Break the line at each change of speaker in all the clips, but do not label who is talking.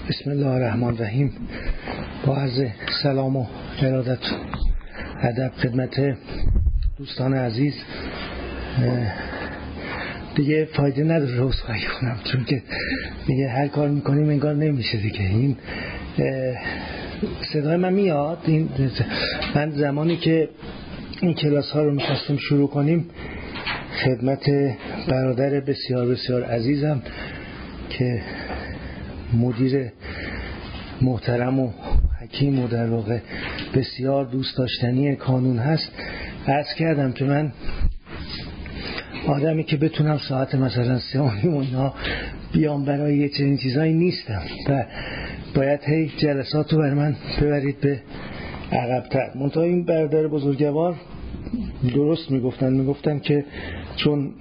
بسم الله الرحمن الرحیم. با عرض سلام و ارادت ادب خدمت دوستان عزیز. دیگه فایده نداره عذرخواهی کنم، چون که دیگه هر کار میکنیم انگار نمیشه دیگه. این صدای من میاد. من زمانی که این کلاس ها رو میخواستیم شروع کنیم خدمت برادر بسیار بسیار عزیزم که مدیر محترم و حکیم و در واقع بسیار دوست داشتنی کانون هست عرض کردم که من آدمی که بتونم ساعت مثلا 3:30 و اینا بیام برای یه چنین چیزایی نیستم و باید هی جلسات رو بر من ببرید به عقب‌تر. منتها این برادر بزرگوار درست میگفتن که چون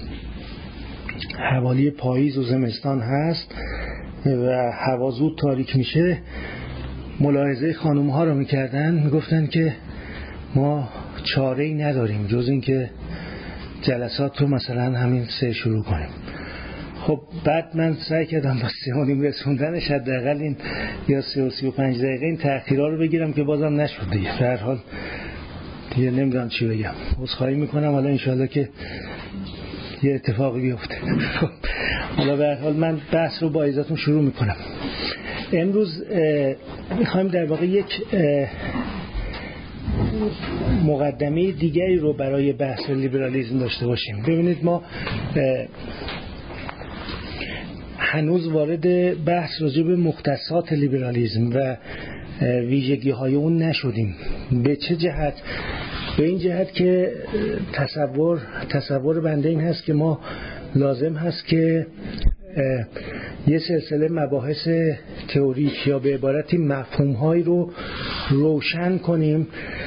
حوالی پاییز و زمستان هست و هوا زود تاریک میشه، ملاحظه خانم ها رو میگفتن که ما چاره‌ای نداریم جز این که جلسات رو مثلا همین 3 شروع کنیم. خب بعد من سعی کردم با 3:30 رسوندنش حداقل این یا 3 و 35 دقیقه این تأخیرها رو بگیرم که بازم نشد دیگه. به هر حال دیگه نمیدونم چی بگم، عذرخواهی میکنم. حالا انشالله که یه اتفاقی بیفته. حالا به هر حال من بحث رو با اجازهتون شروع میکنم. امروز میخوایم در واقع یک مقدمه دیگری رو برای بحث لیبرالیسم داشته باشیم. ببینید ما هنوز وارد بحث راجع به مختصات لیبرالیسم و ویژگی های اون نشدیم. به چه جهت؟ به این جهت که تصور بنده این هست که ما لازم هست که یه سلسله مباحث تئوریک یا به عبارتی مفهوم‌هایی رو روشن کنیم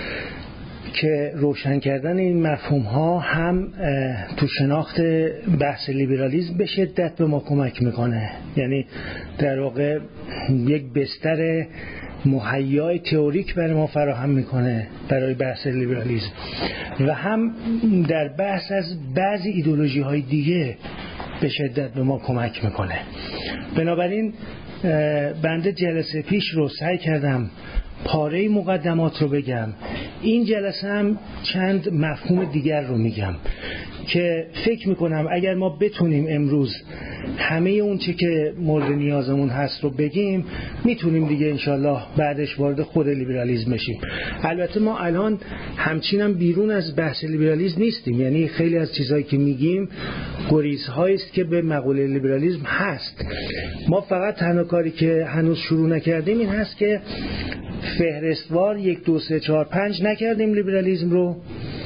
که روشن کردن این مفهوم‌ها هم تو شناخت بحث لیبرالیسم به شدت به ما کمک میکنه. یعنی در واقع یک بستر مهیای تئوریک برای ما فراهم میکنه برای بحث لیبرالیسم و هم در بحث از بعضی ایدئولوژی های دیگه به شدت به ما کمک میکنه. بنابراین بنده جلسه پیش رو سعی کردم پاره مقدمات رو بگم. این جلسه هم چند مفهوم دیگر رو میگم که فکر میکنم اگر ما بتونیم امروز همه اون چه که مورد نیازمون هست رو بگیم، میتونیم دیگه انشالله بعدش وارد خود لیبرالیسم بشیم. البته ما الان همچینم بیرون از بحث لیبرالیسم نیستیم، یعنی خیلی از چیزهایی که میگیم گریزهایی است که به مقوله لیبرالیسم هست. ما فقط تنها کاری که هنوز شروع نکردیم این هست که فهرستوار 1 2 3 4 5 نکردیم لیبرالیسم رو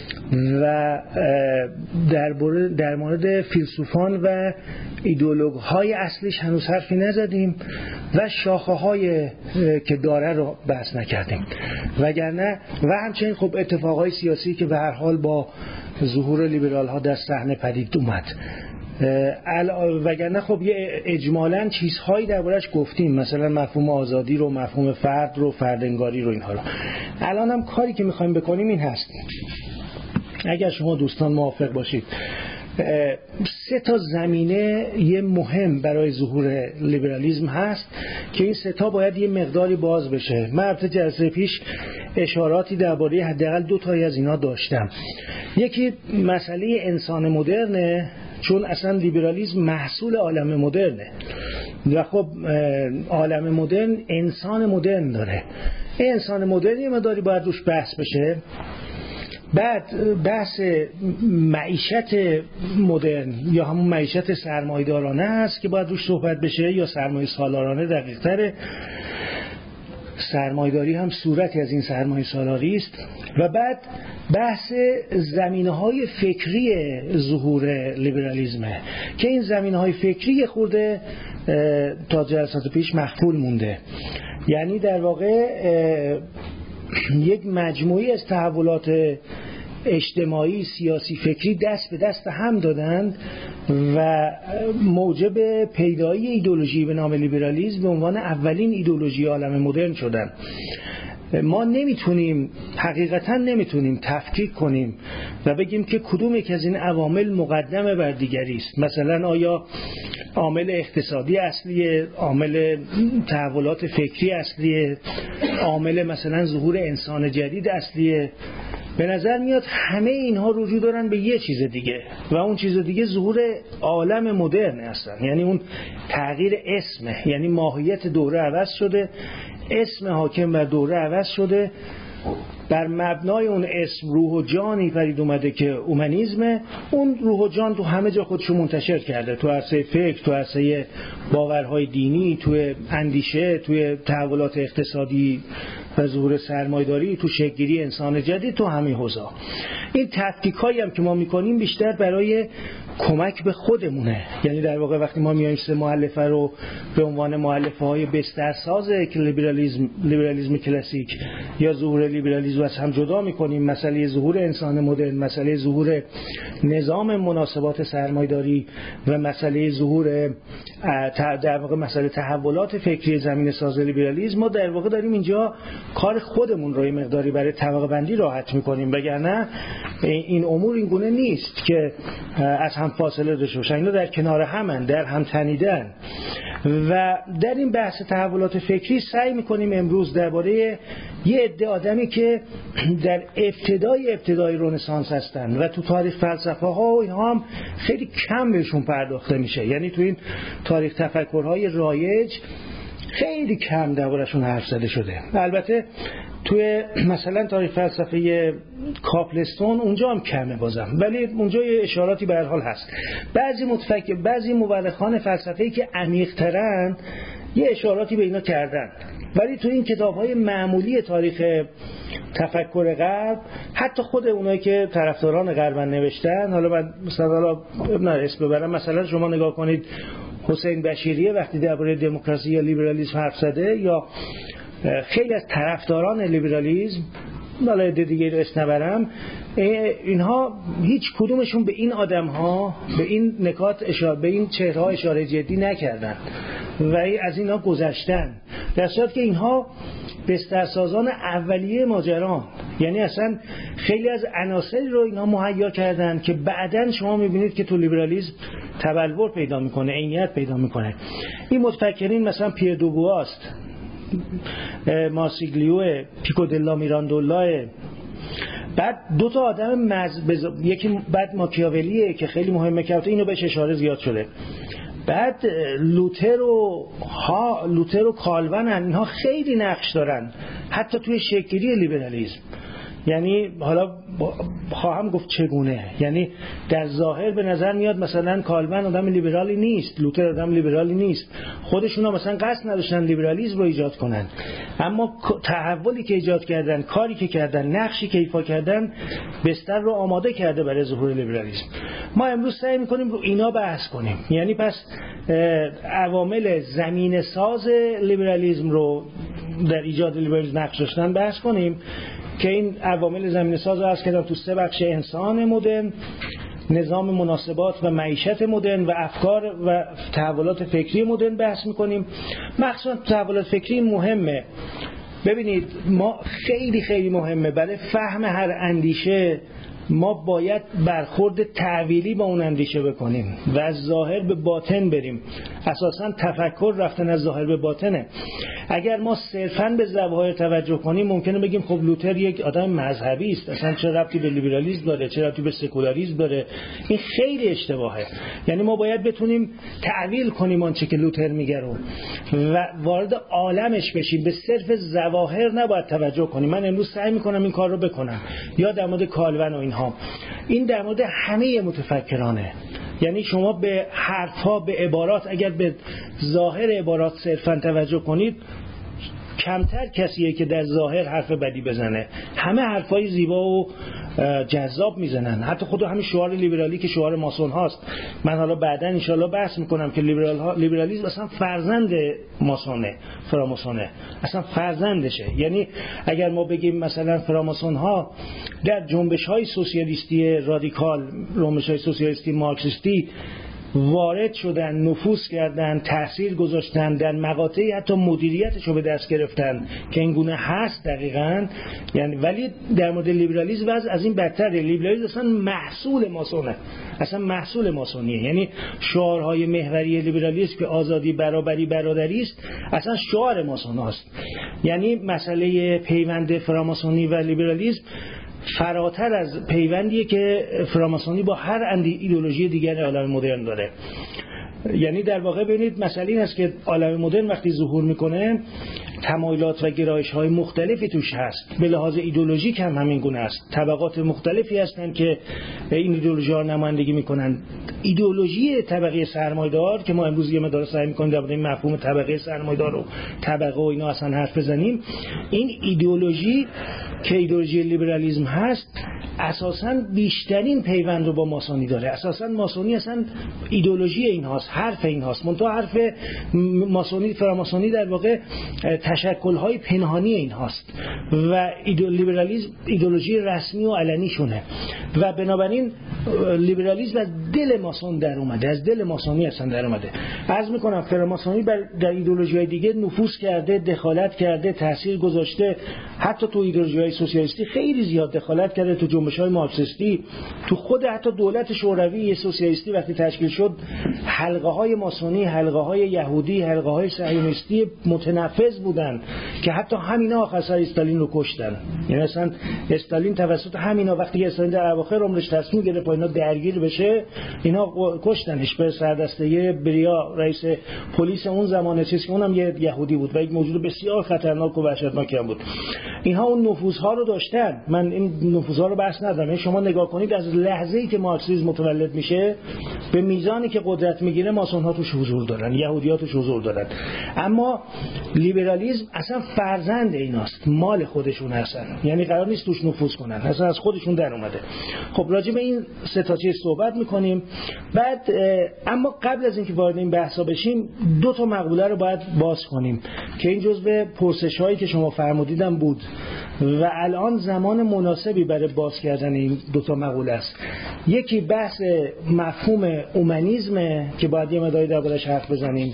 و در مورد فیلسوفان و ایدئولوگ های اصلیش هنوز حرفی نزدیم و شاخه های که داره رو بحث نکردیم. وگرنه و همچنین خب اتفاقای سیاسی که به هر حال با ظهور لیبرال ها در صحنه پدید اومد، وگرنه خب یه اجمالاً چیزهایی دربارش گفتیم، مثلا مفهوم آزادی رو، مفهوم فرد رو، فردانگاری رو، اینها رو. الان هم کاری که میخوایم بکنیم این هست، اگر شما دوستان موافق باشید 3 زمینه یه مهم برای ظهور لیبرالیسم هست که این 3 باید یه مقداری باز بشه. من البته جلسه پیش اشاراتی درباره حداقل 2 از اینا داشتم. یکی مسئله انسان مدرنه، چون اصلا لیبرالیسم محصول عالم مدرنه و خب عالم مدرن انسان مدرن داره. این انسان مدرن یه مقداری باید روش بحث بشه. بعد بحث معیشت مدرن یا همون معیشت سرمایه‌دارانه هست که باید روش صحبت بشه، یا سرمایه سالارانه دقیق‌تره. سرمایه‌داری هم صورتی از این سرمایه سالاری است. و بعد بحث زمینه‌های فکری ظهور لیبرالیسمه که این زمینه‌های فکری خورده تا جلسات پیش مخفول مونده. یعنی در واقع یک مجموعی از تحولات اجتماعی، سیاسی، فکری دست به دست هم دادند و موجب پیدایی ایدئولوژی به نام لیبرالیسم به عنوان اولین ایدئولوژی عالم مدرن شدن. ما حقیقتا نمیتونیم تفکیک کنیم و بگیم که کدوم یک از این عوامل مقدمه بر دیگری است. مثلا آیا عامل اقتصادی اصلیه، عامل تحولات فکری اصلیه، عامل مثلا ظهور انسان جدید اصلیه؟ به نظر میاد همه اینها رجوع دارن به یه چیز دیگه و اون چیز دیگه ظهور عالم مدرن هستن. یعنی اون تغییر اسمه، یعنی ماهیت دوره عوض شده، اسم حاکم بر دوره عوض شده، بر مبنای اون اسم روح و جانی پدید اومده که اومانیسمه. اون روح و جان تو همه جا خودشو منتشر کرده، تو عرصه فکر، تو عرصه باورهای دینی، تو اندیشه، توی تحولات اقتصادی و ظهور سرمایه‌داری، تو شکل‌گیری انسان جدید، تو همین حوزه‌ها. این تفکیک‌هایی هم که ما می‌کنیم بیشتر برای کمک به خودمونه. یعنی در واقع وقتی ما میایم سه مؤلفه رو به عنوان مؤلفه‌های بسترساز لیبرالیسم کلاسیک یا ظهور لیبرالیسم از هم جدا می‌کنیم، مسئله ظهور انسان مدرن، مسئله ظهور نظام مناسبات سرمایه‌داری و مسئله ظهور در واقع مسئله تحولات فکری زمینه ساز لیبرالیسم، ما در واقع داریم اینجا کار خودمون رو یه مقداری برای طبقه بندی راحت می‌کنیم. وگرنه این امور این گونه نیست که از هم فاصله داشته باشن، اینا در کنار همن، در هم تنیدن. و در این بحث تحولات فکری سعی میکنیم امروز درباره یه عده آدمی که در ابتدای رنسانس هستن و تو تاریخ فلسفه ها و اینها هم خیلی کم بهشون پرداخته میشه، یعنی تو این تاریخ تفکرهای رایج خیلی کم دربارشون حرف زده شده. البته توی مثلا تاریخ فلسفه کاپلستون اونجا هم کمه بازم، ولی اونجا یه اشاراتی به هر حال هست. بعضی مورخان فلسفه‌ای که عمیق‌ترن یه اشاراتی به اینا کردن، ولی تو این کتاب‌های معمولی تاریخ تفکر غرب، حتی خود اونایی که طرفداران غربن نوشتن، حالا من مثلا اسم ببرم، مثلا شما نگاه کنید حسین بشیریه وقتی درباره دموکراسی یا لیبرالیسم حرف زده، یا خیلی از طرفداران لیبرالیسم، حالا دیگه رو اسم نبرم، اینها هیچ کدومشون به این آدم‌ها، به این نکات اشاره، به این چهره‌ها اشاره جدی نکردن و از اینا گذشتن، در صورتی که اینها بسترسازان اولیه ماجران. یعنی اصلا خیلی از عناصری رو اینها مهیا کردن که بعداً شما می‌بینید که تو لیبرالیسم تبلور پیدا می‌کنه، عینیت پیدا می‌کنه. این متفکرین مثلا پیر دوبواست، مارسیگلیو، پیکو دلا میراندولا، بعد دو تا آدم یکی بعد ماکیاولیه که خیلی مهمه که اینو بهش اشاره زیاد شده، بعد لوتر و کالون، اینها خیلی نقش دارن حتی توی شکلی لیبرالیسم. یعنی حالا خواهم گفت چگونه، یعنی در ظاهر به نظر میاد مثلا کالون آدم لیبرالی نیست، لوتر آدم لیبرالی نیست، خودشونا مثلا قصد نداشتن لیبرالیسم رو ایجاد کنن، اما تحولی که ایجاد کردن، کاری که کردن، نقشی که ایفا کردن، بستر رو آماده کرده برای ظهور لیبرالیسم. ما امروز سعی می‌کنیم رو اینا بحث کنیم، یعنی پس عوامل زمینه ساز لیبرالیسم رو در ایجاد لیبرالیسم نقش داشتن بحث کنیم که این عوامل زمینه ساز رو از کردم تو سه بخش: انسان مدرن، نظام مناسبات و معیشت مدرن و افکار و تحولات فکری مدرن بحث میکنیم. مخصوصا تحولات فکری مهمه. ببینید ما خیلی مهمه برای فهم هر اندیشه ما باید برخورد تعویلی با اون اندیشه بکنیم و از ظاهر به باطن بریم. اساساً تفکر رفتن از ظاهر به باطنه. اگر ما صرفاً به ظواهر توجه کنیم ممکنه بگیم خب لوتر یک آدم مذهبی است، اصلا چه ربطی به لیبرالیسم داره، چه ربطی به سکولاریسم داره. این خیلی اشتباهه. یعنی ما باید بتونیم تعویل کنیم آنچه که لوتر میگه رو و وارد عالمش بشیم، به صرف ظواهر نباید توجه کنیم. من امروز سعی میکنم این کار رو بکنم، یا در مورد کالون و این در مورد همه متفکرانه. یعنی شما به حرفها، به عبارات، اگر به ظاهر عبارات صرفاً توجه کنید، کمتر کسیه که در ظاهر حرف بدی بزنه. همه حرفای زیبا و جذاب میزنن. حتی خود همین شعار لیبرالی که شعار ماسون هاست، من حالا بعداً ان شاءالله بحث میکنم که لیبرالیسم اصلا فرزند ماسونه، فراماسونه، اصلا فرزندشه. یعنی اگر ما بگیم مثلا فراماسون ها در جنبش های سوسیالیستی رادیکال، جنبش های سوسیالیستی مارکسیستی وارد شدن، نفوذ کردن، تاثیر گذاشتن، در مقاطعی حتی مدیریتش رو به دست گرفتن که این گونه هست دقیقاً. یعنی ولی در مورد لیبرالیسم وضع از این بدتره. لیبرالیسم اصلا محصول ماسونه، اصلا محصول ماسونیه. یعنی شعارهای محوری لیبرالیسم که آزادی، برابری، برادری است، اصلا شعار ماسون هاست. یعنی مسئله پیوند فراماسونی و لیبرالیسم فراتر از پیوندیه که فراماسونی با هر ایدئولوژی دیگر عالم مدرن داره. یعنی در واقع ببینید مسئله این است که عالم مدرن وقتی ظهور میکنه تمایلات و گرایش‌های مختلفی توش هست. به لحاظ ایدئولوژیک هم همین گونه است. طبقات مختلفی هستند که این ایدئولوژی‌ها رو نمایندگی میکنن. ایدئولوژی طبقه سرمایه‌دار که ما امروز یه مقدار سعی می‌کنیم در مورد مفهوم طبقه سرمایه‌دار و طبقه و اینا اصلا حرف بزنیم، این ایدئولوژی که ایدئولوژی لیبرالیسم هست اساساً بیشترین پیوند رو با ماسونی داره. اساساً ماسونی اصلا ایدئولوژی این هاست، حرف این هاست. منتها حرف ماسونی، فراماسونی در واقع تشکل‌های پنهانی این هاست و لیبرالیسم ایدئولوژی رسمی و علنی شونه و بنابراین لیبرالیسم از دل ماسون در اومده، از دل ماسونی اصلا در اومده. عرض میکنم فراماسونی در ایدئولوژی‌های دیگه نفوذ کرده، دخالت کرده، تاثیر گذاشته، حتی تو ایدئولوژی‌های سوسیالیستی خیلی زیاد دخالت کرده، تو جنبش‌های مارکسیستی، تو خود حتی دولت شوروی سوسیالیستی وقتی تشکیل شد حلقه‌های ماسونی، حلقه‌های یهودی، حلقه‌های صهیونیستی متنفذ بودن که حتی همینا آخر سر استالین رو کشتن. یعنی مثلا استالین توسط همینا وقتی استالین در اواخر عمرش تصمیم گرفت با اینا درگیر بشه، اینا کشتنش. به سردسته بریا رئیس پلیس اون زمان چیز که اونم یه یهودی بود و یک موجود بسیار خطرناک و وحشتناک بود. اینها اون نفوذها رو داشتن. من این نفوذها رو بحث ندارم. شما نگاه کنید از لحظه‌ای که مارکسیسم متولد میشه به میزانی که قدرت میگیره ماسون‌ها توش حضور دارن، یهودی‌ها توش حضور دارن. اما لیبرالیسم اصلا فرزند ایناست، مال خودشون هستن. یعنی قرار نیست توش نفوذ کنن، اصلا از خودشون در اومده. خب راجع به این سه تا چیز صحبت میکنیم بعد. اما قبل از اینکه وارد این بحثا بشیم دو تا مقوله رو باید باز کنیم که این جزء پرسش‌هایی که شما فرمودیدم بود و الان زمان مناسبی برای باز کردن این دو تا مقوله است. یکی بحث مفهوم اومانیسم که باید یه مقداری دربارش حرف بزنیم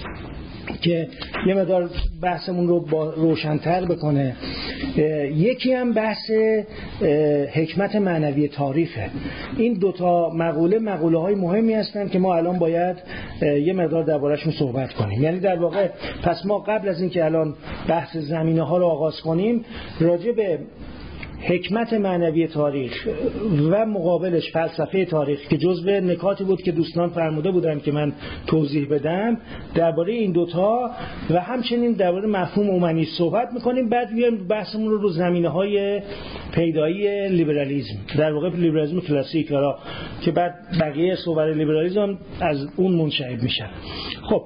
که یه مقدار بحثمون رو روشن‌تر بکنه. یکی هم بحث حکمت معنوی تاریخه. این دوتا مقوله‌های مهمی هستن که ما الان باید یه مقدار درباره‌شون صحبت کنیم. یعنی در واقع پس ما قبل از اینکه الان بحث زمینه‌ها رو آغاز کنیم راجع به حکمت معنوی تاریخ و مقابلش فلسفه تاریخ که جزو نکاتی بود که دوستان فرموده بودن که من توضیح بدم درباره این دوتا و همچنین درباره مفهوم اومانیسم صحبت میکنیم. بعد میایم بحثمون رو زمینه‌های پیدایی لیبرالیسم، در واقع لیبرالیسم کلاسیک که بعد بقیه صحبت لیبرالیسم از اون منشعب میشن. خب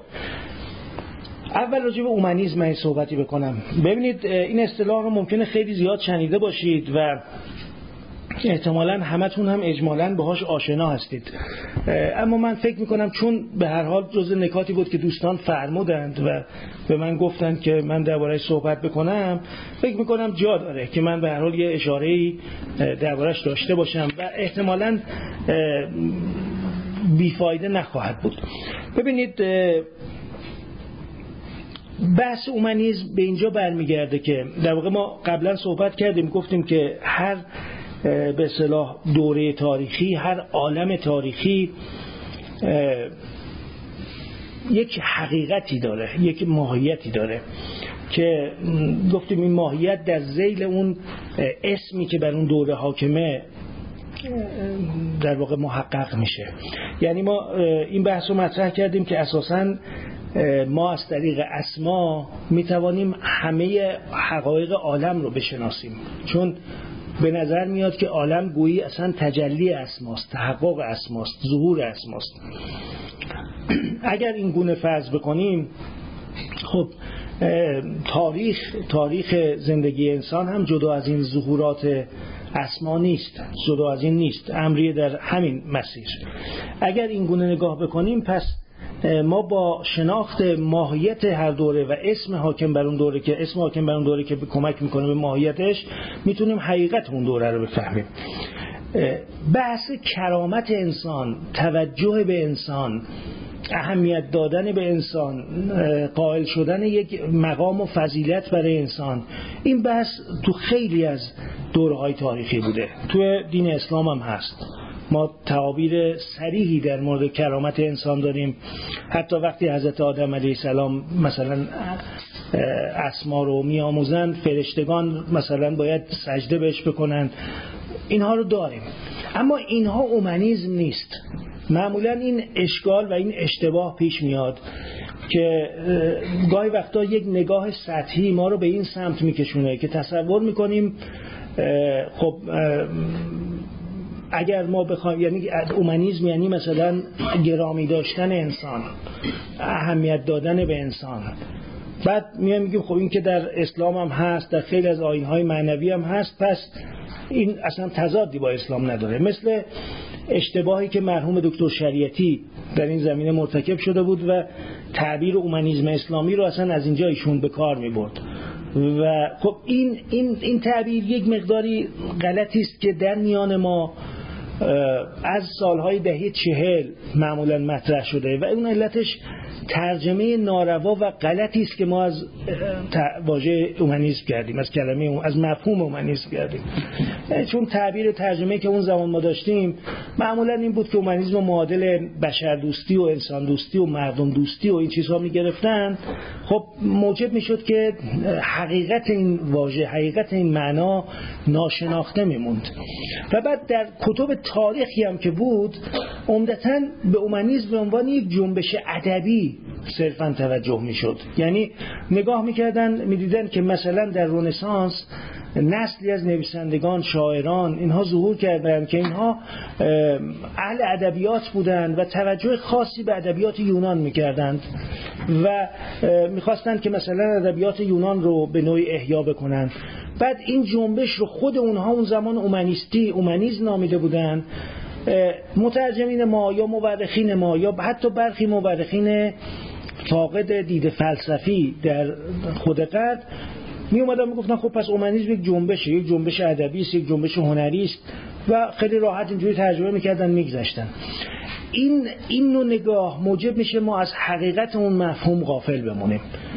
اول راجع به اومانیسم من صحبتی بکنم. ببینید این اصطلاح رو ممکنه خیلی زیاد شنیده باشید و احتمالاً همتون هم اجمالاً باهاش آشنا هستید، اما من فکر میکنم چون به هر حال جزء نکاتی بود که دوستان فرمودند و به من گفتند که من درباره‌اش صحبت بکنم، فکر میکنم جا داره که من به هر حال یه اشاره‌ای درباره‌اش داشته باشم و احتمالاً بیفایده نخواهد بود. ببینید بحث اومانیسم به اینجا برمیگرده که در واقع ما قبلا صحبت کردیم، گفتیم که هر به اصطلاح دوره تاریخی، هر عالم تاریخی یک حقیقتی داره، یک ماهیتی داره که گفتیم این ماهیت در ذیل اون اسمی که بر اون دوره حاکمه در واقع محقق میشه. یعنی ما این بحث رو مطرح کردیم که اساساً ما از طریق اسما میتوانیم همه حقایق عالم رو بشناسیم، چون به نظر میاد که عالم گویی اصلا تجلی اسماست، تحقق اسماست، ظهور اسماست. اگر این گونه فرض بکنیم خب تاریخ زندگی انسان هم جدا از این ظهورات اسما نیست، جدا از این نیست، امریه در همین مسیر. اگر این گونه نگاه بکنیم پس ما با شناخت ماهیت هر دوره و اسم حاکم بر اون دوره که به کمک میکنه به ماهیتش میتونیم حقیقت اون دوره رو بفهمیم. بحث کرامت انسان، توجه به انسان، اهمیت دادن به انسان، قائل شدن یک مقام و فضیلت برای انسان، این بحث تو خیلی از دوره‌های تاریخی بوده. تو دین اسلام هم هست. ما تعابیر صریحی در مورد کرامت انسان داریم. حتی وقتی حضرت آدم علیه السلام مثلا اسما رو میآموزن، فرشتگان مثلا باید سجده بهش بکنن، اینها رو داریم. اما اینها اومانیسم نیست. معمولا این اشکال و این اشتباه پیش میاد که گاهی وقتا یک نگاه سطحی ما رو به این سمت میکشونه که تصور میکنیم خب اگر ما بخوایم، یعنی اومانیسم یعنی مثلا گرامی داشتن انسان، اهمیت دادن به انسان. بعد میگیم خب این که در اسلام هم هست، در خیلی از آیین‌های معنوی هم هست، پس این اصلا تضادی با اسلام نداره. مثل اشتباهی که مرحوم دکتر شریعتی در این زمینه مرتکب شده بود و تعبیر اومانیسم اسلامی رو اصلا از اینجا ایشون به کار می‌برد. و خب این تعبیر یک مقداری غلطی است که در میان ما از سالهای دهه 40 معمولا مطرح شده و اون علتش ترجمه ناروا و غلطی است که ما از واژه اومانیسم کردیم، از کلمه از مفهوم اومانیسم کردیم. چون تعبیر ترجمه که اون زمان ما داشتیم معمولا این بود که اومانیسم معادل بشر دوستی و انسان دوستی و مردم دوستی و این چیزها میگرفتن. خب موجب میشد که حقیقت این واژه، حقیقت این معنا ناشناخته میموند. و بعد در کتب تاریخی هم که بود عمدتاً به اومانیسم به عنوان یک جنبش ادبی صرفاً توجه میشد. یعنی نگاه میکردن میدیدن که مثلا در رنسانس نسلی از نویسندگان، شاعران اینها ظهور کردند که اینها اهل ادبیات بودند و توجه خاصی به ادبیات یونان میکردند و میخواستند که مثلا ادبیات یونان رو به نوعی احیا بکنند. بعد این جنبش رو خود اونها اون زمان اومانیسم نامیده بودند. مترجمین ما یا مورخین ما یا حتی برخی مورخین فاقد دید فلسفی در خود قرن می اومدن میگفتن خب پس اومانیسم یک جنبشه، یک جنبش ادبی است، یک جنبش هنری است و خیلی راحت اینجوری ترجمه میکردن میگذشتن. این نوع نگاه موجب میشه ما از حقیقت اون مفهوم غافل بمونیم.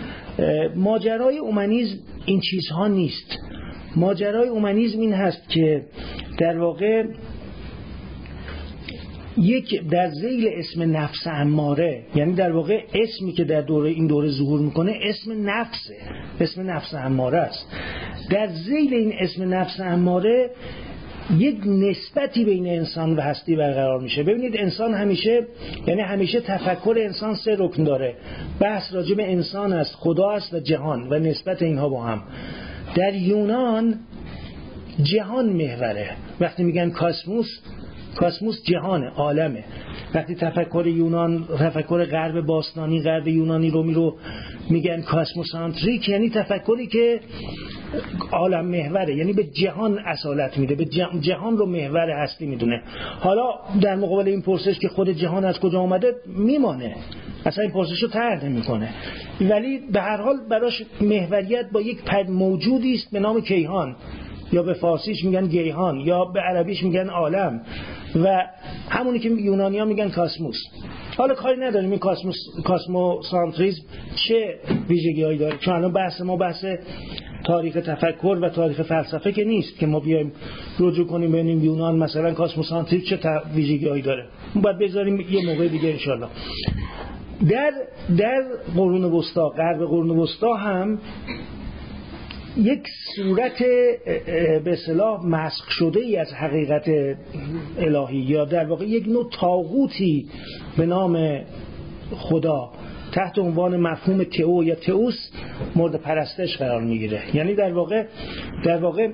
ماجرای اومانیسم این چیزها نیست. ماجرای اومانیسم این هست که در واقع یک در ذیل اسم نفس اماره، یعنی در واقع اسمی که در این دوره ظهور میکنه اسم نفسه، اسم نفس اماره است. در ذیل این اسم نفس اماره یک نسبتی بین انسان و هستی برقرار میشه. ببینید انسان همیشه تفکر انسان 3 رکن داره. بحث راجع به انسان است، خدا است و جهان و نسبت اینها با هم. در یونان جهان محوره. وقتی میگن کاسموس جهانه، عالمه. وقتی تفکر یونان، تفکر غرب باستانی، غرب یونانی رو میگن کاسموسانتریک، یعنی تفکری که عالم محوره، یعنی به جهان اصالت میده، به جهان رو محور هستی میدونه. حالا در مقابل این پرسش که خود جهان از کجا اومده میمانه، اصلا این پرسش رو طرح نمیکنه، ولی به هر حال براش محوریت با یک موجودی است به نام کیهان، یا به فارسیش میگن گیهان، یا به عربیش میگن عالم، و همونی که یونانی‌ها میگن کاسموس. حالا کاری نداریم این کاسموسانتریسم چه ویژگی‌هایی داره، چون الان بحث ما بحث تاریخ تفکر و تاریخ فلسفه که نیست که ما بیایم رجوع کنیم ببینیم یونان مثلا کاسموسانتریک چه ویژگی‌هایی داره. باید بذاریم یه موقع دیگه انشالله. در قرون وسطا، غرب قرون وسطا هم یک صورت به اصطلاح مسخ شده ای از حقیقت الهی، یا در واقع یک نوع طاغوتی به نام خدا تحت عنوان مفهوم تئو یا تئوس مورد پرستش قرار میگیره. یعنی در واقع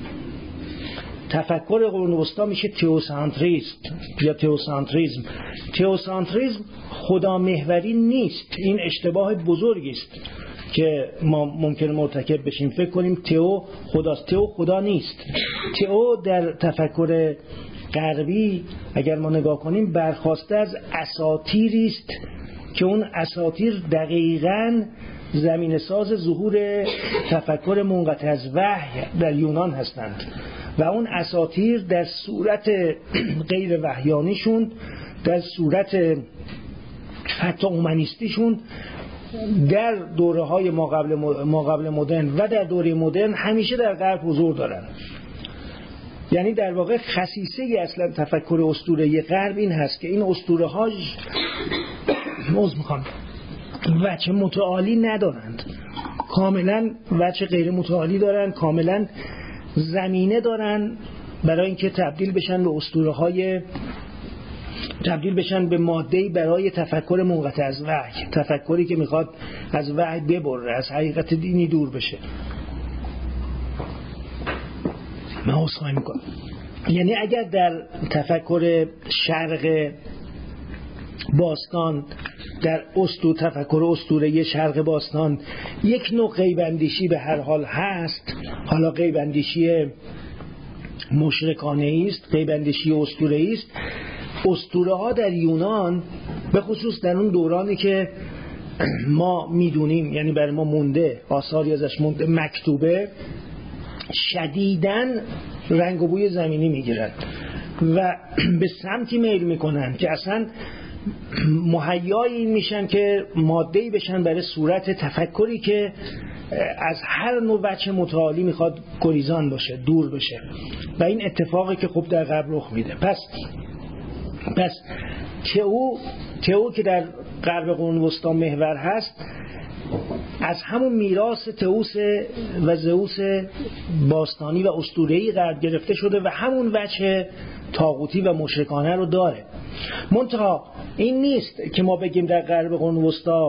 تفکر قرون وسطا میشه تئوسانتریست یا تئوسانتریسم. تئوسانتریسم خدا محوری نیست. این اشتباه بزرگی است که ما ممکنه مرتکب بشیم، فکر کنیم تئو خداست. تئو خدا نیست. تئو در تفکر غربی اگر ما نگاه کنیم برخواسته از اساطیری است که اون اساطیر دقیقاً زمینه ساز ظهور تفکر منقطع از وحی در یونان هستند و اون اساطیر در صورت غیر وحیانیشون، در صورت حتی اومانیستیشون در دوره های ما قبل مدرن و در دوره مدرن همیشه در غرب حضور دارن. یعنی در واقع خصیصه اصلا تفکر اسطوره‌ای غرب این هست که این اسطوره ها وجه متعالی ندارند، کاملا وجه غیر متعالی دارن، کاملا زمینه دارن برای اینکه تبدیل بشن به اسطوره‌های، تبدیل بشن به ماده‌ای برای تفکر منقطع از وحی، تفکری که میخواد از وحی ببره، از حقیقت دینی دور بشه. من عذرخواهی میکنم. یعنی اگر در تفکر شرق باستان، در تفکر اسطوره‌ای شرق باستان یک نوع غیب‌اندیشی به هر حال هست، حالا غیب‌اندیشی مشرکانه است، غیب‌اندیشی اسطوره‌ای است. اسطوره ها در یونان به خصوص در اون دورانی که ما میدونیم، یعنی برای ما مونده، آثاری ازش مونده، مکتوبه، شدیداً رنگ و بوی زمینی میگیرن و به سمتی میل میکنن که اصلا مهیای این میشن که ماده‌ای بشن برای صورت تفکری که از هر نوع وجه متعالی میخواد گریزان باشه، دور بشه. و این اتفاقی که خب در غرب رخ میده. پس تئو که در غرب قرون وسطی محور هست، از همون میراث تئوس و زئوس باستانی و اسطوره‌ای غرب گرفته شده و همون وجه طاغوتی و مشرکانه رو داره. منتها این نیست که ما بگیم در غرب قرون وسطی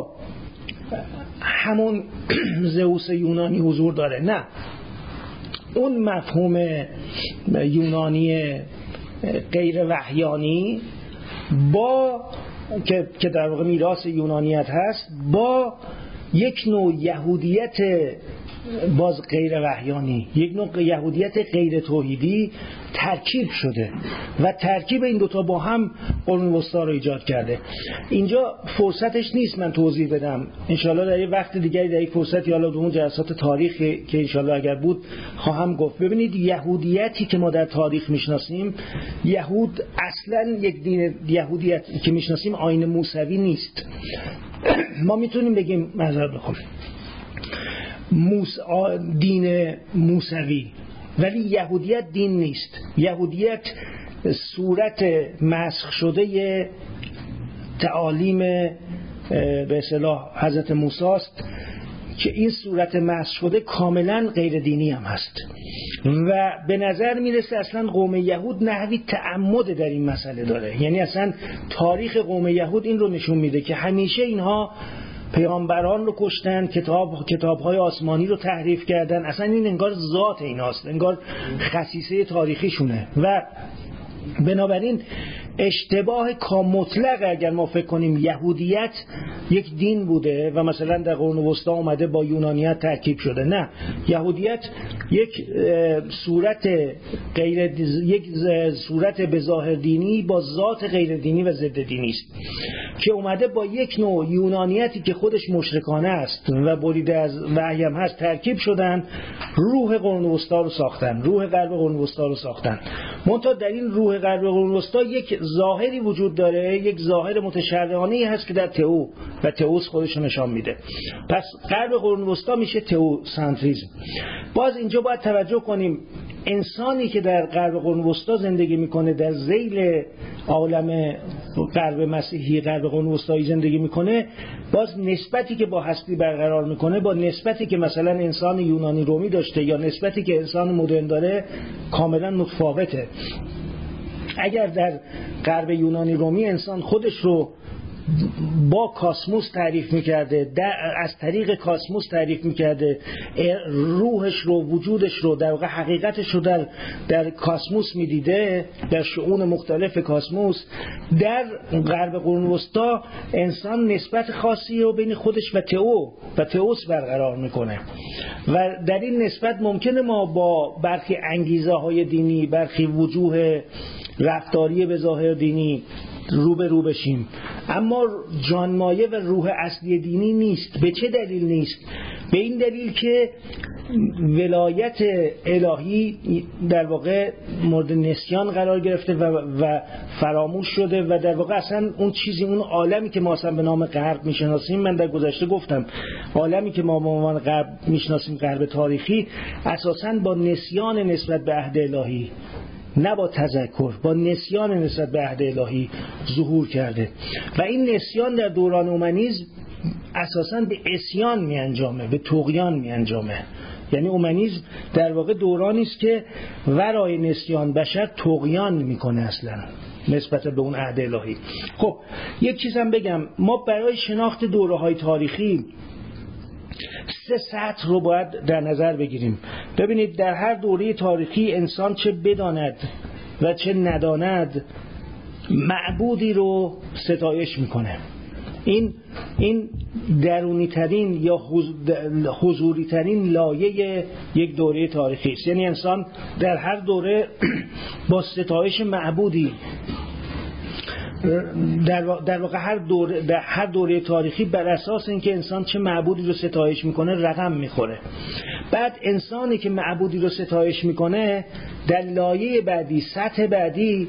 همون زئوس یونانی حضور داره. نه، اون مفهوم یونانی غیر وحیانی با که در واقع میراث یونانیت هست، با یک نوع یهودیت باز غیر وحیانی، یک نوع یهودیت غیر توحیدی ترکیب شده و ترکیب این دوتا با هم قرون وسطی رو ایجاد کرده. اینجا فرصتش نیست من توضیح بدم، انشالله در یه وقت دیگری، در یک فرصتی، حالا در اون جلسات تاریخی که انشالله اگر بود خواهم گفت. ببینید، یهودیتی که ما در تاریخ میشناسیم، یهود اصلا یک دین یهودیتی که میشناسیم آیین موسوی نیست. ما میتونیم بگیم معذرت بخوام دین موسوی، ولی یهودیت دین نیست. یهودیت صورت مسخ شده تعالیم به اصطلاح حضرت موسی است که این صورت مسخ شده کاملا غیر دینی هم هست و به نظر میرسه اصلا قوم یهود نحوی تعمد در این مسئله داره. یعنی اصلا تاریخ قوم یهود این رو نشون میده که همیشه اینها پیامبران رو کشتن، کتاب‌های آسمانی رو تحریف کردن. اصلا این انگار ذات ایناست، انگار خصیصه تاریخیشونه و بنابراین اشتباه مطلق اگر ما فکر کنیم یهودیت یک دین بوده و مثلا در قرون وسطی اومده با یونانیت ترکیب شده. نه، یهودیت یک صورت به ظاهر دینی با ذات غیر دینی و ضد دینی است که اومده با یک نوع یونانیتی که خودش مشرکانه است و بریده از وحی هم هست ترکیب شدن، روح قرون وسطی رو ساختن، روح غرب قرون وسطی رو ساختن. منتها در این روح غرب قرون وسطی یک ظاهری وجود داره، یک ظاهر متشرعانه‌ای هست که در تئو و تئوس خودش نشان میده. پس غرب قرون وسطی میشه تئو سنتریزم. باز اینجا باید توجه کنیم انسانی که در غرب قرون وسطی زندگی میکنه، در ذیل عالم غرب مسیحی غرب قرون وسطی زندگی میکنه، باز نسبتی که با هستی برقرار میکنه با نسبتی که مثلا انسان یونانی رومی داشته یا نسبتی که انسان مدرن داره کاملا متفاوته. اگر در غرب یونانی رومی انسان خودش رو با کاسموس تعریف میکرده، از طریق کاسموس تعریف میکرده، روحش رو، وجودش رو، در واقع حقیقتش رو در کاسموس میدیده، در شؤون مختلف کاسموس. در غرب قرون وسطی انسان نسبت خاصی رو بین خودش و تئوس برقرار میکنه و در این نسبت ممکنه ما با برخی انگیزه های دینی، برخی وجوه رفتاری به ظاهر دینی رو بشیم، اما جانمایه و روح اصلی دینی نیست. به چه دلیل نیست؟ به این دلیل که ولایت الهی در واقع مورد نسیان قرار گرفته و فراموش شده و در واقع اصلا اون چیزی، اون عالمی که ما اصلا به نام غرب میشناسیم، من در گذشته گفتم عالمی که ما به عنوان غرب میشناسیم، غرب تاریخی، اساسا با نسیان نسبت به عهد الهی، نه با تذکر، با نسیان نسبت به عهد الهی ظهور کرده و این نسیان در دوران اومانیسم اساساً به عصیان می انجامه، به طغیان می انجامه. یعنی اومانیسم در واقع دورانی است که ورای نسیان بشر طغیان میکنه اصلا نسبت به اون عهد الهی. خب یک چیزم بگم، ما برای شناخت دوره‌های تاریخی 3 سطح رو باید در نظر بگیریم. ببینید در هر دوره تاریخی انسان چه بداند و چه نداند معبودی رو ستایش میکنه. این درونی ترین یا حضوری ترین لایه یک دوره تاریخی است. یعنی انسان در هر دوره با ستایش معبودی در واقع هر دوره تاریخی بر اساس اینکه انسان چه معبودی رو ستایش میکنه رقم میخوره. بعد انسانی که معبودی رو ستایش میکنه در لایه بعدی، سطح بعدی،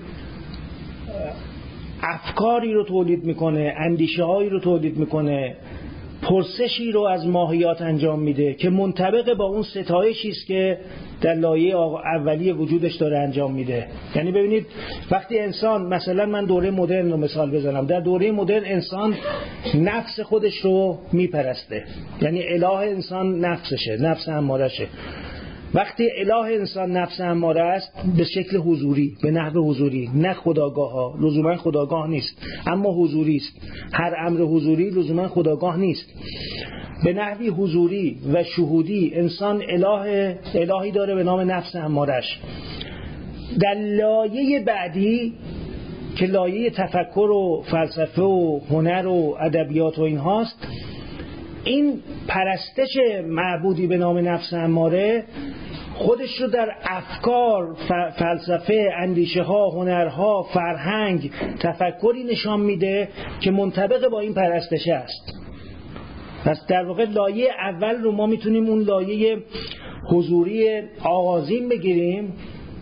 افکاری رو تولید میکنه، اندیشه هایی رو تولید میکنه، پرسشی رو از ماهیات انجام میده که منطبق با اون ستایشی است که در لایه اولی وجودش داره انجام میده. یعنی ببینید وقتی انسان، مثلا من دوره مدرن رو مثال بزنم، در دوره مدرن انسان نفس خودش رو میپرسته، یعنی اله انسان نفسشه، نفس امارشه. وقتی اله انسان نفس اماره است به شکل حضوری، به نحو حضوری، نه خودآگاه ها، لزوما خودآگاه نیست اما حضوری است. هر امر حضوری لزوما خودآگاه نیست. به نحوی حضوری و شهودی انسان الهی داره به نام نفس امارش. در لایه بعدی که لایه تفکر و فلسفه و هنر و ادبیات و این هاست، این پرستش معبودی به نام نفس اماره خودش رو در افکار، فلسفه، اندیشه ها، هنرها، فرهنگ، تفکری نشان میده که منطبق با این پرستش است. پس در واقع لایه اول رو ما میتونیم اون لایه حضوری آغازین بگیریم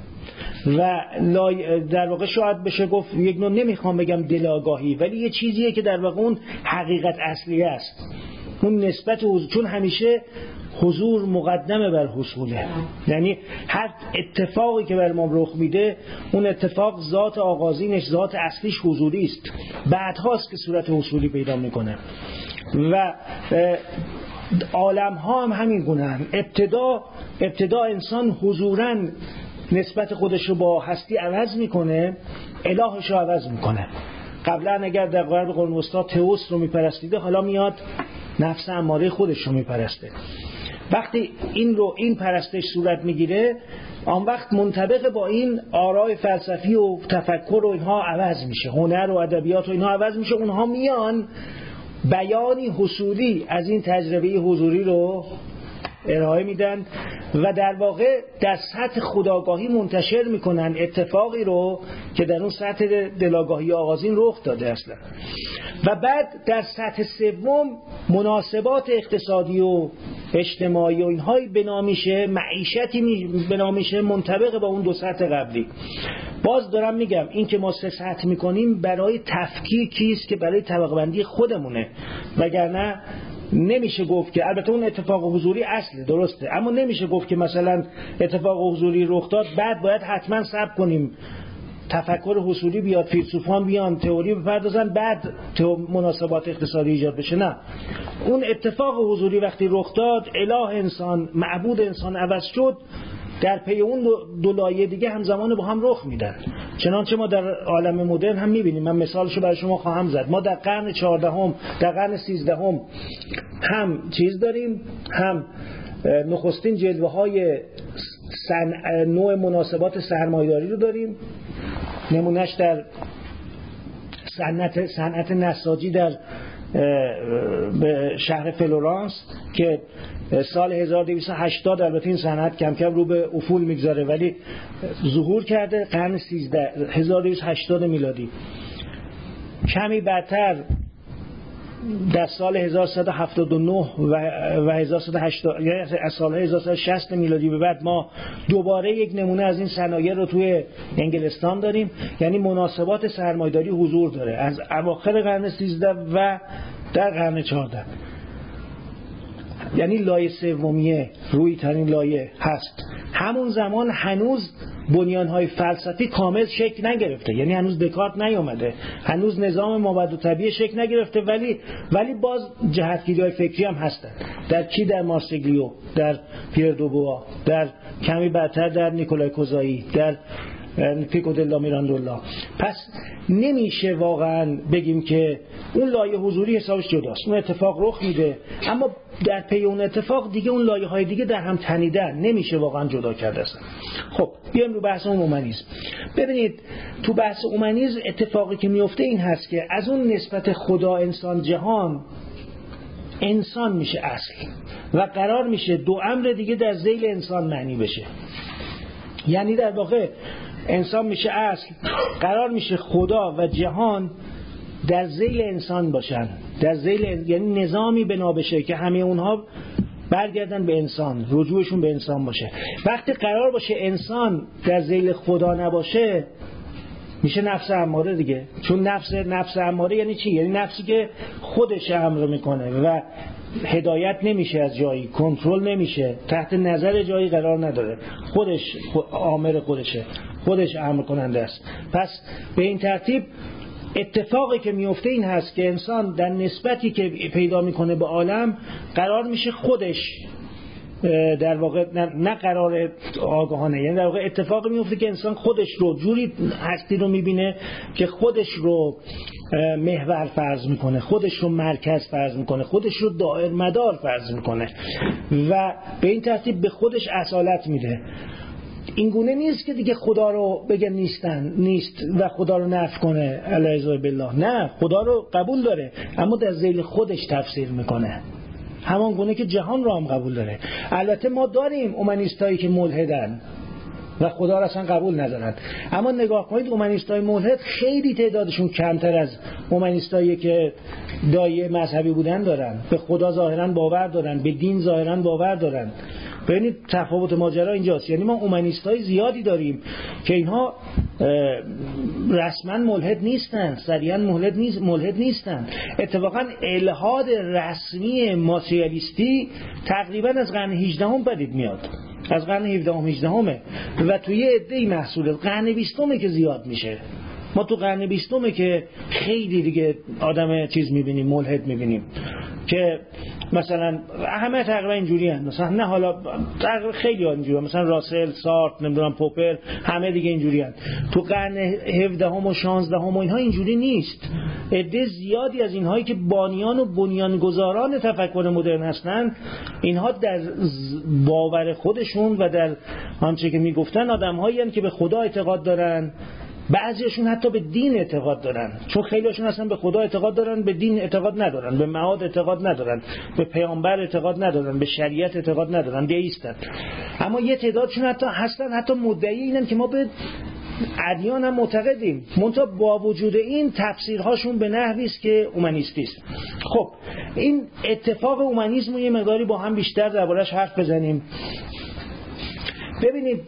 و در واقع شاید بشه گفت یک نوع، نمیخوام بگم دلاگاهی، ولی یه چیزیه که در واقع اون حقیقت اصلی است. اون نسبت حضور، چون همیشه حضور مقدمه بر حصوله. یعنی هر اتفاقی که بر ما رخ میده اون اتفاق ذات آغازینش، ذات اصلیش حضوری است، بعدهاست که صورت حصولی پیدا میکنه. و عالم ها هم همین گونه‌اند. ابتدا انسان حضوراً نسبت خودش رو با هستی عوض میکنه، الهش رو عوض میکنه. قبلا اگر در غرب قرون وسطی تئوس رو میپرستیده، حالا میاد نفس اماره خودش رو میپرسته. وقتی این پرستش صورت میگیره، آن وقت منطبق با این آراء فلسفی و تفکر و اینها عوض میشه، هنر و ادبیات و اینها عوض میشه. اونها میان بیانی حصولی از این تجربه حضوری رو ارائه میدن و در واقع در سطح خودآگاهی منتشر میکنن اتفاقی رو که در اون سطح دلاگاهی آغازین رخ داده اصلا. و بعد در سطح سوم مناسبات اقتصادی و اجتماعی و اینهای بنا میشه، معیشتی بنا میشه منطبق با اون 2 سطح قبلی. باز دارم میگم این که ما 3 سطح میکنیم برای تفکیکی است که برای طبقه بندی خودمونه، وگرنه نمیشه گفت که، البته اون اتفاق حضوری اصله، درسته، اما نمیشه گفت که مثلا اتفاق حضوری رخ داد بعد باید حتما صبر کنیم تفکر حصولی بیاد، فیلسوفان بیان تئوری بپردازن، بعد مناسبات اقتصادی ایجاد بشه. نه، اون اتفاق حضوری وقتی رخ داد، اله انسان، معبود انسان عوض شد، در پی اون 2 لایه دیگه همزمان با هم رخ میدن. چنانچه ما در عالم مدرن هم میبینیم، من مثالشو برای شما خواهم زد. ما در قرن 14، در قرن 13 هم چیز داریم، هم نخستین جلوه های نوع مناسبات سرمایه‌داری رو داریم. نمونهش در صنعت نساجی در شهر فلورانس که سال 1280، البته این صنعت کم کم رو به افول میگذاره ولی ظهور کرده قرن 13، 1280 میلادی. کمی بعدتر در سال 1179 و 1180 یعنی از سال 1160 میلادی به بعد ما دوباره یک نمونه از این صنایع رو توی انگلستان داریم. یعنی مناسبات سرمایه‌داری حضور داره از اواخر قرن 13 و در قرن 14. یعنی لایه سومیه روی ترین لایه هست. همون زمان هنوز بنیان‌های فلسفی کامل شکل نگرفته، یعنی هنوز دکارت نیامده، هنوز نظام مابعد طبیعی شکل نگرفته، ولی باز جهتگیری‌های فکری هم هستن. در مارسیلیو، در پیر دو بوا، در کمی بعدتر در نیکولای کوزایی، در پیکو دلا میراندولا. پس نمیشه واقعا بگیم که اون لایه حضوری حسابش جداست، اون اتفاق رخ میده، اما در پی اون اتفاق دیگه اون لایه های دیگه در هم تنیدن، نمیشه واقعا جدا کرده است. خب بیایم رو بحث اومانیسم. ببینید تو بحث اومانیسم اتفاقی که میفته این هست که از اون نسبت خدا انسان جهان، انسان میشه اصل و قرار میشه دو امر دیگه در ذیل انسان معنی بشه. یعنی در واقع انسان میشه اصل، قرار میشه خدا و جهان در ذیل انسان باشن، در ذیل یعنی نظامی بنا بشه که همه اونها برگردن به انسان، رجوعشون به انسان باشه. وقتی قرار باشه انسان در ذیل خدا نباشه میشه نفس اماره دیگه. چون نفس اماره یعنی چی؟ یعنی نفسی که خودش امر میکنه و هدایت نمیشه از جایی، کنترل نمیشه، تحت نظر جایی قرار نداره، خودش آمر خودشه، خودش امر کننده است. پس به این ترتیب اتفاقی که میفته این هست که انسان در نسبتی که پیدا میکنه به عالم قرار میشه خودش در واقع نه قرار آگاهانه، یعنی در واقع اتفاقی میفته که انسان خودش رو جوری هستی رو میبینه که خودش رو محور فرض میکنه، خودش رو مرکز فرض میکنه، خودش رو دائر مدار فرض میکنه و به این ترتیب به خودش اصالت میده. این گونه نیست که دیگه خدا رو بگه نیست و خدا رو نفی کنه علیه بالله. نه، خدا رو قبول داره اما در ذیل خودش تفسیر میکنه، همان گونه که جهان رو هم قبول داره. البته ما داریم اومانیستایی که ملحدن و خدا رو اصلا قبول ندارن، اما نگاه کنید اومانیستای ملحد خیلی تعدادشون کمتر از اومانیستایی که دایه مذهبی بودن دارن، به خدا ظاهرا باور دارن، به دین ظاهرا باور دارن. ببینید تفاوت ماجرا اینجاست. یعنی ما اومانیستای زیادی داریم که اینها رسما ملحد نیستن، صریحا ملحد نیستن. اتفاقا الحاد رسمی ماتریالیستی تقریبا از قرن 18 پدید میاد، از قرن 18 و توی عده‌ای محصول قرن 20 که زیاد میشه. ما تو قرن 20 که خیلی دیگه آدم چیز میبینیم، ملحد میبینیم که مثلا همه تقریبا اینجوری هستند، مثلا نه حالا تقریبا خیلی اینجوری هستند، مثلا راسل، سارت، نمیدونم پوپر، همه دیگه اینجوری هستند. تو قرن 17 و 16 و اینها اینجوری نیست. عده زیادی از اینهایی که بانیان و بنیانگذاران تفکر مدرن هستند، اینها در باور خودشون و در آنچه که میگفتن آدم‌هایی هستند که به خدا اعتقاد دارن، بعضیشون حتی به دین اعتقاد دارن، چون خیلیشون اصلا به خدا اعتقاد دارن، به دین اعتقاد ندارن، به معاد اعتقاد ندارن، به پیامبر اعتقاد ندارن، به شریعت اعتقاد ندارن، دیستن. اما یه تعدادشون حتی مدعی اینن که ما به ادیان هم معتقدیم، منتها با وجود این تفسیرهاشون به نحوی است که اومانیستی است. خب این اتفاق اومانیسم رو یه مقداری با هم بیشتر دربارش حرف بزنیم. ببینید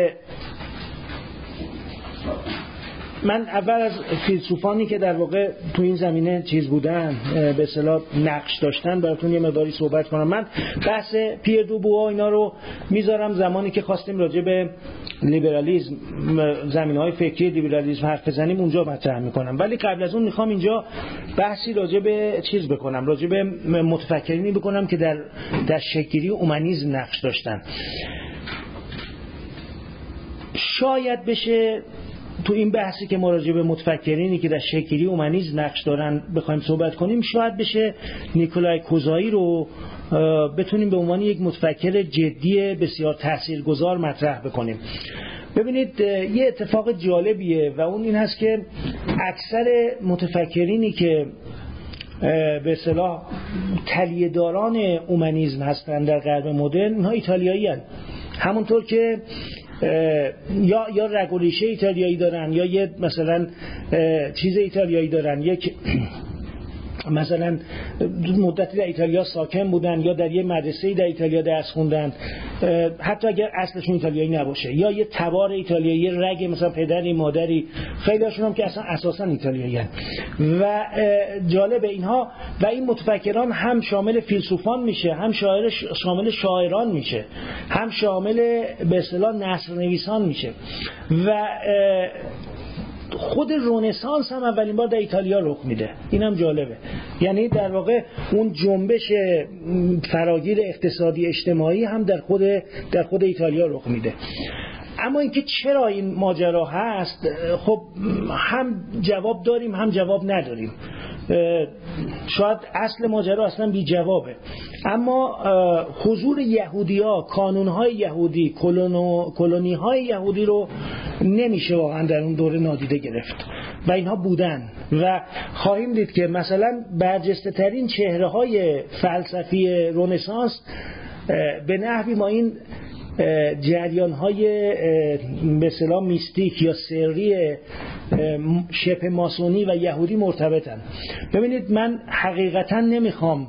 من اول از فیلسوفانی که در واقع تو این زمینه چیز بودن، به اصطلاح نقش داشتن، براتون یه مقداری صحبت کنم. من بحث پیر دو بوا اینا رو میذارم زمانی که خواستیم راجع به لیبرالیسم، زمینه‌های فکری لیبرالیسم حرف بزنیم، اونجا مطرح میکنم. ولی قبل از اون میخوام اینجا بحثی راجع به چیز بکنم، راجع به متفکرینی بکنم که در شکلی اومانیسم نقش داشتن. شاید بشه تو این بحثی که مراجعه به متفکرینی که در شکلی اومانیسم نقش دارن بخوایم صحبت کنیم، شاید بشه نیکولای کوزایی رو بتونیم به عنوان یک متفکر جدی بسیار تاثیرگذار مطرح بکنیم. ببینید یه اتفاق جالبیه و اون این هست که اکثر متفکرینی که به اصطلاح تلیه‌داران اومانیسم هستن در غرب مدرن، اونها ایتالیایی هستند. همونطور که یا رگ و ریشه ایتالیایی دارن، یا یه مثلا چیز ایتالیایی دارن، یک مثلا مدتی در ایتالیا ساکن بودن، یا در یه مدرسه‌ای در ایتالیا درس خوندن، حتی اگر اصلشون ایتالیایی نباشه، یا یه تبار ایتالیایی، رگ مثلا پدری مادری، خیلی هاشون هم که اصلا اساسا ایتالیایی هستن. و جالب اینها و این متفکران هم شامل فیلسوفان میشه، هم شامل شاعران میشه، هم شامل به اصطلاح نثرنویسان میشه. و خود رنسانس هم اولین بار در ایتالیا رخ میده. این هم جالبه. یعنی در واقع اون جنبش فراگیر اقتصادی اجتماعی هم در خود ایتالیا رخ میده. اما اینکه چرا این ماجرا هست، خب هم جواب داریم هم جواب نداریم. شاید اصل ماجرا اصلا بی جوابه، اما حضور یهودی‌ها، کانون‌های یهودی، کلونی‌های یهودی رو نمیشه واقعا در اون دوره نادیده گرفت و اینها بودن. و خواهیم دید که مثلا برجسته‌ترین چهره‌های فلسفی رنسانس به نحوی ما این جریان‌های به اصطلاح میستیک یا سری شبه ماسونی و یهودی مرتبطن. ببینید، من حقیقتا نمیخوام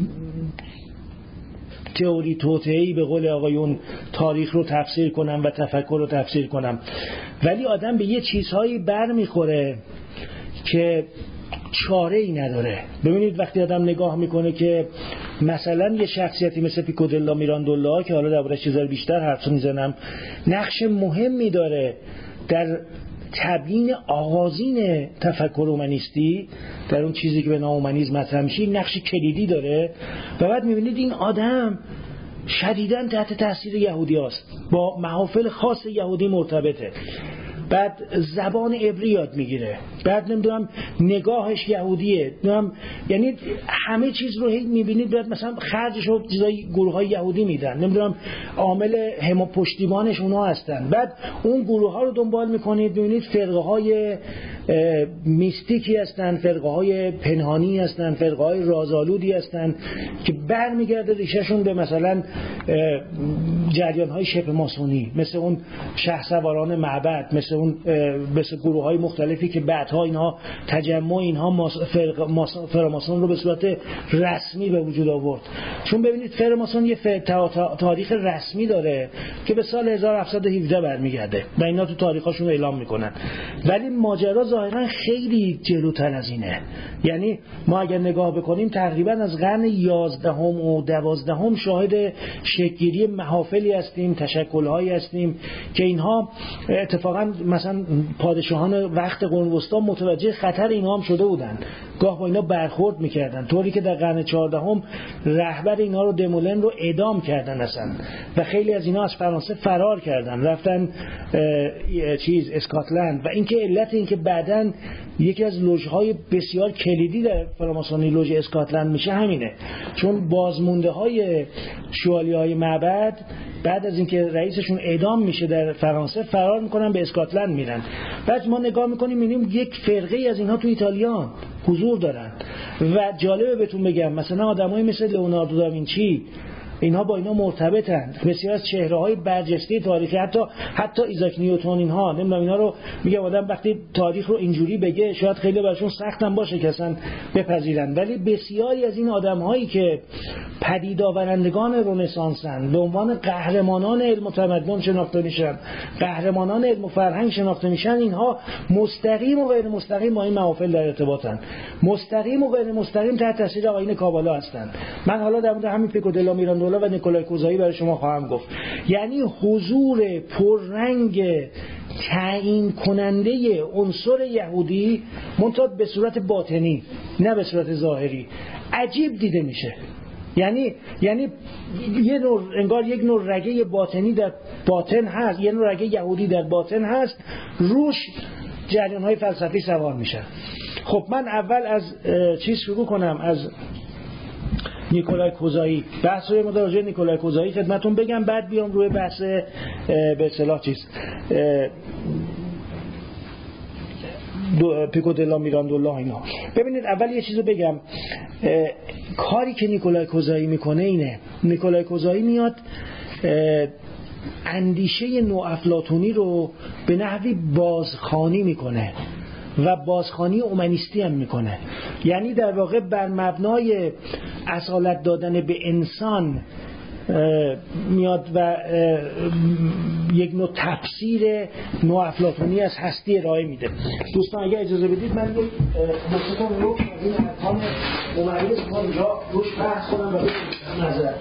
تئوری توطئه‌ای به قول آقایون تاریخ رو تفسیر کنم و تفکر رو تفسیر کنم، ولی آدم به یه چیزهایی بر میخوره که چاره ای نداره. ببینید، وقتی آدم نگاه میکنه که مثلا یه شخصیتی مثل پیکو دلا میراندولا که حالا درباره‌اش چیزا بیشتر حرف میزنم، نقش مهمی داره در تبیین آغازین تفکر اومانیستی، در اون چیزی که به نام اومانیسم مطرح میشه، نقش کلیدی داره. و بعد میبینید این آدم شدیداً تحت تاثیر یهودی هست، با محافل خاص یهودی مرتبطه، بعد زبان عبری یاد میگیره، بعد نمیدونم نگاهش یهودیه، یعنی همه چیز رو میبینید، بعد مثلا خرجش رو چیزای گروه‌های یهودی میدن، نمیدونم عامل پشتیبانش اونها هستن. بعد اون گروه‌ها رو دنبال میکنید، میبینید فرقه‌های میستیکی هستن، فرقه‌های پنهانی هستن، فرقه‌های رازآلودی هستن که برمیگرده ریشه‌شون به مثلا جریان‌های شبه ماسونی، مثل اون شهسواران معبد، مثل گروه‌های مختلفی که بعدها اینها تجمع اینها فراماسون رو به صورت رسمی به وجود آورد. چون ببینید فراماسون یه تاریخ رسمی داره که به سال 1717 برمیگرده و اینا تو تاریخاشون رو اعلام میکنن، ولی ماجرا ظاهرا خیلی جلوتر از اینه. یعنی ما اگر نگاه بکنیم تقریبا از قرن 11 و 12 شاهد شکل‌گیری محافلی هستیم، تشکل‌هایی هستیم که اینها اتفاقا مثلا پادشاهان وقت قرون وسطا متوجه خطر اینها هم شده بودن، گاه با اینا برخورد میکردن، طوری که در قرن 14 رهبر اینا رو دمولن رو اعدام کردن اصلا، و خیلی از اینا از فرانسه فرار کردن رفتن اسکاتلند. و اینکه علت اینکه بعدن یکی از لوژهای بسیار کلیدی در فراماسونی لوژ اسکاتلند میشه همینه، چون بازمونده های شوالیه‌های معبد بعد از اینکه رئیسشون اعدام میشه در فرانسه فرار میکنن به اسکاتلند میرن. بعد ما نگاه میکنیم میبینیم یک فرقه از اینها تو ایتالیا حضور دارن. و جالبه بهتون بگم مثلا آدمایی مثل لئوناردو داوینچی اینها با اینا مرتبطن، بسیار از چهره‌های برجسته تاریخی، حتی ایزاک نیوتن، اینها نمیدونم، اینا رو میگم آدم وقتی تاریخ رو اینجوری بگه شاید خیلی براشون سختم باشه که اصلا بپذیرن، ولی بسیاری از این آدم‌هایی که پدید آورندگان رنسانسن، به عنوان قهرمانان علم و تمدن شناخته میشن، قهرمانان علم و فرهنگ شناخته میشن، اینها مستقیم و غیر مستقیم با این محافل در ارتباطن، مستقیم و غیر مستقیم تحت تاثیر آیین کابالا هستن. من حالا در مورد همین پیکو دلا میراندولا و نیکولای کوزایی برای شما خواهم گفت. یعنی حضور پررنگ تعیین کننده عنصر یهودی منتها به صورت باطنی نه به صورت ظاهری عجیب دیده میشه. یعنی یه نوع انگار یک نوع رگه باطنی در باطن هست، یه نوع رگه یهودی در باطن هست، روش جریان‌های فلسفی سوار میشن. خب من اول از چیز شروع کنم، از نیکولای کوزایی. بحث روی مدارجه نیکولای کوزایی خدمتون بگم، بعد بیام روی بحث به اصطلاح چیز پیکو دلا میراندولا اینا. ببینید اول یه چیزو بگم، کاری که نیکولای کوزایی میکنه اینه، نیکولای کوزایی میاد اندیشه نوافلاطونی رو به نحوی بازخوانی میکنه و بازخوانی اومانیستی هم میکنه. یعنی در واقع بر مبنای اصالت دادن به انسان میاد و یک نوع تفسیر نوافلاطونی از هستی ارائه میده. دوستان اگه اجازه بدید من یک مستقیم رو از این ارکان اومانیسم رو اینجا روش بحث کنم و بکنم نظر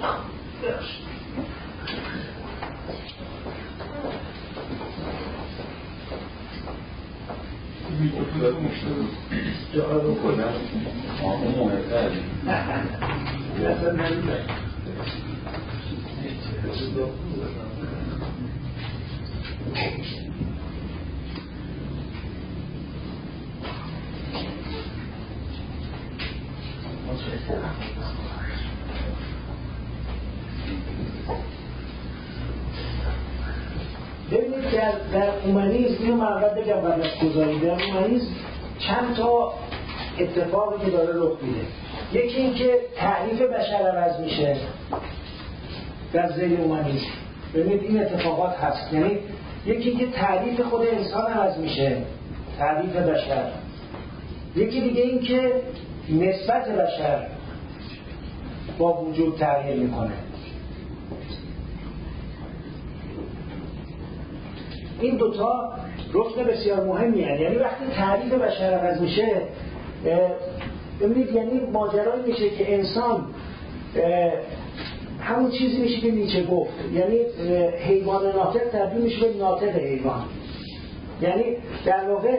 ببینید در اومانیسم اینو من اول بگم قبل از گذاری، در اومانیسم چند تا اتفاقی که داره رخ میده. یکی این که تعریف بشر عوض میشه در ذیل اومانیسم. ببینید این اتفاقات هست، یعنی یکی که تعریف خود انسان عوض میشه، تعریف بشر. یکی دیگه این که نسبت بشر با وجود تغییر میکنه. این دوتا رکن بسیار مهمی هست. یعنی وقتی تعریف بشر عوض میشه، ببینید یعنی ماجرایی میشه که انسان همون چیزی میشه که نیچه گفت، یعنی حیوان ناطق تبدیل میشه به ناطق حیوان. یعنی در واقع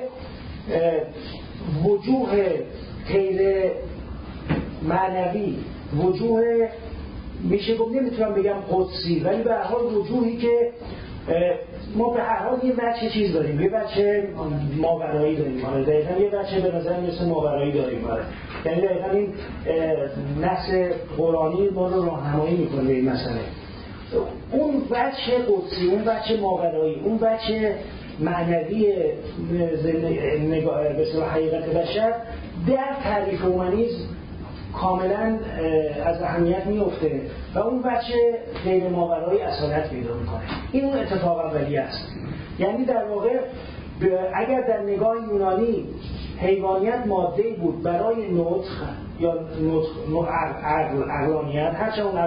وجوه غیر معنوی، وجوه میشه گفت نمیتونم بگم قدسی، ولی به هر حال وجوهی که ما به هر حال یه بچه چیز داریم، یه بچه ماورایی داریم. دقیقا یه بچه به نظر مثل ماورایی داریم. یعنی دقیقا این نص قرآنی ما رو راهنمایی میکنه به این مسئله. اون بچه قدسی، اون بچه ماورایی، اون بچه معنوی نگاه به صورت حقیقت بشر در تعریف اومانیسم کاملا از اهمیت میفته و اون بچه غیر ماورایی اصالت پیدا میکنه. این اون اتفاق اولی است. یعنی در واقع اگر در نگاه یونانی حیوانیت ماده‌ای بود برای نطق یا عقلانیت، هرچند اون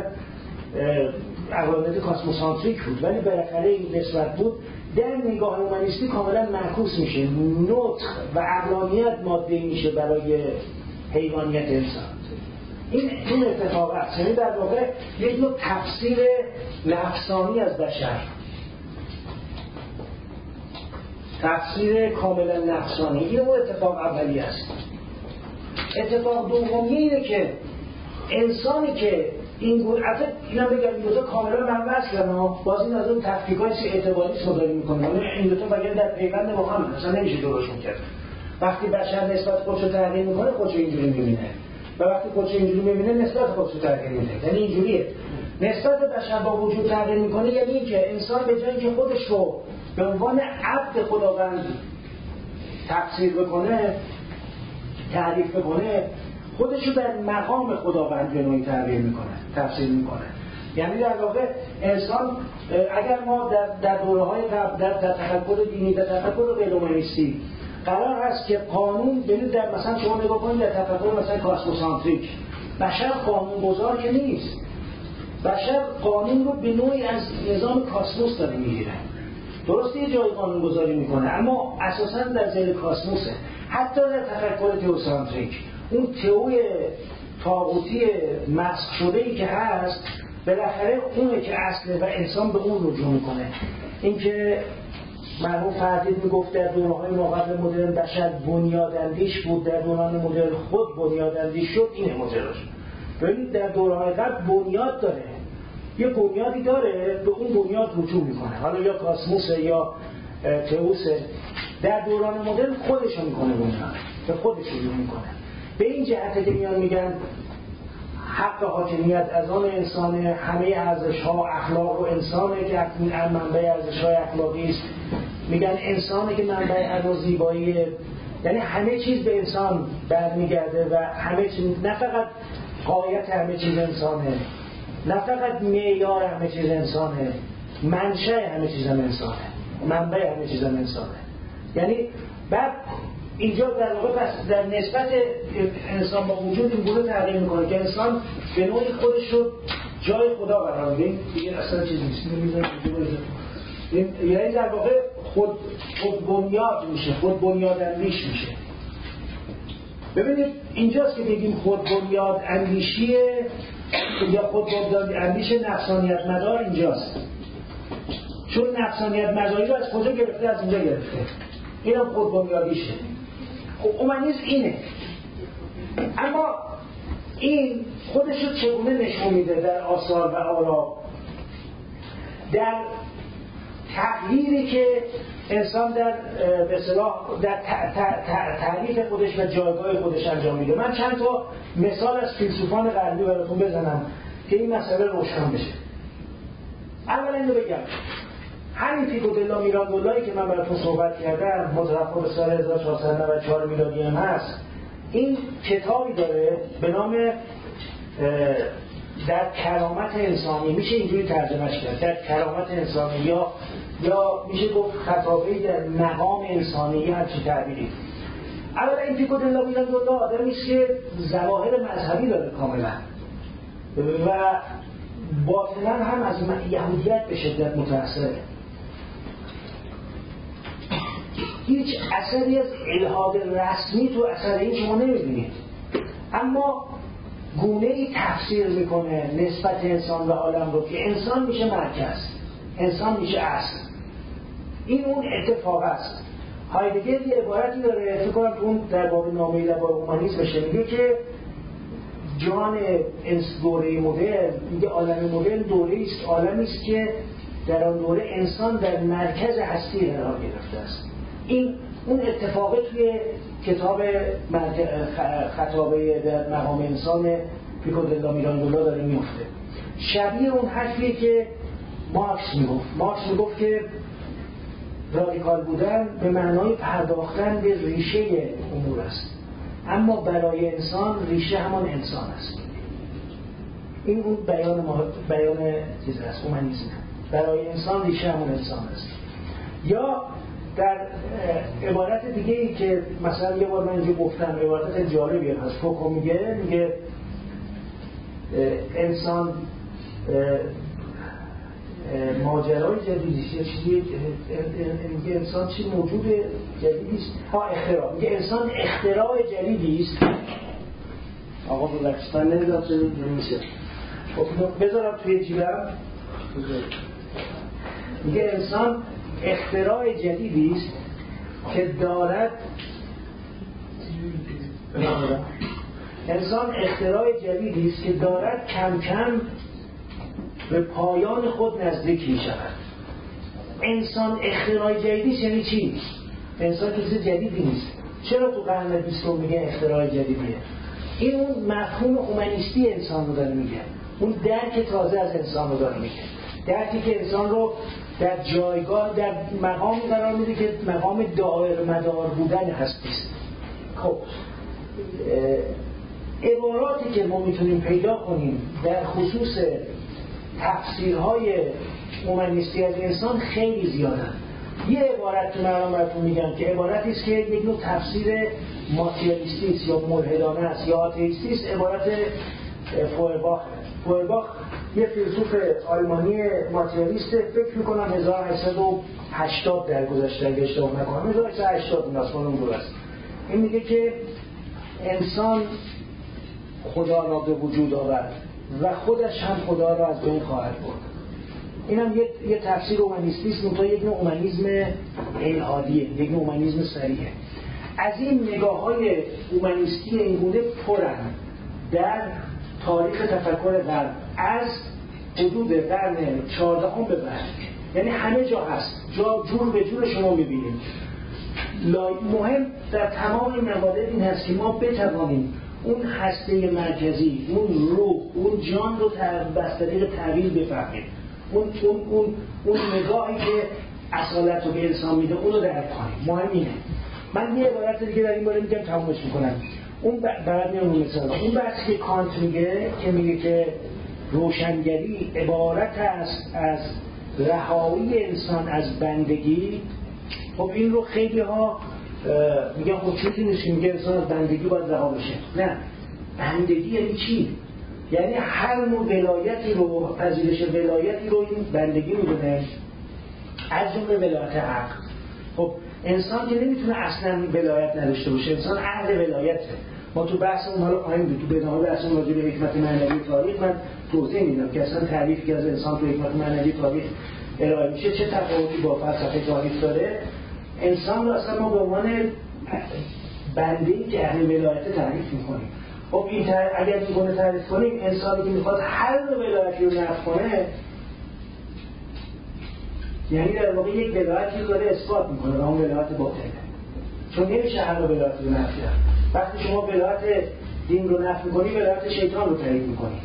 عقلانیت کاسموسانتریک بود ولی بالاخره این نسبت بود، در نگاه اومانیستی کاملا معکوس میشه. نطق و عقلانیت ماده‌ای میشه برای حیوانیت انسان. این اتفاق است. یعنی در واقع یک نوع تفسیر نفسانی از بشر، تفسیر کاملا نفسانی. این اون اتفاق اولی است. اتفاق دومی اینه که انسانی که این گونه، اینا بگم این دوتا کاملا من وصلن، باز این از اون تفکیک‌های اعتباریسم رو داریم می‌کنه. این دوتا بگم در پیوند با هم اصلا نمیشه جلوشون کرد. وقتی بشر نسبت خودش رو تغییر میکنه خودش رو اینجوری میبینه و وقتی خودش رو اینجوری میبینه نسبت خودش رو تغییر میده. یعنی اینجوریه نسبت بشر با وجود تغییر میکنه. یعنی اینکه انسان به جای اینکه خودش رو به عنوان عبد خداوند تفسیر بکنه، تعریف بکنه، خودش رو در مقام خداوند به نوعی تغییر میکنه، تفسیر میکنه. یعنی در واقع انسان اگر ما در دوره‌های قبل در تفکر دینی، در تفکر غیر اومانیستی قرار هست که قانون، ببینید در مثلا شما نگاه کنید در تفکر مثلا کاسموسانتریک، بشر قانونگذار که نیست. بشر قانون رو به نوعی از نظام کاسموس داره میگیره. درسته یه جای قانونگذاری میکنه اما اساساً در ذیل کاسموسه. حتی در تفکر تئوسانتریک اون تئوی طاغوتی مسخ شده‌ای که هست بالاخره اونه که اصله و انسان به اون رجوع میکنه. اینکه مرحوم فردید میگفت در دوره‌های ماقبل مدرن بشر بنیادندیش بود، در دوران مدرن خود بنیادندیش شد. اینه ماجراش. ببینید در دوره‌های قبل بنیاد داره، یه بنیادی داره، به اون بنیاد رجوع میکنه، حالا یا کاسموسه یا تئوسه. در دوران مدرن خودشو میکنه، بنیاد به خودش رجوع میکنه. به این جهت که میان میگن حق حاکمیت از آن انسانه، همه ارزش‌ها اخلاق و انسانه که منبع ارزش‌های اخلاقی است. میگن انسانه که منبع عقل و زیباییه. یعنی همه چیز به انسان برمیگرده و همه چیز، نه فقط غایت همه چیز انسانه، نه فقط معیار همه چیز انسانه، منشأ همه چیز هم انسانه، منبع همه چیز هم انسانه. یعنی بعد اینجا در واقع پس در نسبت انسان با وجود این گونه تغییر میکنه که انسان به نوعی خودش رو جای خدا قرار میده. دیگه اصلا چیزی نیست، یعنی در واقع خود بنیاد میشه، خود بنیاد اندیش میشه. ببینید اینجاست که بگیم خود بنیاد اندیشیه یا خود بنیاد اندیش نفسانیت مدار اینجاست، چون نفسانیت مداری رو از کجا گرفته؟ از اینجا گرفته. اینم خود بنیادیشه. خب اومانیسم اینه، اما این خودش رو چگونه نشون میده در آثار و آرا؟ در تغییری که انسان در به اصطلاح در تعریف خودش و جایگاه خودش انجام میده. من چند تا مثال از فیلسوفان غربی براتون بزنم که این مسئله روشن بشه. اولا اینو بگم، همین پیکو دلا میراندولایی که من براتون صحبت کردم متوفا به سال 1494 میلادی هم هست، این کتابی داره به نام در کرامت انسانی، میشه اینجوری ترجمهش کرد، در کرامت انسانی، یا میشه گفت خطابه‌ای در مقام انسانی، یا همچین تعبیری. اولا این پیکو دلا میراندولا آدمی است که ظواهر مذهبی داره کاملا و باطنا هم از یهودیت به شدت متأثره. هیچ اثری از الحاد رسمی تو اثر این شما نمیبینید، اما گونه ای تفسیر میکنه نسبت انسان و عالم رو که انسان میشه مرکز، انسان میشه اصل. این اون اتفاق است. هایدگر یه عبارتی داره، فکر کنم اون در باب نامه لبای اومانیسم میگه که جان دوره مدرن، میگه عالم مدرن دوره است، عالمی است که در آن دوره انسان در مرکز هستی قرار گرفته است. این اون اتفاقی توی کتاب خطابه در مقام انسان پیکو دلا میراندولا داره میفته. شبیه اون حرفیه که مارکس میگفت که رادیکال بودن به معنای پرداختن به ریشه امور است، اما برای انسان ریشه همان انسان است. این اون بیان چیز است، اومانیسم. برای انسان ریشه همون انسان است. یا در عبارت دیگه ای که مثلا یه بار من اینجا گفتم، عبارت جالبی هست، فوکو میگه انسان ماجرای جدیدیست یا چیزی، میگه انسان چی موجود جدیدیست، میگه انسان اختراع جدیدیست. آقا بلکستان نمیدونم چه میشه، بذارم توی جیبم. میگه انسان اختراع جدیدی است که دارد کم کم به پایان خود نزدیک می شود. انسان اختراع جدیدی یعنی چی؟ انسان چیز جدیدی نیست. چرا تو قرن 20 میگه اختراع جدیدیه؟ این اون مفهوم اومانیستی انسان رو داره میگه، اون درک تازه از انسان رو داره میگه، درکی که انسان رو در جایگاه، در مقامی قرار میده که مقام دائر مدار بودن هستیست. خب عباراتی که ما میتونیم پیدا کنیم در خصوص تفسیرهای اومانیستی از انسان خیلی زیادن. یه عبارت که من براتون میگم که عبارتی است که یک نوع تفسیر ماتریالیستی است یا ملحدانه است یا آتئیستی است، عبارت فویرباخ یه فیلسوف آلمانی ماتریالیست، فکر میکنم 1880 در گذشته اگه اشتباه نکنم 1880 ناسمان درست. این میگه که انسان خدا را به وجود آورد و خودش هم خدا را از بین خواهد برد. این هم یه تفسیر اومانیستی است، منتها یک نوع اومانیسم الحادیه، یک نوع اومانیسم صریحه. از این نگاه‌های اومانیستی اینگونه پرن در تاریخ تفکر غرب از حدود قرن 14 به بعد، یعنی همه جا هست، جور به جور شما می‌بینید. مهم در تمام این موارد این هست که ما بتوانیم اون هسته مرکزی، اون روح، اون جان رو از طریق تعبیر بفهمیم. اون نگاهی که اصالت رو به انسان میده اون رو درک کنیم. مهم اینه. من یه عبارت دیگه در این باره میگم تمومش میکنم. اون بعد میام اون مثلا اون بحثی که کانت میگه که روشنگری عبارت است از رهایی انسان از بندگی. خب این رو خیلی ها میگن خب چیزی نیست میگه انسان از بندگی باید رها بشه. نه، بندگی یعنی چی؟ یعنی هر نوع ولایتی رو، پذیرش ولایتی رو این بندگی میدونه، از جمله ولایت حق. خب انسان که نمیتونه اصلا ولایت نداشته باشه، انسان اهل ولایته. ما تو بحث اون رو خواهیم دید، تو برنامه بحث راجع به حکمت معنوی تاریخ من توضیح میدم که اصلا تعریفی که از انسان تو حکمت معنوی تاریخ ارائه میشه چه تفاوتی با فلسفه تاریخ داره. انسان رو اصلا ما به عنوان بنده‌ای که اهل ولایت تعریف میکنیم. خب این اگر این گونه تعریف کنیم، انسانی که میخواد هر نوع ولایتی رو نفی کنه، یعنی در واقع یک ولایتی رو داره اثبات میکنه و اون ولایت باطله. چون نمیشه هر نوع ولایتی رو نفی کرد. وقتی شما ولایت دین رو نفی میکنی، ولایت شیطان رو تایید میکنی.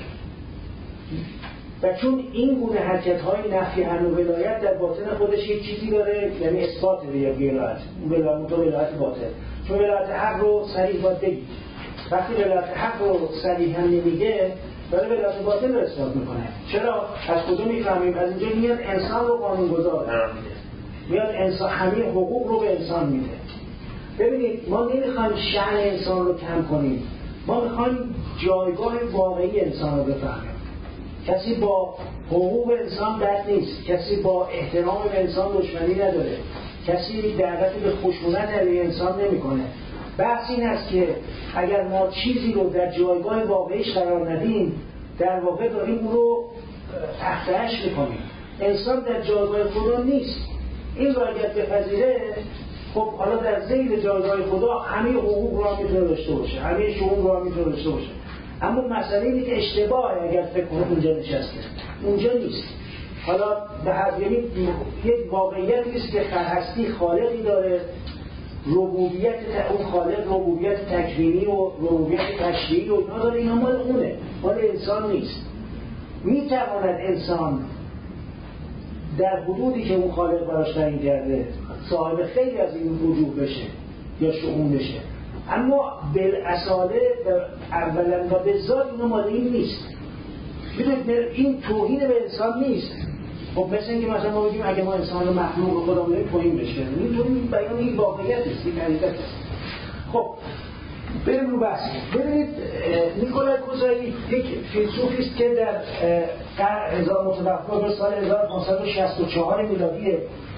و چون این گونه حرکت‌های نفی هر نوع ولایت در باطن خودش یک چیزی داره، یعنی اثبات یک ولایت، اون ولایت باطل. چون ولایت حق رو صریح باید بگید. وقتی ولایت حق رو صریحا نمیگه، داره ولایت باطل رو اثبات میکنه. چرا؟ از کجا میفهمیم؟ از اینجا میاد انسان رو قانون‌گذار قرار میده. میاد انسان همه حقوق رو به انسان میده. ببینید ما نمیخوایم شأن انسان رو کم کنیم. ما میخوایم جایگاه واقعی انسان رو بفهمیم. کسی با حقوق انسان بد نیست، کسی با احترام به انسان دشمنی نداره، کسی دعوتی به خشونت علیه انسان نمیکنه. بحث این است که اگر ما چیزی رو در جایگاه واقعیش قرار ندیم، در واقع داریم اون رو تحتش میکنیم. انسان در جایگاه خدا نیست. این رو اگر بپذیره، خب حالا در ذیل جایگاه خدا همه حقوق رو هم میتونه داشته باشه، همه شؤون رو هم میتونه داشته باشه. اما مسئله اینه که اشتباهه اگر فکر کنه اونجا نشسته. اونجا نیست. حالا به هر یعنی یک واقعیتی است که هستی خالقی داره، ربوبیت اون خالق ربوبیت تکوینی و ربوبیت تشریعی و اینا داره، اینا مال اونه، مال انسان نیست. میتواند انسان در حدودی که اون خالق براش تعیین کرده صاحب خیلی از این وجود بشه یا شؤون بشه، اما بالاصاله اولا و به ذات اینا مال این نیست. ببینید این توهین به انسان نیست. خب مثل اینکه مثلا ما بگیم اگه ما انسان رو مخلوق خدا بودیم توهین بشه، این توهین بیان این واقعیت است، این حقیقت است. خب بریم رو بحث. ببینید نیکولای کوزایی یک فیلسوفی است که در قرن 1000 متوفی سال 1564 میلادی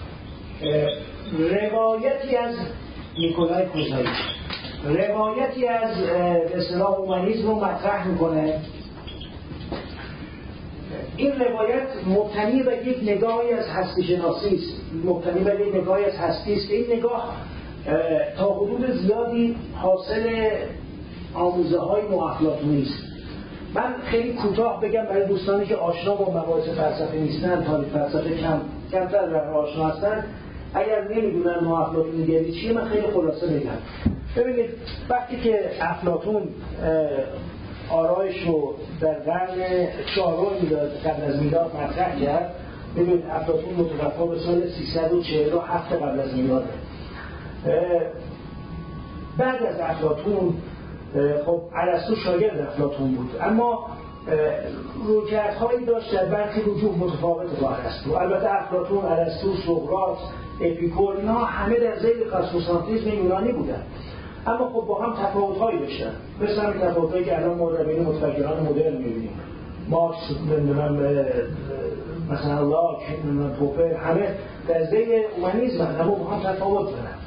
روایتی از نیکولای کوزایی، روایتی از اصطلاح اومانیسم رو مطرح میکنه. این روایت مبتنی بر یک نگاهی از هستی شناسی است، مبتنی بر یک نگاهی از هستی است. این نگاه تا حدود زیادی حاصل آموزه های افلاطونی است. من خیلی کوتاه بگم برای دوستانی که آشنا با مباحث فلسفه نیستن، تاریخ فلسفه کمتر در آشنا هستن، اگر نمیدونن افلاطونی چیه من خیلی خلاصه بگم. ببینید وقتی که افلاطون آرایش رو در قرن 4 میلاد قبل از میلاد مطرح کرد، ببینید افلاطون متوفی به سال 347 قبل از میلاد. بعد از افلاطون خب ارسطو شاگرد افلاطون بود، اما رویکردهایی داشت در برخی وجوه متفاوت با ارسطو. البته افلاطون، ارسطو، سقراط، اپیکور اینا همه در ذیل کاسموسانتریسم یونانی بودن، اما خب با هم تفاوت‌هایی داشتن، مثل همین تفاوت‌هایی که الان ما در بین متفکران مدرن می‌بینیم. مارکس، مثلا لاک، پوپر، همه در ذیل اومانیسم اما با هم تفاوت دارن.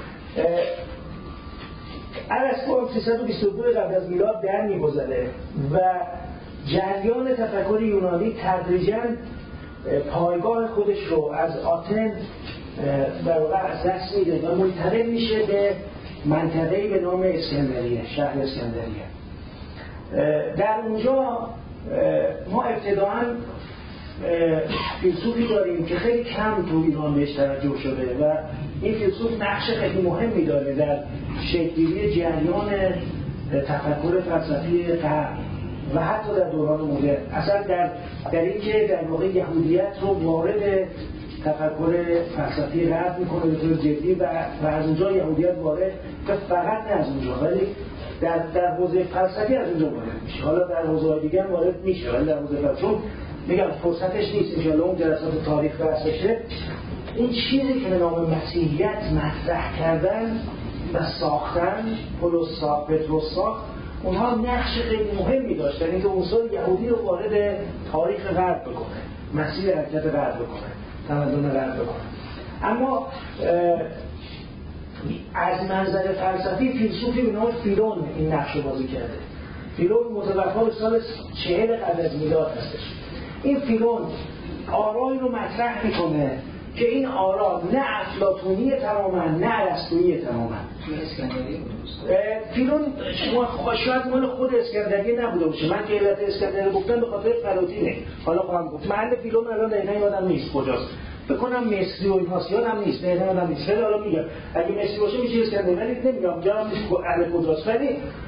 ارسطو 322 قبل از میلاد در می‌گذره و جریان تفکر یونانی تدریجاً پایگاه خودش رو از آتن در واقع از دست میده و منتقل میشه به منطقه‌ای به نام اسکندریه، شهر اسکندریه. در اونجا ما ابتداعاً فیلسوفی داریم که خیلی کم تو ایران بهش توجه شده و این فیلسوف نقش خیلی مهمی داره در شکل‌گیری جریان تفکر فلسفی غرب و حتی در دوران مدرن. اصلا در اینکه در واقع یهودیت رو وارد تفکر فلسفی غرب میکنه به طور جدی و از اونجا یهودیت وارد، که فقط نه از اونجا ولی در حوزه فلسفی از اونجا وارد میشه. حالا در حوزه‌های دیگه وارد میشه ولی در حوزه فلسفی، چون میگم فرصتش نیست انشاءالله اون جلسات تاریخ بحث بشه. این چیزی که به نام مسیحیت مطرح کردن و ساختن، پولس ساخت، پتروس ساخت، اونها نقش خیلی مهمی داشتن اینکه عنصر یهودی رو وارد تاریخ غرب بکنه، مسیر حرکت غرب بکنه، تمدن غرب بکنه. اما از منظر فلسفی فیلسوفی به نام فیلون این نقش رو بازی کرده. فیلون متوفا به سال 40 قبل از میلاد هستش. این فیلون آرایی رو مطرح میکنه که این آرا نه افلاطونی تماما نه ارسطویی تماما. فیلون شما شاید مال خود اسکندریه نبوده باشه، من که علت اسکندریه گفتم به خاطر فلاطینه، حالا خواهم گفت محل فیلون الان دقیقا یادم نیست کجاست، بکنم مصری و اینهاست یادم نیست، دقیقا یادم نیست، ولی حالا میگم اگه مصری باشه میشه اسکندریه، ولی نمیگم جا نیست اهل کجاست. ولی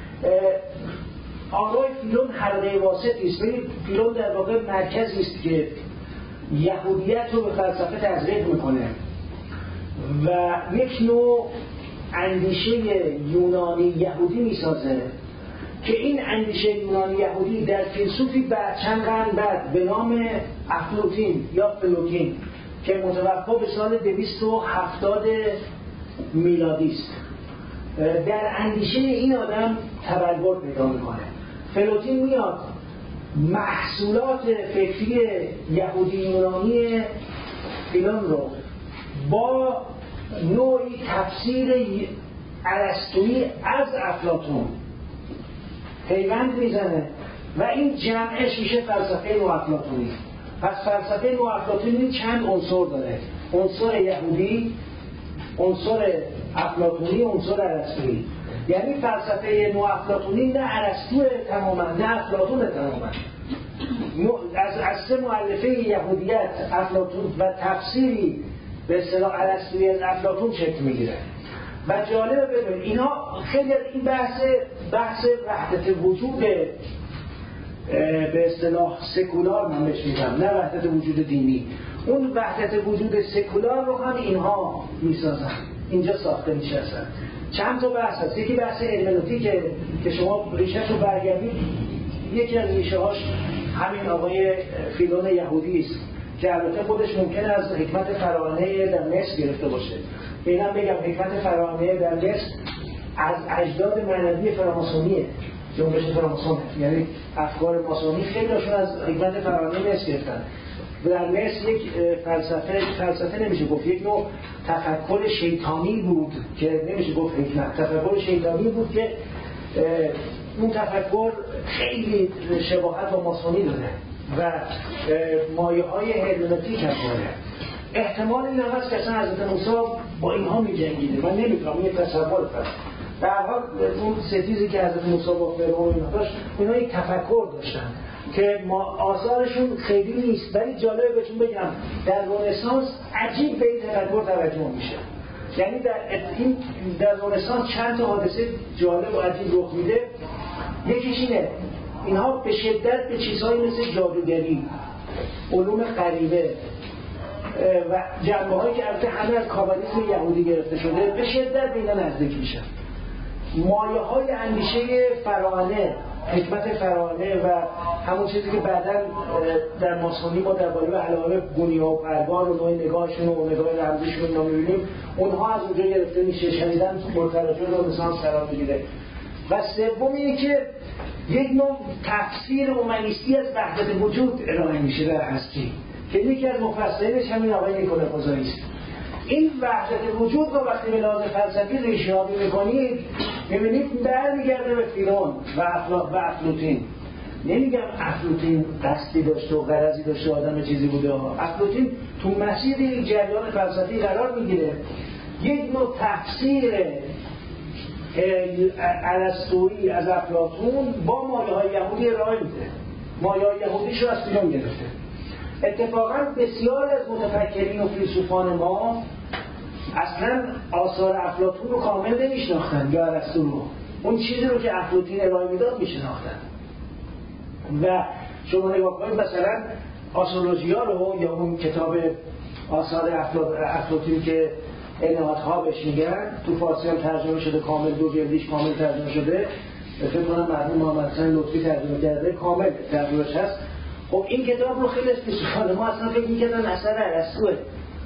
آرای فیلون حلقه واسطی است. فیلون در واقع مرکزی است که یهودیت رو به فلسفه تزریق میکنه و یک نوع اندیشه یونانی یهودی میسازه که این اندیشه یونانی یهودی در فیلسوفی بعد چند قرن بعد به نام افلاطین یا فلوتین که متوفا به سال 270 میلادی است، در اندیشه این آدم تبلور پیدا میکنه. فلوتین میاد محصولات فکری یهودی یونانی فیلون رو با نوعی تفسیر ارسطویی از افلاطون پیوند میزنه و این جمعش میشه فلسفه نوافلاطونی. پس فلسفه نوافلاطونی چند عنصر داره: عنصر یهودی، عنصر افلاطونی، عنصر ارسطویی. یعنی فلسفه نوافلاطونی نه ارسطو تماما نه افلاطون تماما، از سه مؤلفه یهودیت، افلاطون و تفسیری به اصطلاح ارسطویی از افلاطون شکل میگیره. و جالبه ببین اینا خیلی این بحث وحدت وجود به اصطلاح سکولار من بهش میگم، نه وحدت وجود دینی، اون وحدت وجود سکولار رو هم اینها میسازن، اینجا ساخته میشه. اصلا چند تا بحث هست. یکی بحث هرمنوتیکه که شما ریشه‌ش رو برگردید، یکی از ریشه‌هاش همین آقای فیلون یهودی است که البته خودش ممکنه از حکمت فراعنه در مصر گرفته باشه. اینم بگم حکمت فراعنه در مصر از اجداد معنوی فراماسونیه، جنبش فراماسونه، یعنی افکار ماسونی خیلیشون از حکمت فراعنه مصر گرفتن. در مصر یک فلسفه نمیشه گفت، یک نوع تفکر شیطانی بود که نمیشه گفت حکمت، تفکر شیطانی بود که اون تفکر خیلی شباهت با ماسونی داره و مایه های هرمنوتیک هم داره. احتمال این هست که اصلا حضرت موسی با اینها می جنگیده، من نمیتونم این تصور کنم. در حال اون ستیزی که حضرت موسی با فرعون اینا داشت، اینا یک تفکر داشتن که ما آثارشون خیلی نیست، ولی جالبه بهتون بگم در رنسانس عجیب به این تفکر توجه میشه. یعنی در رنسانس چند تا حادثه جالب و عجیب رخ میده. یکیش اینه اینها به شدت به چیزهایی مثل جادوگری، علوم غریبه و جنبه هایی که البته همه از کابالیسم یهودی گرفته شده به شدت به اینا نزدیک میشن. مایه های اندیشه فراعنه، حکمت فراعنه و همون چیزی که بعداً در ماسونی ما درباره علائم گونیا و پرگار و نوع نگاهشون و نگاه رمزیشون اینا می‌بینیم، اونها از اونجا گرفته میشه، شنیدن مرتجع رنسانس قرار میگیره. و سوم اینه که یک نوع تفسیر اومانیستی از وحدت وجود ارائه میشه در هستی که یکی از مفسرینش همین آقای نیکولا پوزاری است. این وحدت وجود رو وقتی به لحاظ فلسفی ریشه‌یابی می‌کنید می‌بینید برمیگرده به فیلون و افلاطین. نمیگم افلاطین قصدی داشته و غرضی داشته آدم چیزی بوده، افلاطین تو مسیر یک جریان فلسفی قرار میگیره، یک نوع تفسیر ارسطویی از افلاطون با مایه‌های یهودی ارائه میده. مایه‌های یهودیشو از فیلون گرفته. اتفاقاً بسیار از متفکرین و فیلسوفان ما اصلاً آثار افلاطون رو کامل نمیشناختن یا ارسطو رو، اون چیزی رو که افلاطون ارائه میداد میشناختن. و شما نگاه کنید مثلا آسولوژیا رو یا اون کتاب آثار افلاطون که انعاتها بهش میگن، تو فارسی هم ترجمه شده کامل، دو جلدیش کامل ترجمه شده، فکر کنم مرحوم محمد حسین لطفی ترجمه کرده، کامل ترجمهش هست. خب این کتاب رو خیلی از فیلسوفان ما اصلا فکر می‌کردن اثر ارسطوئه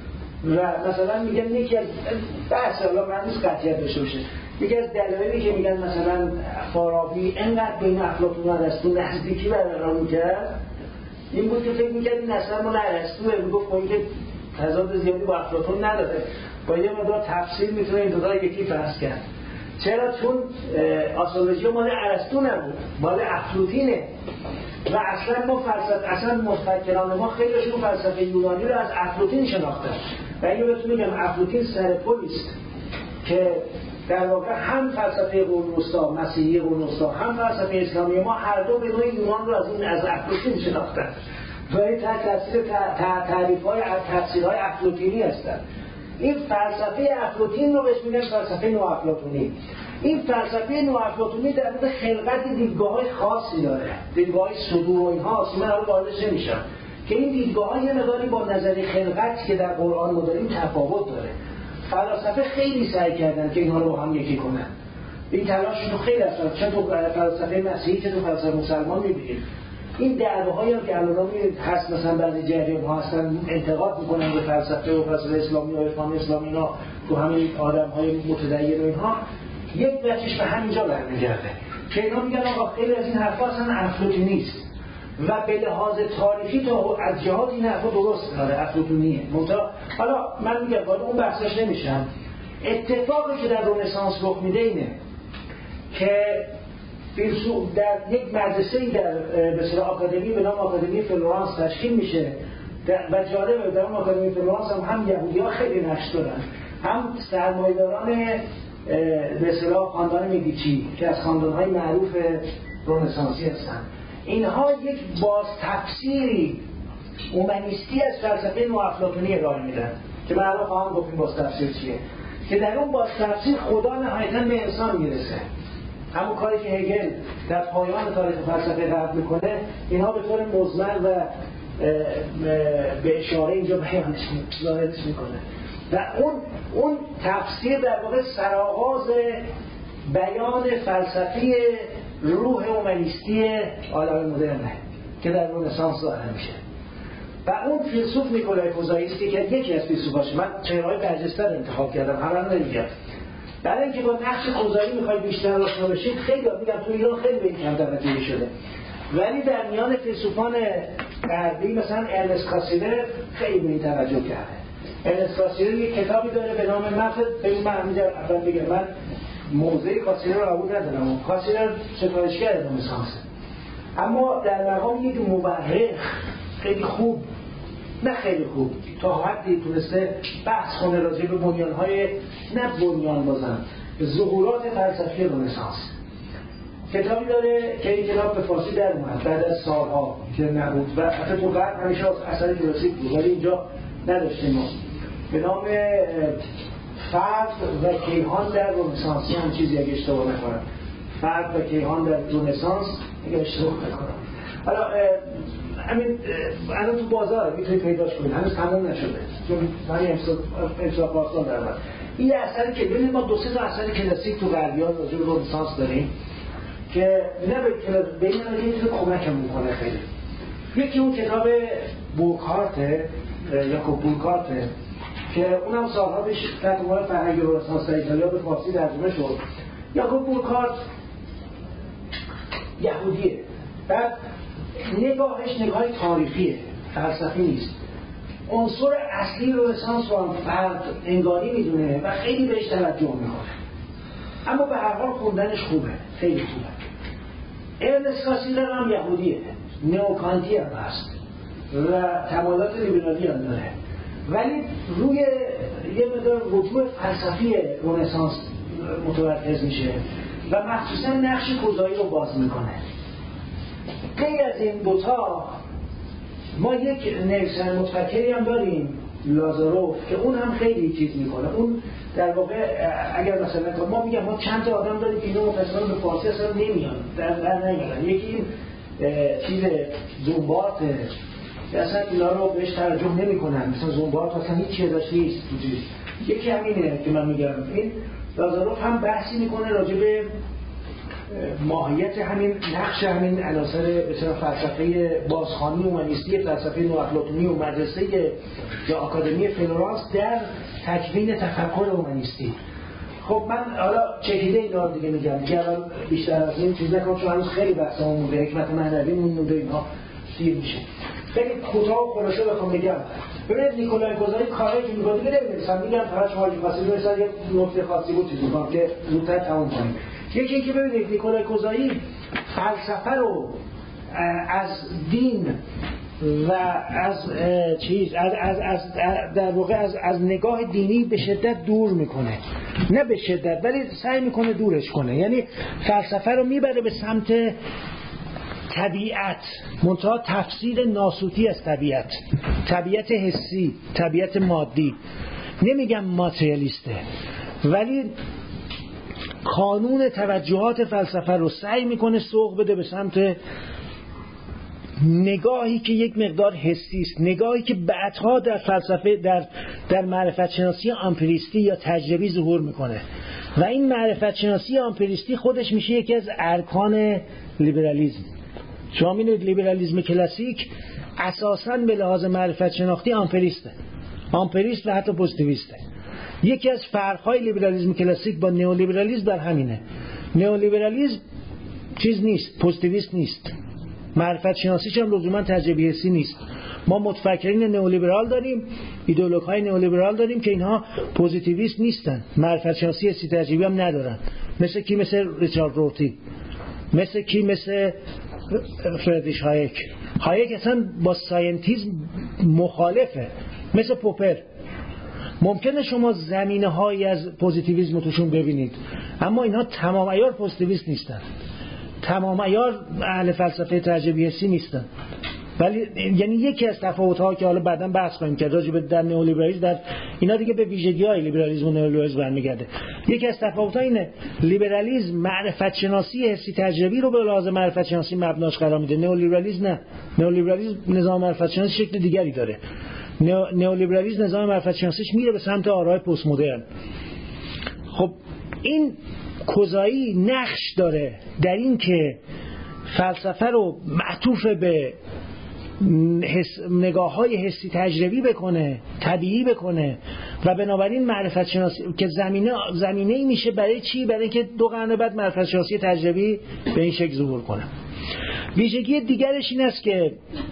و مثلا میگن یکی از بحث حالا من نیست قطعیت داشته باشه، یکی از دلایلی که میگن مثلا فارابی انقدر بین افلاطون و ارسطو نزدیکی برقرار می‌کرد این بود که فکر می‌کرد این اصلا مال ارسطوئه، میگفت با اینکه تضاد زیادی با افلاطون نداره با یه مقدار تفسیر میتونه این دو تا یکی فرض کرد. چرا؟ چون آسولوژی مال ارسطو نبود، مال افلاطینه و اصلا ما فلسفه اصلا مفکران ما خیلیشون فلسفه یونانی رو از افلاطین شناختن و اینو بهتون میگم افلاطین سرپولیست که در واقع هم فلسفه قرون وسطا مسیحی قرون وسطا هم فلسفه اسلامی ما هر دو به نوعی یونان رو از افلاطین شناختن و این تاثیر تعریف‌های تفسیرهای افلاطینی هستند. این فلسفه افلاطین رو بهش میگن فلسفه نوافلاطونی. این فلسفه نوافلاطونی در مورد خلقت دیدگاه‌های خاصی داره، دیدگاه‌های صدور و اینها اصلا من رو واردش نمیشم که این دیدگاه‌ها یه مقداری با نظریه خلقت که در قرآن ما داریم تفاوت داره. فلاسفه خیلی سعی کردن که اینها رو با هم یکی کنن. این تلاششون خیلی اصلا چه تو فلسفه مسیحی چه تو فلسفه مسلمان می‌بینید. این دعواهایی هم که الان هست مثلا بعضی جریان‌ها هستن انتقاد میکنن به فلسفه و فلسفه اسلامی و عرفان اسلامی اینا تو همین آدم‌های متدین و اینها یک بچش به همینجا برمیگرده که اینا میگن آقا خیلی از این حرفا اصلا افلاطونی نیست و به لحاظ تاریخی تا از جهات این حرفا درست داره افلاطونیه. حالا من میگم وارد اون بحثش نمیشم. اتفاقی که در رنسانس رخ میده اینه که فیلسوف در یک مدرسه‌ای در مثلا آکادمی به نام آکادمی فلورانس تشکیل میشه و جالبه در اون آکادمی فلورانس هم یهودی‌ها خیلی نقش دارن، هم سرمایه‌داران مثلا خاندان مدیچی که از خاندان‌های معروف رنسانسی هستن. اینها یک باز تفسیری اومانیستی از فلسفه نوافلاطونی ارائه میدن که من الان خواهم گفتیم باز تفسیر چیه، که در اون باز تفسیر خدا نهایتاً به انسان میرسه. همون کاری که هگل در پایان تاریخ فلسفه قبل میکنه اینها به طور مزمن و به اشاره اینجا بیانش ظاهرش میکنه و اون تفسیر در واقع سرآغاز بیان فلسفی روح اومانیستی عالم مدرنه که در رنسانس ظاهر میشه. و اون فیلسوف نیکولای کوزاییسکی که یکی از فیلسوفاش، من چهره‌های برجسته رو انتخاب کردم همه رو نمیگم برای اینکه با نقش کوزایی میخوای بیشتر آشنا بشید. خیلی میگم تو ایران خیلی به این کم توجهی شده ولی در میان فیلسوفان غربی مثلا ارنست کاسینر خیلی به این توجه کرده. ارنست کاسینر یک کتابی داره به نام من همینجا اول بگم من موضع کاسینر رو قبول ندارم. کاسینر ستایشگر رنسانسه اما در مقام یک مورخ خیلی خوب، نه خیلی خوب، تا حدی تونسته بحث کنه راجع به بنیان‌های نه بنیان بازن ظهورات فلسفی رنسانس. کتابی داره که این کتاب به فارسی در اومد بعد از سالها که نبود و حتی تو غرب همیشه اثر کلاسیک بود ولی اینجا نداشتیم ما، به نام فرد و کیهان در رنسانس. هم چیزی اگه اشتباه نکنم فرد و کیهان در رنسانس اگه اشتباه نکنم. حالا همین الان تو بازار میتونید پیداش کنید، هنوز تموم نشده چون من امسال پارسال در من این اثری که ببینید ما دو سه تا اثر کلاسیک تو غربیان راجع به رنسانس داریم که نه به این معنی میتونه کمکم میکنه خیلی. یکی اون کتاب بورکارت یاکوب بورکارت که اونم سالها پیش تحت عنوان فرهنگ رنسانس در ایتالیا به فارسی ترجمه شد. یاکوب بورکارت یهودیه، بعد نگاهش نگاه تاریخیه، فلسفی نیست. عنصر اصلی رنسانس رو هم فرد انگاری میدونه و خیلی بهش توجه میکنه اما به هر حال خوندنش خوبه، خیلی خوبه. ارنست کاسینر هم یهودیه، نئوکانتی هم هست و تمایلات لیبرالی هم داره ولی روی یه مقدار وجوه فلسفی رنسانس متمرکز میشه و مخصوصا نقش کوزایی رو باز میکنه. غیر از این دوتا ما یک نویسنده متفکری هم داریم لازاروف که اون هم خیلی چیز میکنه. اون در واقع اگر مثلا ما میگم ما چند تا آدم داریم که اینو مفصلا به فارسی اصلا نمیان در نمیارن. یکی این چیز زومبارت که اصلا اینا رو بهش توجه نمیکنن، مثلا زومبارت اصلا هیچ چیزی ازش نیست. یکی همینه که من میگم این لازاروف هم بحثی میکنه راجع به ماهیت همین نقش همین عناصر مثلا فلسفه بازخوانی اومانیستی، فلسفه نوافلاطونی و مدرسه یا آکادمی فلورانس در تکوین تفکر اومانیستی. خب من حالا چکیده اینا دیگه میگم دیگه، الان بیشتر از این چیز نکنم چون هنوز خیلی بحثمون مونده، حکمت معنوی مونده، اینا سیر میشه. خیلی کوتاه و خلاصه بخوام بگم، ببینید نیکولای کوزایی کاری که می‌کنه دیگه نمی‌رسم، میگم فقط شما اگه واسه مثلا یه نکته خاصی بود چیزی می‌گم که زودتر تموم کنیم. یکی اینکه ببینید نیکولای کوزایی فلسفه رو از دین و از در واقع از نگاه دینی به شدت دور میکنه، نه به شدت ولی سعی میکنه دورش کنه. یعنی فلسفه رو میبره به سمت طبیعت، منتها تفسیر ناسوتی از طبیعت حسی، طبیعت مادی. نمیگم ماتریالیسته، ولی کانون توجهات فلسفه رو سعی میکنه سوق بده به سمت نگاهی که یک مقدار حسی است، نگاهی که بعدها در فلسفه در معرفت شناسی آمپریستی یا تجربی ظهور میکنه و این معرفت شناسی آمپریستی خودش میشه یکی از ارکان لیبرالیسم. شما می‌بینید لیبرالیسم کلاسیک اساساً به لحاظ معرفت شناختی آمپریست و حتی پوزیتیویسته. یکی از فرق‌های لیبرالیسم کلاسیک با نئولیبرالیسم در همینه. نئولیبرالیسم چیز نیست، پوزیتیویست نیست، معرفت شناسیش هم لزوما تجربی حسی نیست. ما متفکرین نئولیبرال داریم، ایدئولوژهای نئولیبرال داریم که اینها پوزیتیویست نیستن، معرفت شناسی حسی تجربی هم ندارن. مثل کی؟ مثل ریچارد رورتی. مثل فریدریش هایک اصلا با ساینتیزم مخالفه. مثل پوپر. ممکنه شما زمینه‌هایی از پوزیتیویسم توشون ببینید، اما اینها تمام عیار پوزیتیویست نیستن، تمام عیار اهل فلسفه تجربی حسی نیستن. ولی یعنی یکی از تفاوت‌ها که حالا بعداً بحث خواهیم کرد راجع به در نئولیبرالیسم، در اینا دیگه به ویژگی‌های لیبرالیسم و نئولیبرالیسم برمیگرده. یکی از تفاوت‌ها اینه لیبرالیسم معرفت شناسی حسی تجربی رو به لحاظ معرفت شناسی مبناش قرار میده، نئولیبرالیسم نه. نئولیبرالیسم نظام معرفت شناسی شکل دیگری داره. نئولیبرالیسم نظام معرفت شناسیش میره به سمت آرای پست مدرن. خب این کوزایی نقش داره در این که فلسفه رو معطوف به نگاه‌های حسی تجربی بکنه، طبیعی بکنه و بنابراین معرفت شناسی که زمینه‌ای میشه برای چی؟ برای اینکه 2 قرن بعد معرفت شناسی تجربی به این شکل ظهور کنه. ویژگی دیگرش این است که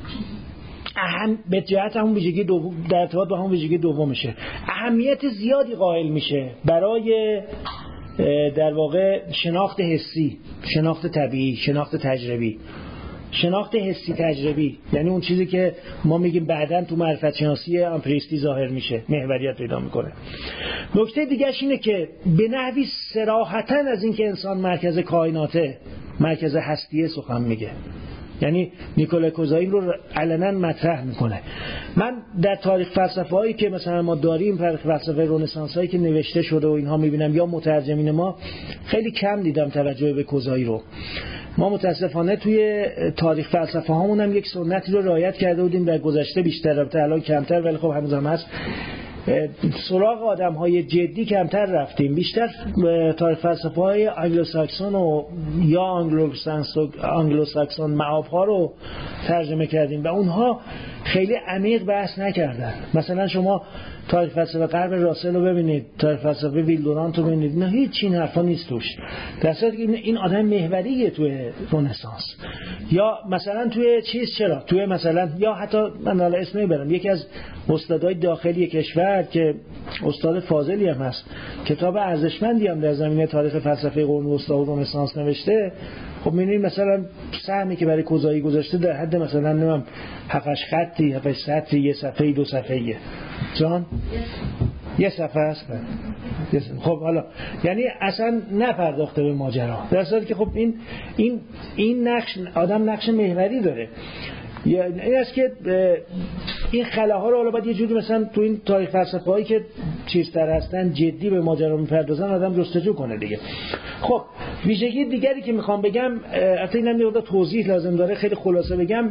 به جهت همون ویژگی دوم، در ارتباط با همون ویژگی دومشه، اهمیت زیادی قائل میشه برای در واقع شناخت حسی، شناخت طبیعی، شناخت تجربی. شناخت حسی تجربی یعنی اون چیزی که ما میگیم بعداً تو معرفت شناسی آمپریستی ظاهر میشه، محوریت پیدا میکنه. نکته دیگه‌اش اینه که به نحوی صراحتاً از این که انسان مرکز کائناته، مرکز هستیه سخن میگه. یعنی نیکولای کوزایی رو علنا مطرح میکنه. من در تاریخ فلسفه هایی که مثلا ما داریم، تاریخ فلسفه رنسانس هایی که نوشته شده و اینها میبینم یا مترجمین ما، خیلی کم دیدم توجه به کوزایی رو. ما متاسفانه توی تاریخ فلسفه هامون هم یک سنتی رو رعایت کرده بودیم در گذشته بیشتر، البته الان کمتر ولی خب هنوز هم هست، سراغ آدم های جدی کمتر رفتیم. بیشتر تاریخ فلسفه های انگلوساکسون و یا انگلوساکسون معاب ها رو ترجمه کردیم و اونها خیلی عمیق بحث نکردن. مثلا شما تاریخ فلسفه غرب راسل رو ببینید، تاریخ فلسفه ویلدورانت رو ببینید، نه هیچ این حرفا نیست توش. در صورتی که این آدم محوریه توی رنسانس. یا مثلا توی چیز، چرا توی مثلا یا حتی من حالا اسم نمیبرم، یکی از استادای داخلی کشور که استاد فاضلی هم هست، کتاب ارزشمندی هم در زمینه تاریخ فلسفه قرون وسطی و رنسانس نوشته. خب می‌بینید مثلا سهمی که برای کوزایی گذاشته در حد مثلا نمیدونم 7 خطی، 7 سطری، یه صفحه‌ای، 2 صفحه‌ایه. جان یه صفحه است. خب حالا یعنی اصلا نپرداخته به ماجرا، در صورتی که خب این نقش آدم نقش محوری داره. این است که این خلاها رو حالا باید یه جوری مثلا تو این تاریخ فلسفه هایی که چیزتر هستن جدی به ماجرا میپردازن آدم جستجو کنه دیگه. خب ویژگی دیگری که میخوام بگم، البته اینم یه مقدار توضیح لازم داره، خیلی خلاصه بگم،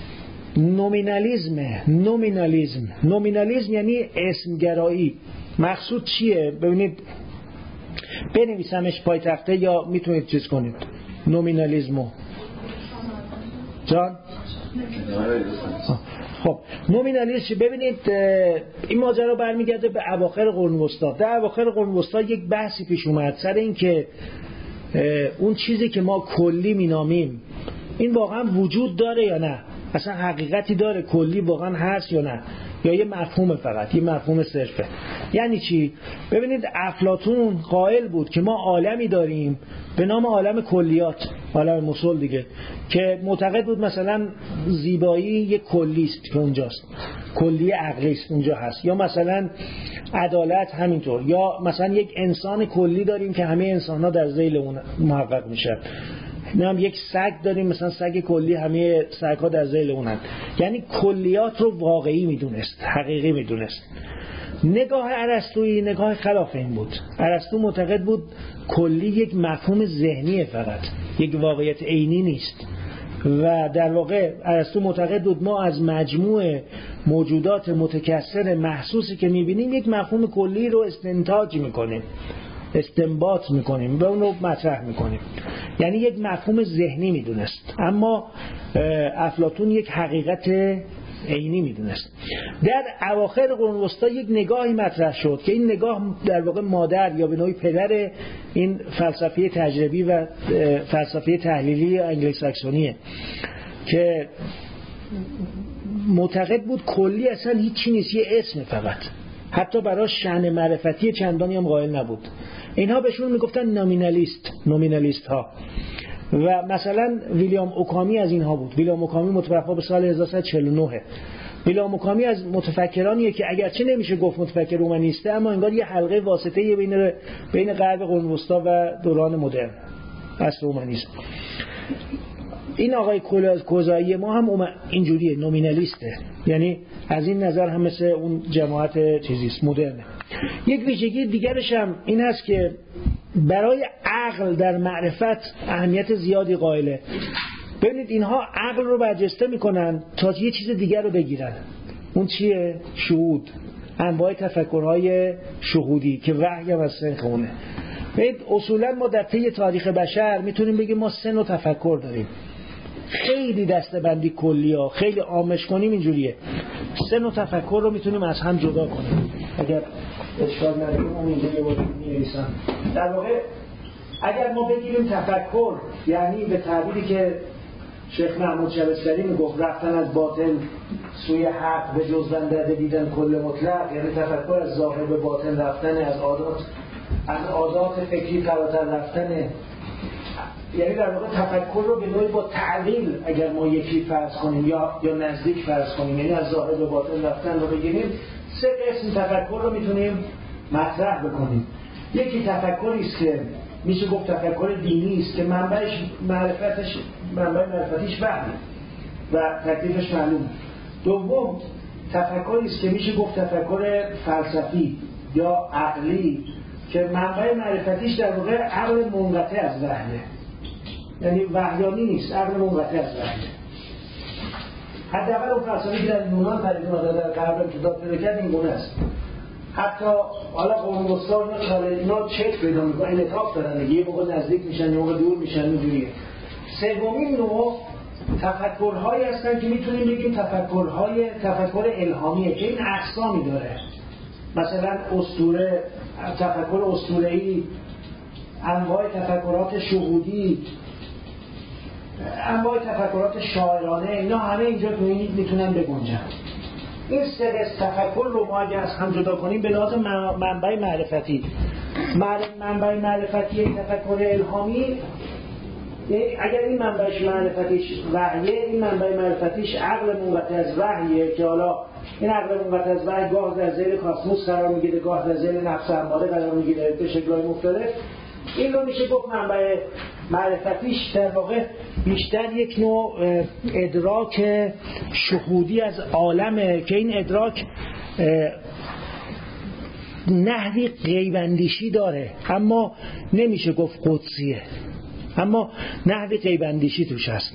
نومینالیزم یعنی اسمگرایی. مقصود چیه؟ ببینید بنویسمش پای تخته یا میتونید چیز کنید، نومینالیسمو جان؟ خب نومینالیسم ببینید این ماجرا برمیگرده به اواخر قرون وسطا. در اواخر قرون وسطا یک بحثی پیش اومد سر این که اون چیزی که ما کلی مینامیم این واقعا وجود داره یا نه، اصلا حقیقتی داره، کلی واقعا هست یا نه، یا یه مفهوم، فقط یه مفهوم صرفه. یعنی چی؟ ببینید افلاطون قائل بود که ما عالمی داریم به نام عالم کلیات، عالم مسل دیگه، که معتقد بود مثلا زیبایی یک کلیست که اونجاست، کلی عقلیست اونجا هست، یا مثلا عدالت همینطور، یا مثلا یک انسان کلی داریم که همه انسان‌ها در ذیل اون محقق میشن، نام یک سگ داریم مثلا سگ کلی همه سگ‌ها در ذیل اونن. یعنی کلیات رو واقعی میدونست، حقیقی میدونست. نگاه ارسطویی نگاه خلاف این بود. ارسطو معتقد بود کلی یک مفهوم ذهنیه، فقط یک واقعیت عینی نیست، و در واقع ارسطو معتقد بود ما از مجموع موجودات متکثر محسوسی که میبینیم یک مفهوم کلی رو استنتاج میکنیم، استنباط میکنیم و اون رو مطرح میکنیم. یعنی یک مفهوم ذهنی میدونست، اما افلاطون یک حقیقت عینی میدونست. در اواخر قرون وسطا یک نگاهی مطرح شد که این نگاه در واقع مادر یا به نوعی پدر این فلسفه تجربی و فلسفه تحلیلی انگلوساکسونیه، که معتقد بود کلی اصلا هیچی نیست، یه اسم فقط، حتی برای شأن معرفتی چندانی هم قائل نبود. اینها بهشون میگفتن نومینالیست ها. و مثلا ویلیام اوکامی از اینها بود. ویلیام اوکامی متوفا به سال 1149. ویلیام اوکامی از متفکرانیه که اگرچه نمیشه گفت متفکر رومانیسته، اما انگار یه حلقه واسطه بین غرب قرون وسطا و دوران مدرن، عصر رومانیسم. این آقای کوزایی ما هم اینجوریه، نومینالیسته، یعنی از این نظر هم مثل اون جماعت چیزیست، مدرنه. یک ویژگی دیگرش هم این هست که برای عقل در معرفت اهمیت زیادی قائله. ببینید اینها عقل رو برجسته میکنن تا یه چیز دیگر رو بگیرن. اون چیه؟ شهود، انواع تفکرهای شهودی که وحی هم از سنخ اونه. ببینید اصولا ما در طی تاریخ بشر میتونیم بگیم ما 3 نوع تفکر داریم. خیلی دسته‌بندی کلی ها، خیلی عامش کنیم اینجوریه. 3 نوع تفکر رو میتونیم از هم جدا کنیم. اگر اشکال نداریم اون اینجا یه بار می‌نویسم. در واقع اگر ما بگیریم تفکر یعنی به تعبیری که شیخ محمود شبستری میگفت رفتن از باطل سوی حق به جزوند درده دیدن کل مطلق، یعنی تفکر از ظاهر به باطن رفتن، از عادات فکری فراتر رفتن، یعنی در واقع تفکر رو به نوعی با تعلیل اگر ما یکی فرض کنیم یا نزدیک فرض کنیم، یعنی از ظاهر به باطن رفتن رو بگیریم، 3 قسم تفکر رو میتونیم مطرح بکنیم. یکی تفکری است که میشه گفت تفکر دینی است که منبع معرفتیش وحی و تکلیفش معلوم. دوم تفکری است که میشه گفت تفکر فلسفی یا عقلی که منبع معرفتیش در واقع عقل منقطع از وحیه، یعنی وحیانی نیست، عقل منقطع از وحیه. حداقل اون فلسفی که در یونان پدید اومده در غرب امتداد پیدا کرد این گونه است. حتی حالا قرون وسطا اینا چک پیدا میکنن، انعطاف دارن، یه موقع نزدیک میشن یه موقع دور میشن اینجوریه. سومین نوع تفکرهایی هستن که میتونیم بگیم تفکر الهامیه که این اقسامی داره. مثلا اسطوره، تفکر اسطوره‌ای، انواع تفکرات شهودی، انواع تفکرات شاعرانه، اینا همه اینجا میتونن بگنجن. این 3 قسم تفکر رو ما اگه از هم جدا کنیم به لحاظ منبع معرفتی، منبع معرفتی تفکر الهامی، اگر این منبعش معرفتیش وحیه، این منبع معرفتیش عقل منقطع از وحیه که حالا این عقل منقطع از وحی گاه در ذیل کاسموس قرار میگیره، گاه در ذیل نفس اماره قرار میگیره به شکل‌های مختلف. این رو میشه گفت منبع معرفتیش در واقع بیشتر یک نوع ادراک شهودی از عالمه که این ادراک نحوی غیب‌اندیشی داره، اما نمیشه گفت قدسیه، اما نحوی غیب‌اندیشی توش هست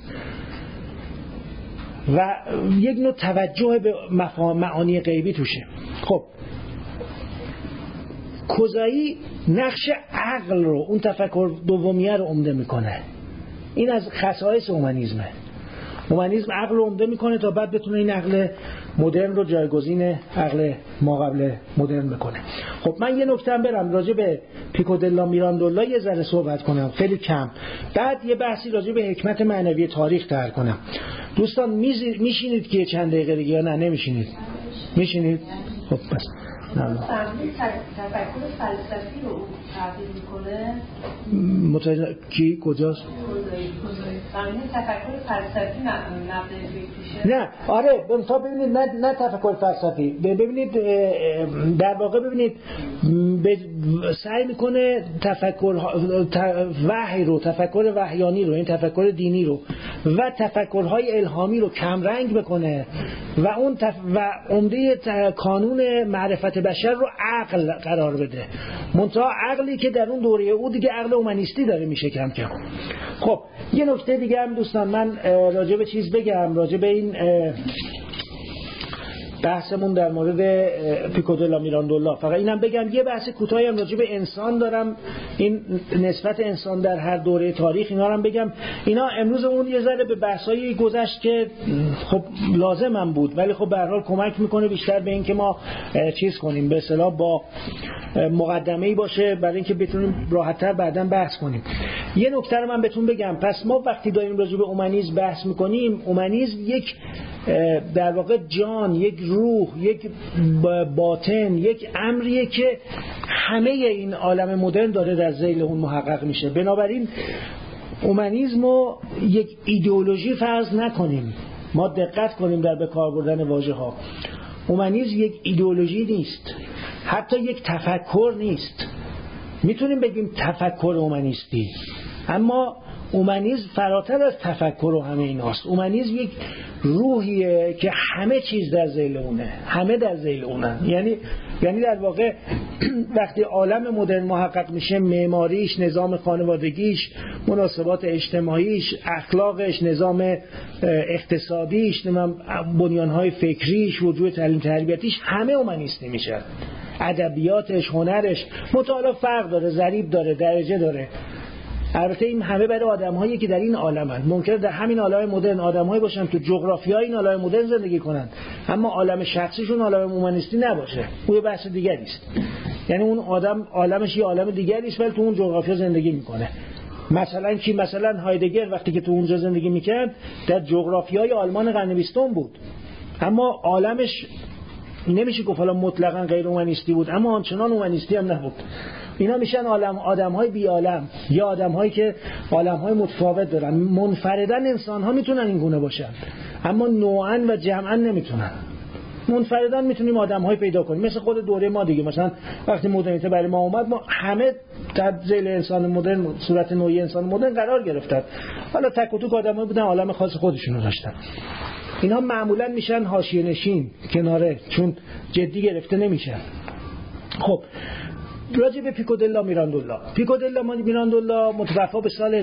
و یک نوع توجه به معانی غیبی توشه. خب کوزایی نقش عقل رو، اون تفکر دومیه رو عمده میکنه. این از خصایص اومانیسمه. اومانیسم عقل رو عمده میکنه تا بعد بتونه این عقل مدرن رو جایگزین عقل ما قبل مدرن بکنه. خب من یه نکته هم برم راجع به پیکو دلا میراندولا یه ذره صحبت کنم، خیلی کم، بعد یه بحثی راجع به حکمت معنوی تاریخ طرح کنم. دوستان میشینید که چند دقیقه دیگه یا نه نمیشینید؟ میشینید؟ خب بس
تفکر فلسفی رو تعبیر میکنه.
متوجه کی کجاست؟
تفکر فلسفی نبوده.
نه آره تا ببینید نه تفکر فلسفی، ببینید در واقع ببینید سعی میکنه تفکر وحی رو، تفکر وحیانی رو، این تفکر دینی رو و تفکرهای الهامی رو کم رنگ بکنه و اون و عمده کانون معرفت بشر رو عقل قرار بده، منتها عقلی که در اون دوره او دیگه عقل اومانیستی داره میشه کم کم. خب یه نکته دیگه هم دوستان من راجع به چیز بگم، راجع به این بحثمون در مورد پیکو دلا میراندولا، فقط اینم بگم یه بحث کوتاهی هم راجع به انسان دارم، این نسبت انسان در هر دوره تاریخ اینا رو هم بگم. اینا امروز اون یه ذره به بحثایی گذشت که خب لازم هم بود، ولی خب به هر حال کمک میکنه بیشتر به این که ما چیز کنیم، به اصطلاح با مقدمه‌ای باشه برای اینکه بتونیم راحت‌تر بعداً بحث کنیم. یه نکته رو من بهتون بگم، پس ما وقتی داریم راجع به اومانیسم بحث میکنیم، اومانیسم یک در واقع جان، یک روح، یک باطن، یک امریه که همه این عالم مدرن داره در ذیل اون محقق میشه. بنابراین اومانیسم رو یک ایدئولوژی فرض نکنیم، ما دقت کنیم در به کار بردن واژه ها. اومانیسم یک ایدئولوژی نیست، حتی یک تفکر نیست. میتونیم بگیم تفکر اومانیستی، اما اومانیسم فراتر از تفکر و همه ایناست. اومانیسم یک روحیه که همه چیز در ذیل اونه، همه در ذیل اونن. یعنی در واقع وقتی عالم مدرن محقق میشه، معماریش، نظام خانوادگیش، مناسبات اجتماعیش، اخلاقش، نظام اقتصادیش، بنیانهای فکریش، وجود تعلیم تربیتیش، همه اومانیستی میشه. ادبیاتش، هنرش، مطالعه فرق داره، ضریب داره، درجه داره. البته این همه برای آدم‌هایی که در این عالمن. ممکنه در همین عالم مدرن آدم‌هایی باشن تو جغرافیای این عالم مدرن زندگی کنن، اما عالم شخصیشون عالم اومانیستی نباشه. اون یه بحث دیگری است. یعنی اون آدم عالمش یه عالم دیگری است ولی تو اون جغرافیا زندگی میکنه. مثلا کی؟ مثلا هایدگر وقتی که تو اونجا زندگی میکرد در جغرافیای آلمان قرن 20 بود، اما عالمش نمیشه گفت حالا مطلقاً غیر اومانیستی بود، اما آنچنان اومانیستی هم نبود. اینا میشن آدم‌های بی عالم یا آدم‌هایی که عالم‌های متفاوت دارن. منفرداً انسان‌ها میتونن این گونه باشن، اما نوعاً و جمعاً نمیتونن. منفرداً میتونیم آدم‌های پیدا کنیم مثل خود دوره ما دیگه. مثلا وقتی مدرنیته برای ما اومد، ما همه در ذیل انسان مدرن، صورت نوعی انسان مدرن قرار گرفتن. حالا تک و توک آدم‌ها بودن، عالم خاص خودشونو داشتن. اینا معمولاً میشن حاشیه نشین، کناره، چون جدی گرفته نمیشن. خب راجع به پیکو دلا میراندولا متوفا به سال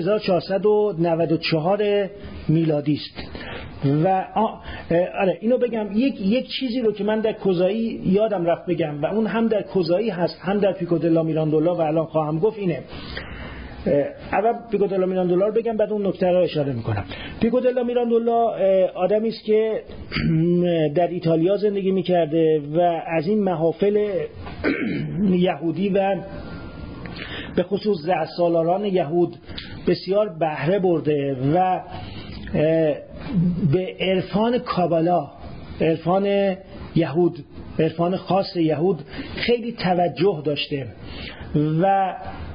1494 میلادی است. و آره اینو بگم، یک چیزی رو که من در کوزایی یادم رفت بگم و اون هم در کوزایی هست هم در پیکو دلا میراندولا و الان خواهم گفت اینه. اول پیکو دلا میراندولا رو بگم، بعد اون نکته رو اشاره میکنم. پیکو دلا میراندولا آدمی است که در ایتالیا زندگی میکرده و از این محافل یهودی و به خصوص زعسالاران یهود بسیار بهره برده و به عرفان کابالا، عرفان یهود، عرفان خاص یهود خیلی توجه داشته و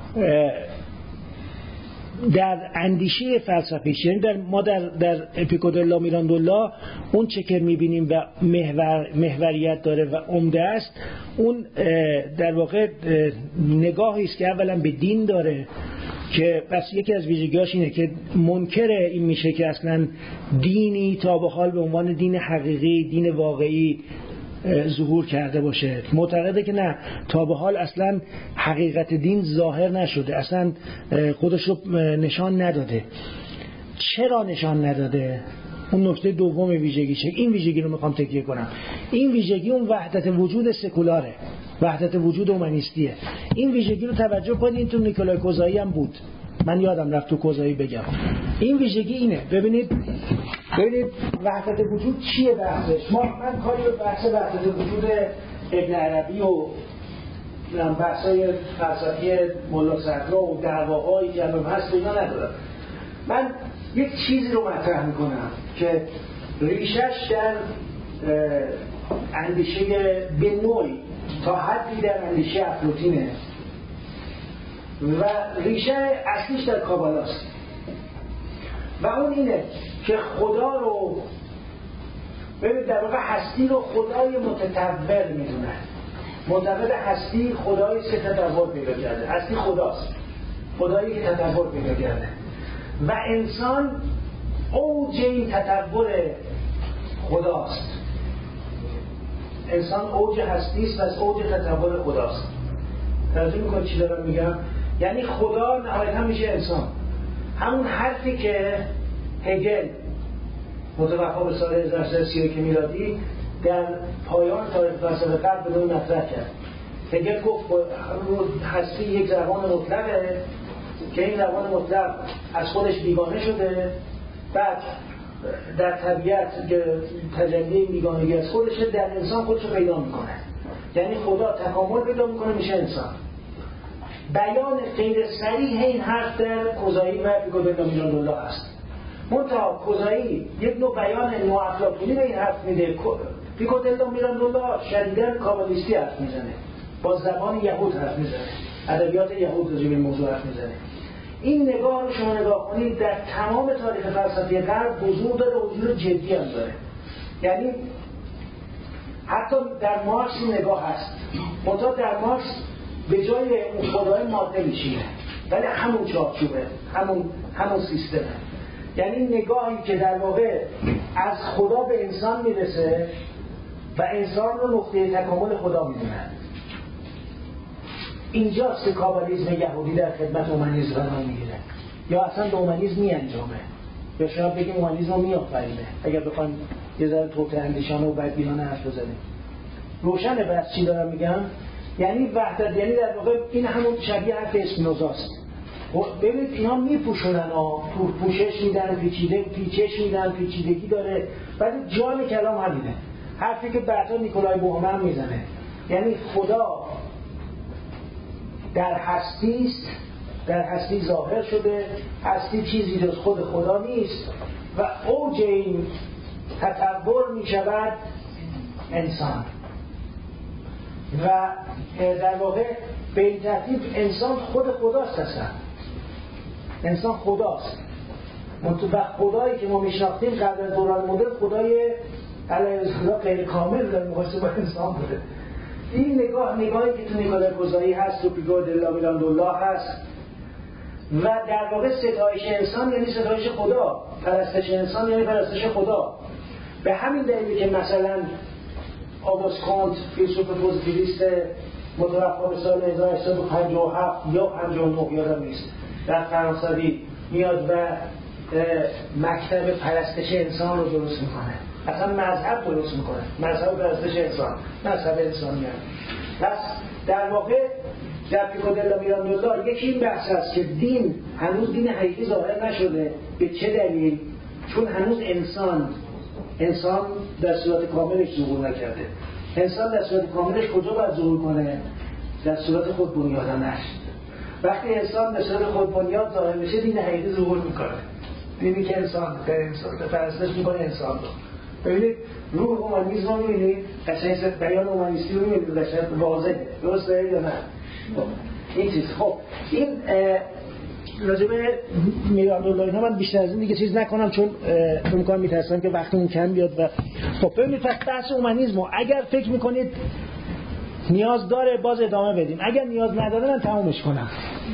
در اندیشه فلسفیش، یعنی ما در پیکو دلا میراندولا اون چه که میبینیم و محوریت داره و عمده است، اون در واقع نگاهی است که اولا به دین داره، که پس یکی از ویژگی‌هاش اینه که منکر این میشه که اصلا دینی تا به حال به عنوان دین حقیقی، دین واقعی ظهور کرده باشه. معتقده که نه، تا به حال اصلا حقیقت دین ظاهر نشده، اصلا خودش رو نشان نداده. چرا نشان نداده؟ اون نکته دوم ویژگیشه. این ویژگی رو میخوام تکیه کنم. این ویژگی اون وحدت وجود سکولاره، وحدت وجود اومانیستیه. این ویژگی رو توجه کنید. تو نیکولای کوزایی هم بود، من یادم رفت تو کوزایی بگم. این ویژگی اینه. ببینید وحدت وجود چیه بحثش؟ من کاری به بحث وحدت وجود ابن عربی و بحثای فلسفی ملا صدرا و دعواهایی که هم هست اینا ندارم. من یک چیزی رو مطرح میکنم که ریشش در اندیشه به نوعی تا حدی در اندیشه افلاطینه و ریشه اصلیش در کابالاست و اون اینه که خدا رو ببینید در واقع هستی رو خدای متطور میدونه. معتقد هستی خدای سه تطور پیدا کرده. هستی خداست، خدایی که تطور پیدا کرده و انسان اوج این تطور خداست. انسان اوج هستی است و از اوج تطور خداست. توجه میکنید چی دارم میگم؟ یعنی خدا نهایتا میشه انسان. همون حرفی که هگل متوفا به سال 1931 میلادی در پایان تاریخ فلسفه غرب به نوعی مطرح کرد. هگل گفت هستی یک زبان مطلقه که این زبان مطلق از خودش بیگانه شده، بعد در طبیعت که تجلی بیگانگی از خودشه در انسان خودشو پیدا میکنه. یعنی خدا تکامل پیدا میکنه میشه انسان. بیان غیر صریح این حرف در کوزایی و پیکودلا میراندولا هست. منتها کوزایی یک نوع بیان نوافلاطونی به این حرف میده. پیکودلا میراندولا شدیداً کابالیستی حرف میزنه، با زبان یهود حرف میزنه، ادبیات یهود راجع به این موضوع حرف میزنه. این نگاه رو شما نگاه کنید در تمام تاریخ فلسفی غرب حضور داره، حضور جدی هم داره. یعنی حتی در مارکس این نگاه هست. منتها در مارکس به جای اون خدای ماده میشینه ولی همون چارچوبه، همون سیستمه. یعنی نگاهی که در واقع از خدا به انسان میرسه و انسان رو نقطه تکامل خدا میدونه. اینجاست که کابالیسم یهودی در خدمت اومانیسم قرار میگیره یا اصلا به اومانیسم میانجامه یا شاید بگیم اومانیسم رو میآفرینه اگر بخوایم یه ذره توطئه اندیشانه و بدبینانه حرف بزنیم. روشنه بس چی دارم میگم؟ یعنی وحدت، یعنی در واقع این همون شبیه حرف اسپینوزاست. ببینید اینا میپوشونن پوشش میدن، پیچش میدن، پیچیدگی داره، ولی جان کلام همینه. حرفی که بعدا نیکولای بوهمن میزنه، یعنی خدا در هستی است، در هستی ظاهر شده، هستی چیزی جز خود خدا نیست و اوج این تطور میشود انسان. و در واقع به این ترتیب انسان خود خداست. اصلا انسان خداست. و خدایی که ما میشناختیم قبل از دوران مدرن خدای خدا غیر کامل در مقایسه با انسان بوده. این نگاهی که تو نیکولای کوزایی هست، تو پیکودلا میراندولا هست و در واقع ستایش انسان یعنی ستایش خدا، پرستش انسان یعنی پرستش خدا. به همین دلیلی که مثلا آگوست کانت فیلسوف پوزیتیویست متوفا به سال 1857 یا 59 یادم نیست در فرانسوی میاد و مکتب پرستش انسان رو درست میکنه. اصلا مذهب درست میکنه، مذهب پرستش انسان، مذهب انسانیت. پس در واقع در پیکودلا میراندولا یکی این بحث است که دین هنوز دین حقیقی ظاهر نشده. به چه دلیل؟ چون هنوز انسان در صورت کاملش ظهور نکرده. انسان در صورت کاملش کجا باید ظهور کنه؟ در صورت خود بنیادانش. وقتی انسان به صورت خود بنیاد ظاهر میشه دین حقیقی ظهور میکنه. دینی که انسان در انسان پرستش میکنه انسان رو. ببینید روح اومانیسم رو میبینید، قشنگ بیان اومانیستی رو میبینید، قشنگ واضحه، درسته یا نه؟ این چیز. خب این راجبه میراندولا اینا من بیشتر از این دیگه چیز نکنم چون امکان میترسم که وقتمون کم بیاد. و خب ببینید بحث اومانیسم رو اگر فکر میکنید نیاز داره باز ادامه بدیم، اگر نیاز نداره من تمومش کنم.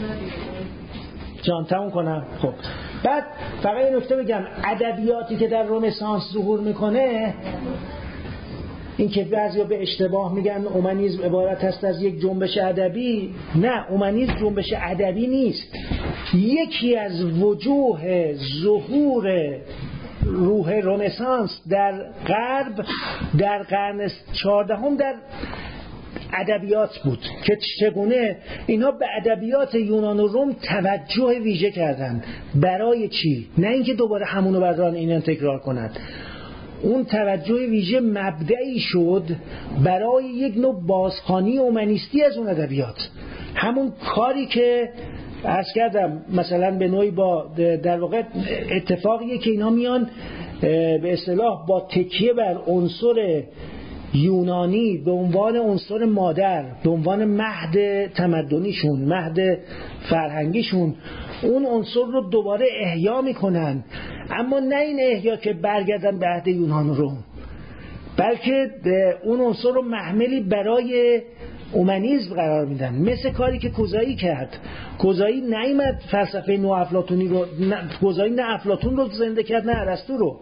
جان تموم کنم. خب بعد فقط یه نکته بگم، ادبیاتی که در رنسانس ظهور میکنه، این که بعضیا به اشتباه میگن اومانیسم عبارت است از یک جنبش ادبی، نه، اومانیسم جنبش ادبی نیست. یکی از وجوه ظهور روح رنسانس در غرب در قرن 14 در ادبیات بود که چگونه اینا به ادبیات یونان و روم توجه ویژه کردند. برای چی؟ نه اینکه دوباره همونو بردارن اینو تکرار کنند. اون توجه ویژه مبدعی شد برای یک نوع بازخوانی اومانیستی از اون ادبیات. همون کاری که عرض کردم مثلا به نوعی با در واقع اتفاقیه که اینا میان به اصطلاح با تکیه بر عنصر یونانی به عنوان عنصر مادر، به عنوان مهد تمدنیشون، مهد فرهنگیشون، اون عنصر رو دوباره احیا میکنن. اما نه این احیا که برگردن به عهد یونان و روم، بلکه اون عنصر رو محملی برای اومانیسم قرار میدن. مثل کاری که کوزایی کرد. کوزایی نیامد فلسفه نوافلاطونی رو، کوزایی نه افلاطون رو زنده کرد نه ارسطو رو.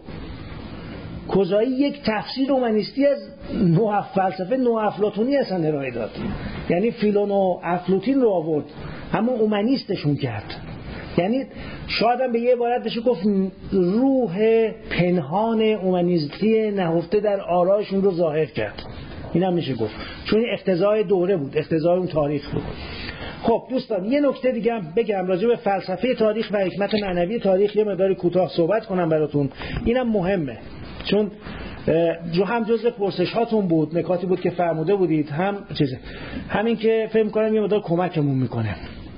کوزایی یک تفسیر اومانیستی از فلسفه نوافلاطونی اصلا ارائه داد. یعنی فیلون و افلاطون رو آورد اما اومانیستشون کرد. یعنی شاید هم به یه عبارت بشه گفت روح پنهان اومانیستی نهفته در آرایشون رو ظاهر کرد. این هم میشه گفت، چون اقتضای دوره بود، اقتضای اون تاریخ بود. خب دوستان یه نکته دیگه هم بگم راجع به فلسفه تاریخ و حکمت معنوی تاریخ یه مقدار کوتاه صحبت کنم براتون. اینم مهمه، چون هم جزء پرسش هاتون بود، نکاتی بود که فرموده بودید، هم چیزه همین که فکر کنم یه مقدار کمکمون میکنه.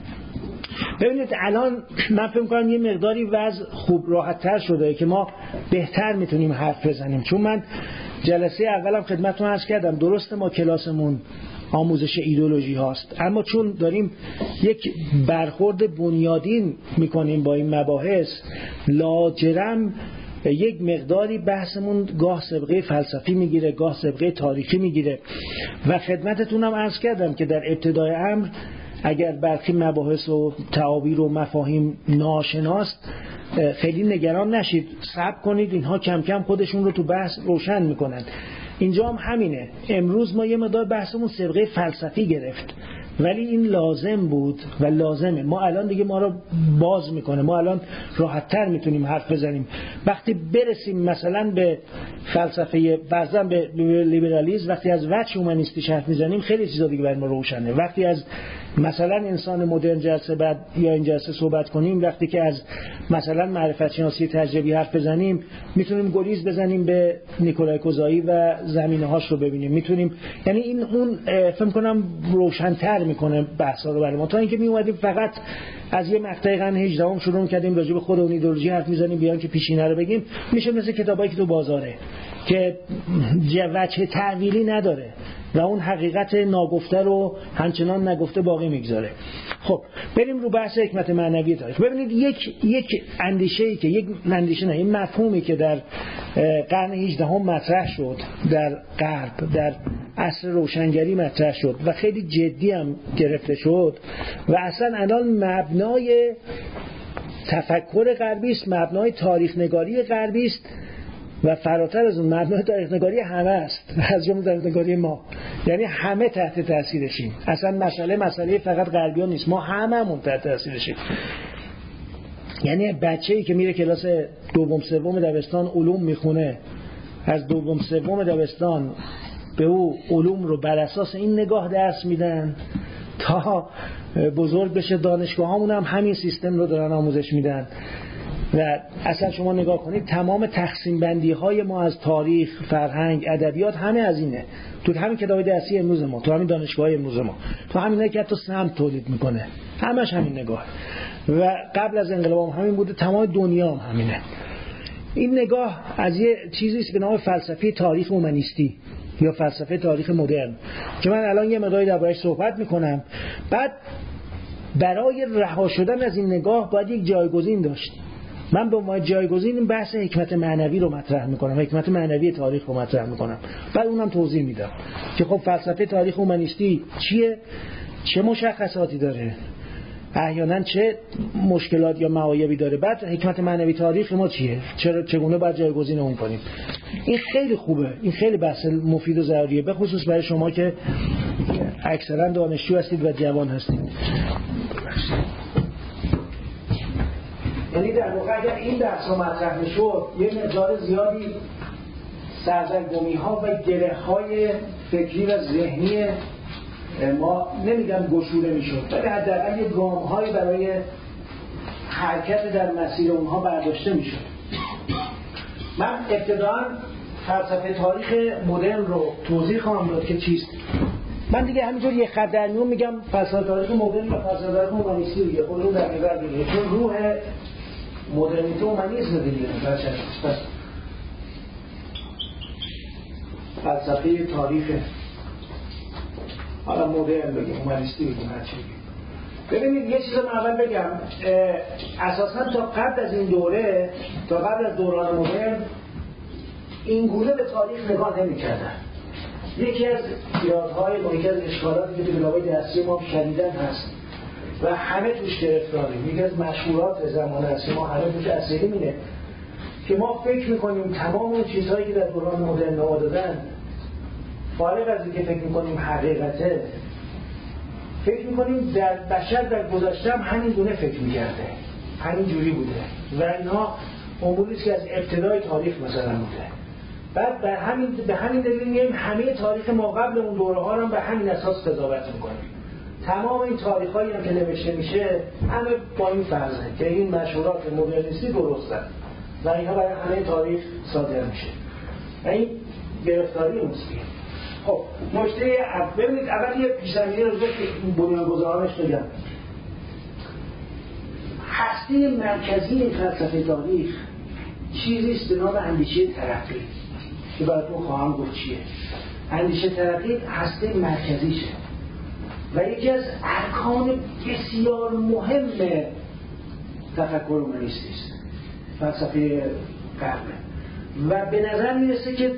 ببینید الان من فکر کنم یه مقداری وضع خوب راحت‌تر شده که ما بهتر میتونیم حرف بزنیم. چون من جلسه اولم خدمتتون عرض کردم درسته ما کلاسمون آموزش ایدئولوژی هاست، اما چون داریم یک برخورد بنیادین میکنیم با این مباحث، لاجرم یک مقداری بحثمون گاه سابقه فلسفی میگیره، گاه سابقه تاریخی میگیره. و خدمتتونم عرض کردم که در ابتدای امر اگر برخی مباحث و تعابیر و مفاهیم ناشناست خیلی نگران نشید، صبر کنید، اینها کم کم خودشون رو تو بحث روشن میکنن. اینجا هم همینه. امروز ما یه مقدار بحثمون سابقه فلسفی گرفت، ولی این لازم بود و لازمه. ما الان دیگه ما رو باز میکنه، ما الان راحت‌تر میتونیم حرف بزنیم. وقتی برسیم مثلا به فلسفه فرضاً به لیبرالیسم، وقتی از وجه اومانیستی حرف میزنیم خیلی چیزا دیگه برای ما روشنه. وقتی از مثلا انسان مدرن جلسه بعد یا این جلسه صحبت کنیم، وقتی که از مثلا معرفت شناسی تجربی حرف بزنیم، میتونیم گریز بزنیم به نیکولای کوزایی و زمینه‌هاش رو ببینیم. میتونیم یعنی این اون فکر کنم روشن‌تر میکنه بحثا رو برای ما، تا اینکه می اومدیم فقط از یه مقطع قرن 18 شروع کردیم راجع به خود اون ایدئولوژی حرف میزنیم بیان که پیشینه رو بگیم. میشه مثل کتابایی که تو بازاره که وجه تعویلی نداره و اون حقیقت ناگفته رو همچنان نگفته باقی میگذاره. خب بریم رو بحث حکمت معنوی تاریخ. ببینید یک اندیشه‌ای که این مفهومی که در قرن 18 مطرح شد در غرب، در عصر روشنگری مطرح شد و خیلی جدی هم گرفته شد و اصلا الان مبنای تفکر غربی است، مبنای تاریخ نگاری غربی است و فراتر از اون مبنای تاریخ نگاری همه است، از جمله تاریخ نگاری ما. یعنی همه تحت تاثیرشیم. اصلا مسئله فقط غربیان نیست، ما هممون تحت تاثیرشیم. یعنی بچه‌ای که میره کلاس دوم سوم دبستان علوم میخونه، از دوم سوم دبستان به او علوم رو بر اساس این نگاه درس میدن تا بزرگ بشه. دانشگاهامون هم همین سیستم رو دارن آموزش میدن. و اصلا شما نگاه کنید تمام تقسیم بندی های ما از تاریخ، فرهنگ، ادبیات همه از اینه. تو همین کتاب درسی امروز ما، تو همین دانشگاه امروز ما، تو همینایی که حتی سمت تولید میکنه، همش همین نگاه. و قبل از انقلاب هم همین بوده، تمام دنیا هم همینه. این نگاه از یه چیزی است به نام فلسفه تاریخ اومانیستی یا فلسفه تاریخ مدرن که من الان یه مقداری دربارش صحبت میکنم. بعد برای رها شدن از این نگاه باید یک جایگزین داشت. من به عنوان جایگزین این بحث حکمت معنوی رو مطرح میکنم، حکمت معنوی تاریخ رو مطرح میکنم. بعد اونم توضیح میدم که خب فلسفه تاریخ اومانیستی چیه، چه مشخصاتی داره، احیانا چه مشکلات یا معایبی داره، بعد حکمت معنوی تاریخ ما چیه، چگونه باید جایگزین اون کنیم. این خیلی خوبه، این خیلی بحث مفید و ضروریه، به خصوص برای شما که اکثرا دانشجو هستید و جوان هستید. یعنی در واقع اگر این بحث رو مطرح میشد یه مقدار زیادی سردرگمی ها و گره های فکری و ذهنی ما نمیگم گشوده میشد، ولی حداقل یه گام‌هایی برای حرکت در مسیر اونها برداشته میشد. من ابتداً فلسفه تاریخ مدرن رو توضیح خواهم داد که چیست. من دیگه همینطور یک خط در میون میگم فلسفه تاریخ مدرن و فلسفه تاریخ اومانیستی دیگه، خودمون در نظر بگیرید، چون روح مدرنیته اومانیسم دیگه. پس فلسفه تاریخ حالا مدرن بگیم، اومانیستی بگیم، هر چی بگیم. ببینید یه چیز من اول بگم، اساساً تا قبل از این دوره، تا قبل از دوران مدرن این گونه به تاریخ نگاه نمی‌کردن. یکی از ایرادهای و یکی از اشکالاتی که تو کتاب‌های درسی ما شدیداً هست و همه توش گرفتاریم، یکی از مشهورات زمان درسی ما همه توش اصلی اینه که ما فکر می‌کنیم تمام اون چیزهایی که در دوران مدرن نوا دادن، فارغ از اینکه فکر می‌کنیم حقیقته، فکر می‌کنیم در بشر در گذشته هم همین گونه فکر می‌کرده، همین جوری بوده و اینها اموری است که از ابتدای تاریخ مثلا بوده. بعد به همین دلیل میایم همه تاریخ ما قبل اون دوره‌ها رو به همین اساس قضاوت می‌کنیم. تمام این تاریخ‌هایی هم که نوشته میشه همه با این فرضه که این مشهورات مدرنیستی درستن و اینها برای همه تاریخ صادر میشه. و این گرفتاری اوست. خب نکته ببینید اول یه پیش‌زمینه رو که بنیانگذارانش بگم. هسته مرکزی فلسفه تاریخ چیزی است به نام اندیشه ترقی که براتون خواهم گفت چیه. اندیشه ترقی هسته مرکزیشه و یکی از ارکان بسیار مهم تفکر اومانیستی است، فلسفه غربه. و به نظر میرسه که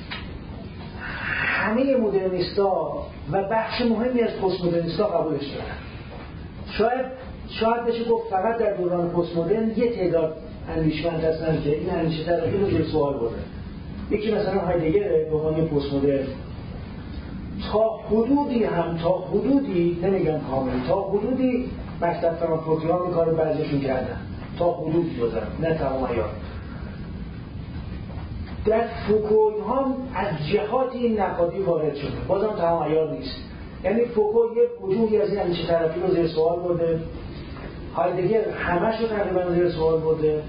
همه مدرنیستا و بخش مهمی از پست مدرنیستا قبولش دارن. شاید بشه گفت فقط در دوران پست مدرن یه تعداد اندیشمند هستن که این اندیشه ترقی رو زیر سوال برده. یکی مثلا هایدگر به عنوان پست مدرن تا حدودی نمیگم کامل، تا حدودی مکتب فرانکفورتیان کار بعضیشون کردن، تا حدودی دادن، نه تمام عیار. در فوکو اینها از جهاتی نقادی وارد شده، بازم تمام عیار نیست. یعنی فوکو یک وجوهی از این اندیشه ترقی رو زیر سوال برده، هایدگر همش رو تقریبا زیر سوال برده،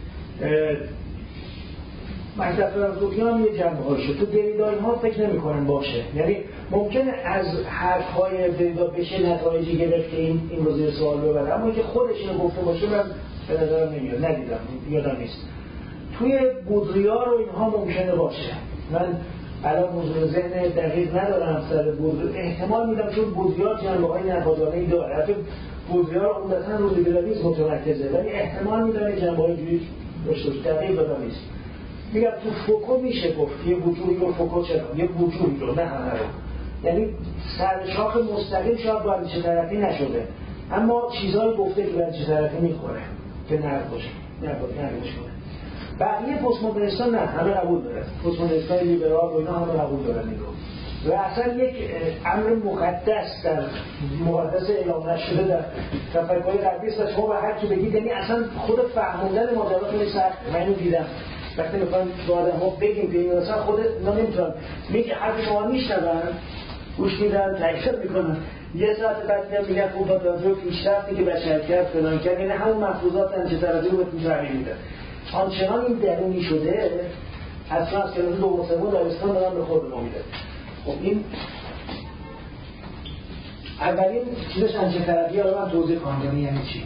مکتب فرانکفورتیان یه جنبه ها شد. تو دریدا اینها فکر نمی کنن باشه، یعنی ممکنه از حرفهای دریدا بشه نتایجی گرفت که این رو زیر سوال ببره، اما که خودش اینو گفته باشه من به نظرم نمیاد، ندیدم، یادم نیست. توی بودریار و اینها ممکنه باشه، من الان موضوع ذهن دقیق ندارم سر بودریار، احتمال میدم چون بودریار جنبه های نقادانه‌ای داره، حتی بودریار عمدتاً رو لیبرالیسم متمرکزه، ولی احتمال میدم جنبه های جوری داشته باشه، دقیق دادم نیست. میگم تو فوکو میشه گفت یه وجودی رو فوکو چرا یه وجودی رو، نه همه رو، یعنی سرشاخ مستقیم شاید با اندیشه ترقی نشده، اما چیزهایی گفته که به اندیشه ترقی میخوره که نقد باشه، نقدش کنه. بقیه پست مدرنیستان نه، همه قبول دارن، پست مدرنیستان لیبرال و اینا همه قبول دارن این رو. و اصلا یک امر مقدس در مقدس اعلام نشده در تفکر غربی است. شما به هر کی بگید، یعنی اصلا خود فهموندن ماجرا خیلی سخته. من اینو دیدم وقتی میخوان با آدم‌ها بگیم که این اصلا خود اینا نمیتونن، میگه حرف شما میشنون، گوش میدن، تایید میکنن، یه ساعت بعد میگن خوب با توجه پیشرفتی که بشر کرد فلان کرد، یعنی همون مفروضات اندیشه ترقی رو بهتون تغییر میدن. آنچنان این درونی شده اصلا از کلاس دوم سوم دبستان دارن به خود ما میده. خب این اولین چیزش اندیشه ترقی رو من توضیح خواهم داد یعنی چی.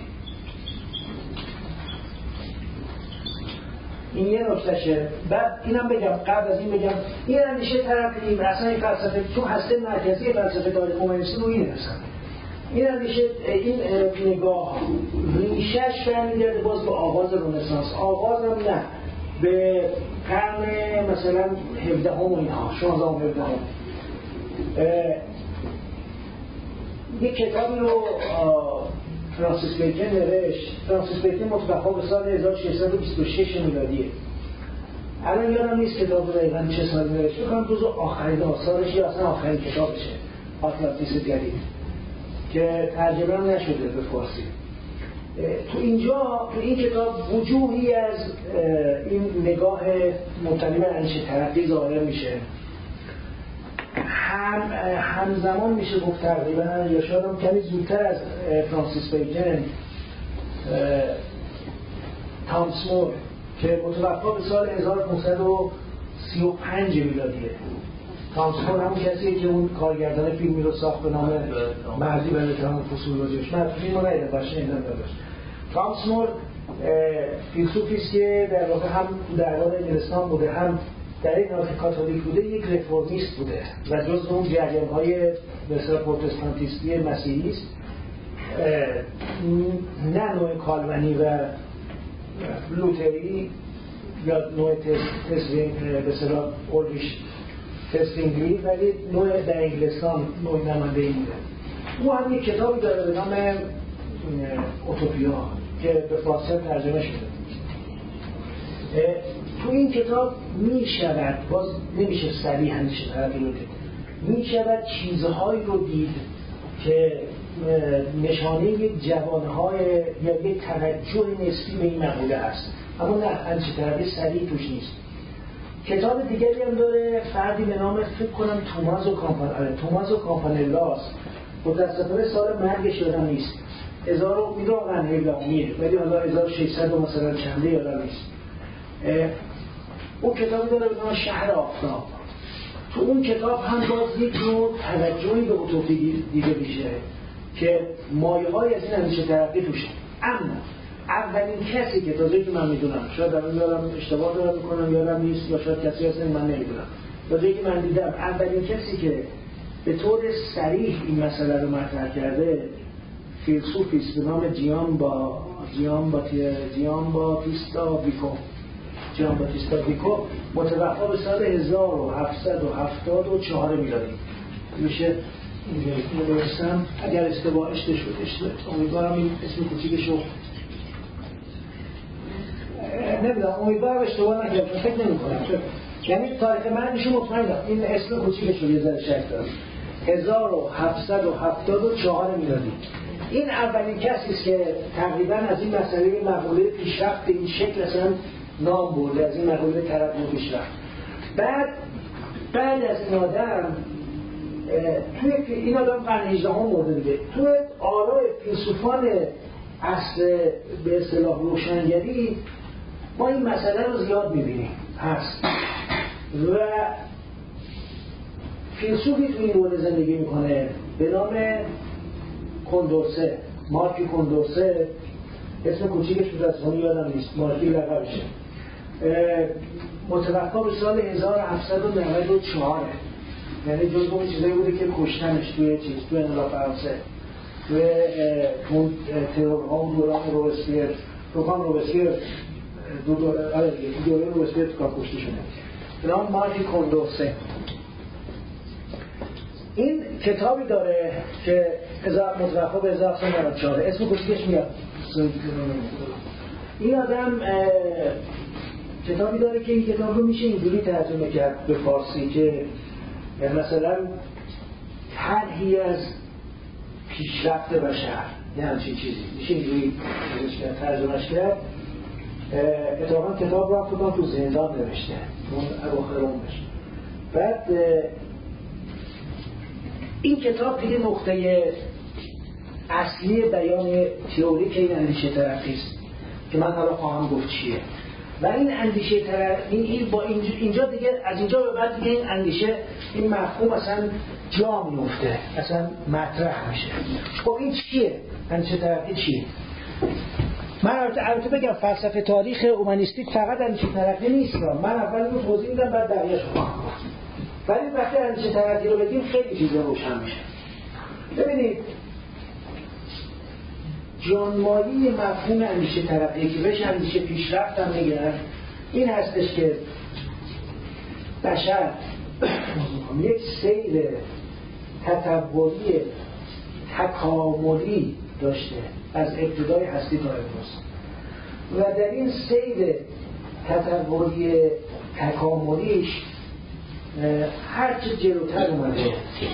این یه نکتهشه. بعد اینم بگم، قبل از این بگم این اندیشه ترقی اصلا این فلسفه تو هسته مرکزی فلسفه تاریخ اومانیستی رو اینه اصلا. این اندیشه، این نگاه ریشش برمیگرده باز به آغاز رنسانس. آغاز هم نه، به قرن مثلا 17 و اینها، 16 و 17. یک کتابی رو فرانسیس بیکن نوشت. فرانسیس بیکن متوفی به سال 1626 میلادیه. الان یادم نیست کتاب رو دقیقاً چه سالی نوشت، بکنم جزو آخرین آثارش یا اصلا آخرین کتابشه، آتلانتیس جدید، که ترجمه هم نشده به فارسی. تو این کتاب وجوهی از این نگاه مبتنی بر اندیشه ترقی ظاهر میشه. همزمان میشه گفت تقریبا یا شاید هم کمی زودتر از فرانسیس بیکن تامس مور که متوفا به سال 1535 میلادیه. تامس مور همون کسیه که اون کارگردان فیلمی رو ساخت به نام مردی به اتهام فصول و جشن. من فیلم رو ندیدم باشه این داشت. تامس مور فیلسوفی است که در واقع هم دربار انگلستان بوده، هم در این حالت کاتولیک بوده، یک رفرمیست بوده و جزو اون جریان‌های به اصطلاح پروتستانتیستی مسیحی است. نه نوع کالونی و لوتری یا نوع تسلیم به اصطلاح اولریش تسلینگلی، ولی نوع در انگلستان نوع نماینده‌ای بوده. او هم یک کتابی داره به نام اوتوپیا که به فارسی ترجمه شده. تو این کتاب می شود، باز نمیشه صریح همیشه طرفی رو دید، می شود چیزهایی رو دید که نشانه یک جوانهای یا یک توجه نسبی به این مقوله هست، اما نه همچه طرفی صریح توش نیست. کتاب دیگری هم داره فردی به نام فکر کنم تومازو کامپانلاست، متاسفانه سال مرگش یادم نیست، 1000 میدونم میر ولی حالا 1600 مثلا چنده یادم نیست. اون کتابی داره به نام شهر آفتاب. تو اون کتاب هم باز یک نوع توجهی به اوتوپی دیده میشه که مایه‌های از این اندیشه ترقی توشه. اما اولین کسی که تازه که من میدونم، شاید دارم اشتباه دارم میکنم یادم نیست یا شاید کسی هست من نمیدونم، تازه که من دیدم اولین کسی که به طور صریح این مسئله رو مطرح کرده فیلسوفی است به نام جیان باتیستا ویکو، متوفا به سال 1774 میلادی. میشه اینو درستم اگر اشتباه شده، امیدوارم این اسم کوچیکش رو نمیدونم، امیدوارم اشتباه نکردم، فکر نمی‌کنم، یعنی تاریخ مرگش مطمئنم این اسم کوچیکش رو یه ذره شک دارم، 1774 میلادی. این اولین کسی است که تقریبا از این مسئله مقوله پیشرفت به این شکل اصلا نام برده، از این مقوله ترقی و پیشرفت. بعد از این آدم این آدم قرن 18 مرده دیگه، توی آراء فیلسوفان عصر به اصطلاح روشنگری ما این مسئله رو زیاد میبینیم هست و فیلسوفی توی این دوره زندگی میکنه به نام کندورسه، مارکی کندورسه، اسم کوچیکش متاسفانه یادم نیست، مارکی لقبشه، متوفا به سال 1794، یعنی جزو اون چیزایی بوده که کشتنش توی انقلاب فرانسه، توی ترورها و دوران روبسپیر دوران روبسپیر تو کار کشته شده. به نام مارکی کندورسه. این کتابی داره که متوفا به 1794، اسم کوچیکش میاد. این آدم کتابی داره که این کتاب رو میشه اینجوری ترجمه کرد به فارسی که مثلا طرحی از پیشرفت بشر، نه همچین چیزی میشه اینجوری ترجمهش کرد. اتفاقا کتاب رو هم تو زندان نوشته اون اواخر عمرش. بعد این کتاب دیگه نقطه اصلی بیان تئوریک این اندیشه ترقی است که من حالا خواهم گفت چیه. و این اندیشه این با اینجا دیگه، از اینجا به بعد دیگه این اندیشه، این مفهوم اصلا جا میفته، اصلا مطرح میشه. خب این چیه؟ اندیشه ترقی چیه؟ من البته بگم فلسفه تاریخ اومانیستیک فقط اندیشه ترقی نیست، من اول رو توضیح میدم بعد بقیه‌اش رو خواهم گفت. ولی وقتی اندیشه ترقی رو بگیم خیلی چیزا روشن میشه. ببینید جانمایی مفهوم اندیشه ترقی که بهش اندیشه پیشرفت هم میگن این هستش که بشر یک سیر تطوری تکاملی داشته از ابتدای هستی تا امروز و در این سیر تطوری تکاملیش هرچه جلوتر اومده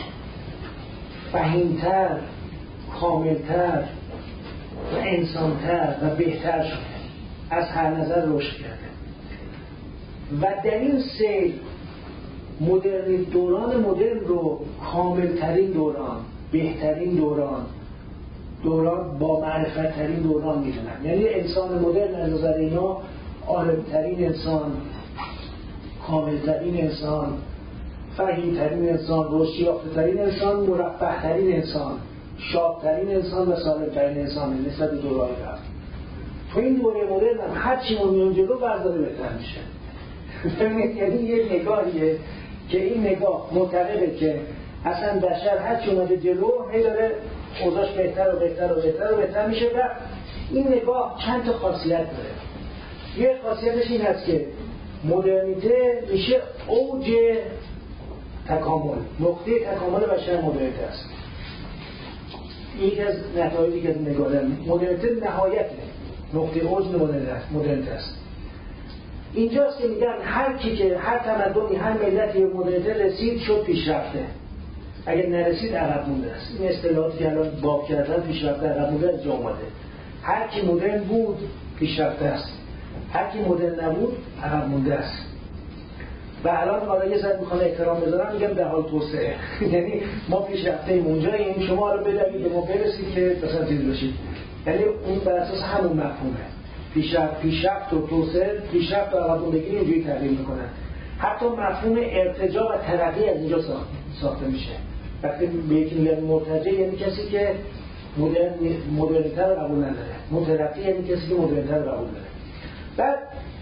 فهیمتر، کاملتر و انسانتر و بهتر شده، از هر نظر رشد کرده و در این سیر دوران مدرن رو کاملترین دوران، بهترین دوران با معرفت ترین دوران میدونن. یعنی انسان مدرن از نظر اینا عالمترین انسان، کاملترین انسان، فهیمترین انسان، رشد یافته‌ترین انسان، مرفه‌ترین انسان، شادترین انسان و سالمترین انسان نسبت به دوره‌های قبل. تو این دوره مدرن هم هر چی ما میون جلو برداره بهتر میشه. یعنی یه نگاهیه که این نگاه معتقده که اصلا بشر هر چی اومده جلو هی داره اوضاعش بهتر و بهتر و بهتر و بهتر میشه و این نگاه چند تا خاصیت داره. یه خاصیتش این هست که مدرنیته میشه اوج تکامل، نقطه تکامل بشر مدرنیته است. این از نتایجی که نگاه دارم، مدرنیته نهایته، نقطه اوج مدرنیته است. اینجاست که میگن هر کی که هر تمدنی هر ملتی به مدرنیته رسید شد پیشرفته، اگر نرسید عقب مونده است. این اصطلاحاتی که الان باب کردن پیشرفته عقب مونده از جا اومده. هر کی مدرن بود پیشرفته است، هر کی مدرن نبود عقب مونده است. و الان حالا یه ذره میخوام احترام بذارم، میگم در حال توسعه. یعنی ما پیشرفته اونجاییم، شما رو بدوید به ما برسید که مثلا چیز بشید. یعنی اون بر اساس همون مفهومه. پیشرفت و توسعه، پیشرفت و عقب موندگی اینجوری تعبیر میکنن. حتی مفهوم ارتجاع و ترقی از اینجا ساخته میشه. وقتی به یکی میگن مرتجع یعنی کسی که مدرنیته رو قبول نداره، مترقی یعنی کسی که مدرنیته رو قبول داره. بعد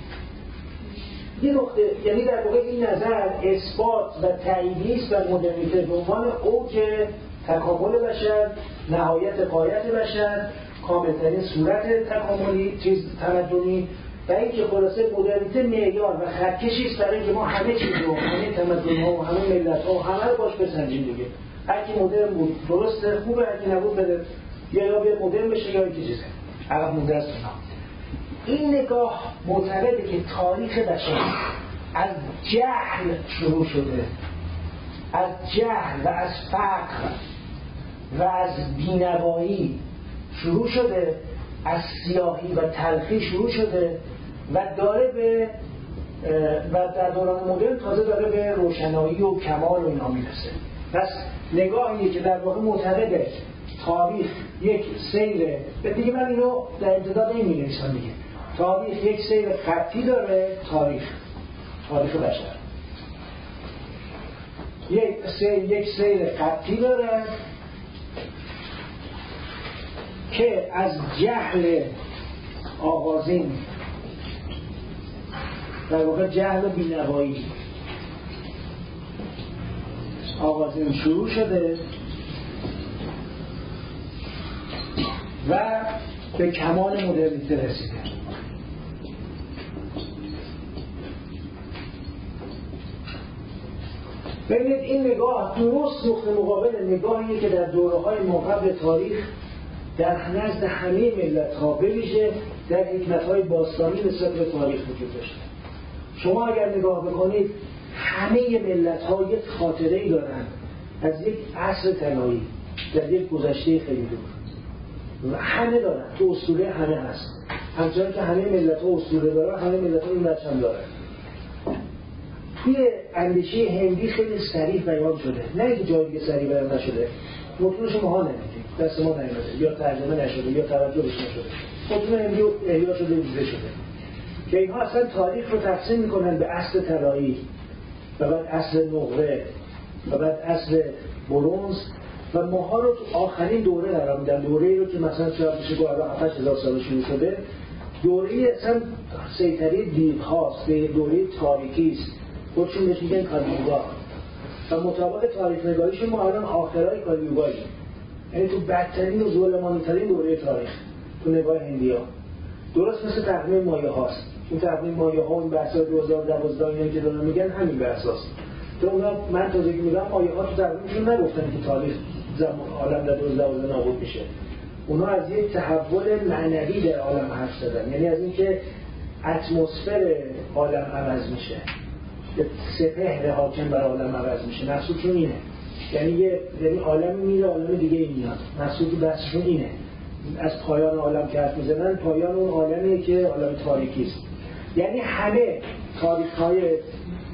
یه نقطه، یعنی در واقع این نظر اثبات و تاییدی است بر مدرنیته به عنوان اوج تکامل بشر، نهایت غایت بشر، کاملترین صورت تکاملی تمدنی، و اینکه خلاصه مدرنیته معیار و خطکشی است برای اینکه ما همه چیز رو، همه تمدن‌ها و همه ملت‌ها و همه رو باش بسنجیم دیگه. هر کی مدرن بود درسته، خوبه، هر کی نبود بده یا بیاد مدرن بشه یا اینکه چیزه عقب مونده است. این نگاه معتقده که تاریخ بشر از جهل شروع شده، از جهل و از فقر و از بی‌نوایی شروع شده، از سیاهی و تلخی شروع شده و داره به و در دوران مدرن تازه داره به روشنایی و کمال و اینا میرسه. پس نگاهیه که در واقع معتقده تاریخ یک سیر، دیگه من اینو در امتداد این می‌نویسم دیگه، تاریخ یک سیر خطی داره، تاریخ بشر یک سیر خطی داره که از جهل آغازین، در واقع جهل و بی‌نوایی آغازین شروع شده و به کمال مدرنیته رسیده. ببینید این نگاه درست نقطه مقابل نگاهیه که در دوره‌های ماقبل تاریخ در نزد همه ملت‌ها به ویژه در حکمت‌های باستانی نسبت به تاریخ وجود داشته. شما اگر نگاه بکنید همه ملت‌ها یک خاطره‌ای دارن از یک عصر طلایی در یک گذشته خیلی دور و همه دارن، تو اسطوره همه هست. همچنان که همه ملت‌ها اسطوره دارن، همه ملت‌ها این بچه هم دارن. توی اندیشه هندی خیلی صریح بیان شده، نه اینکه جای دیگه صریح بیان نشده، متونش ماها نمیدیم، دست ما نیامده، یا ترجمه نشده یا توجهش نشده. متون هندی احیا شده، دیده شده که اینها اصلا تاریخ رو تقسیم میکنن به عصر طلایی و بعد عصر نقره و بعد عصر برنز و ماها رو تو آخرین دوره قرار میدن، دوره‌ای رو که مثلا شاید بشه گفت الان 8000 سال شروع شده، دوره‌ای اصلا سیطره دیوهاست، دوره تاریکی است، خودشون بهش میگن کالیوگا و مطابق تاریخ نگاریشون ما الان آخرای کالیوگاییم، یعنی تو بدترین و ظلمانی‌ترین دوره تاریخ تو نگاه هندی‌ها. درست مثل تقویم مایه هاست. این تقویم مایه ها این بحث‌های 2012 اینایی که دارن میگن همین بحثاست. تو اونا من تازه که میگم مایه ها تو تقویمشون نگفتن که تاریخ زمان عالم در 2012 نابود میشه. اونا از یک تحول معنوی در عالم حرف زدن، یعنی از اینکه اتمسفر عالم عوض میشه، سپهر حاکم بر عالم عوض میشه. مقصودشون اینه، یعنی عالم میره عالم دیگه میاد. مقصود بحثشون اینه. از پایان عالم که حرف میزنن، پایان اون عالمیه که عالم تاریکی است. یعنی همه تاریخ‌های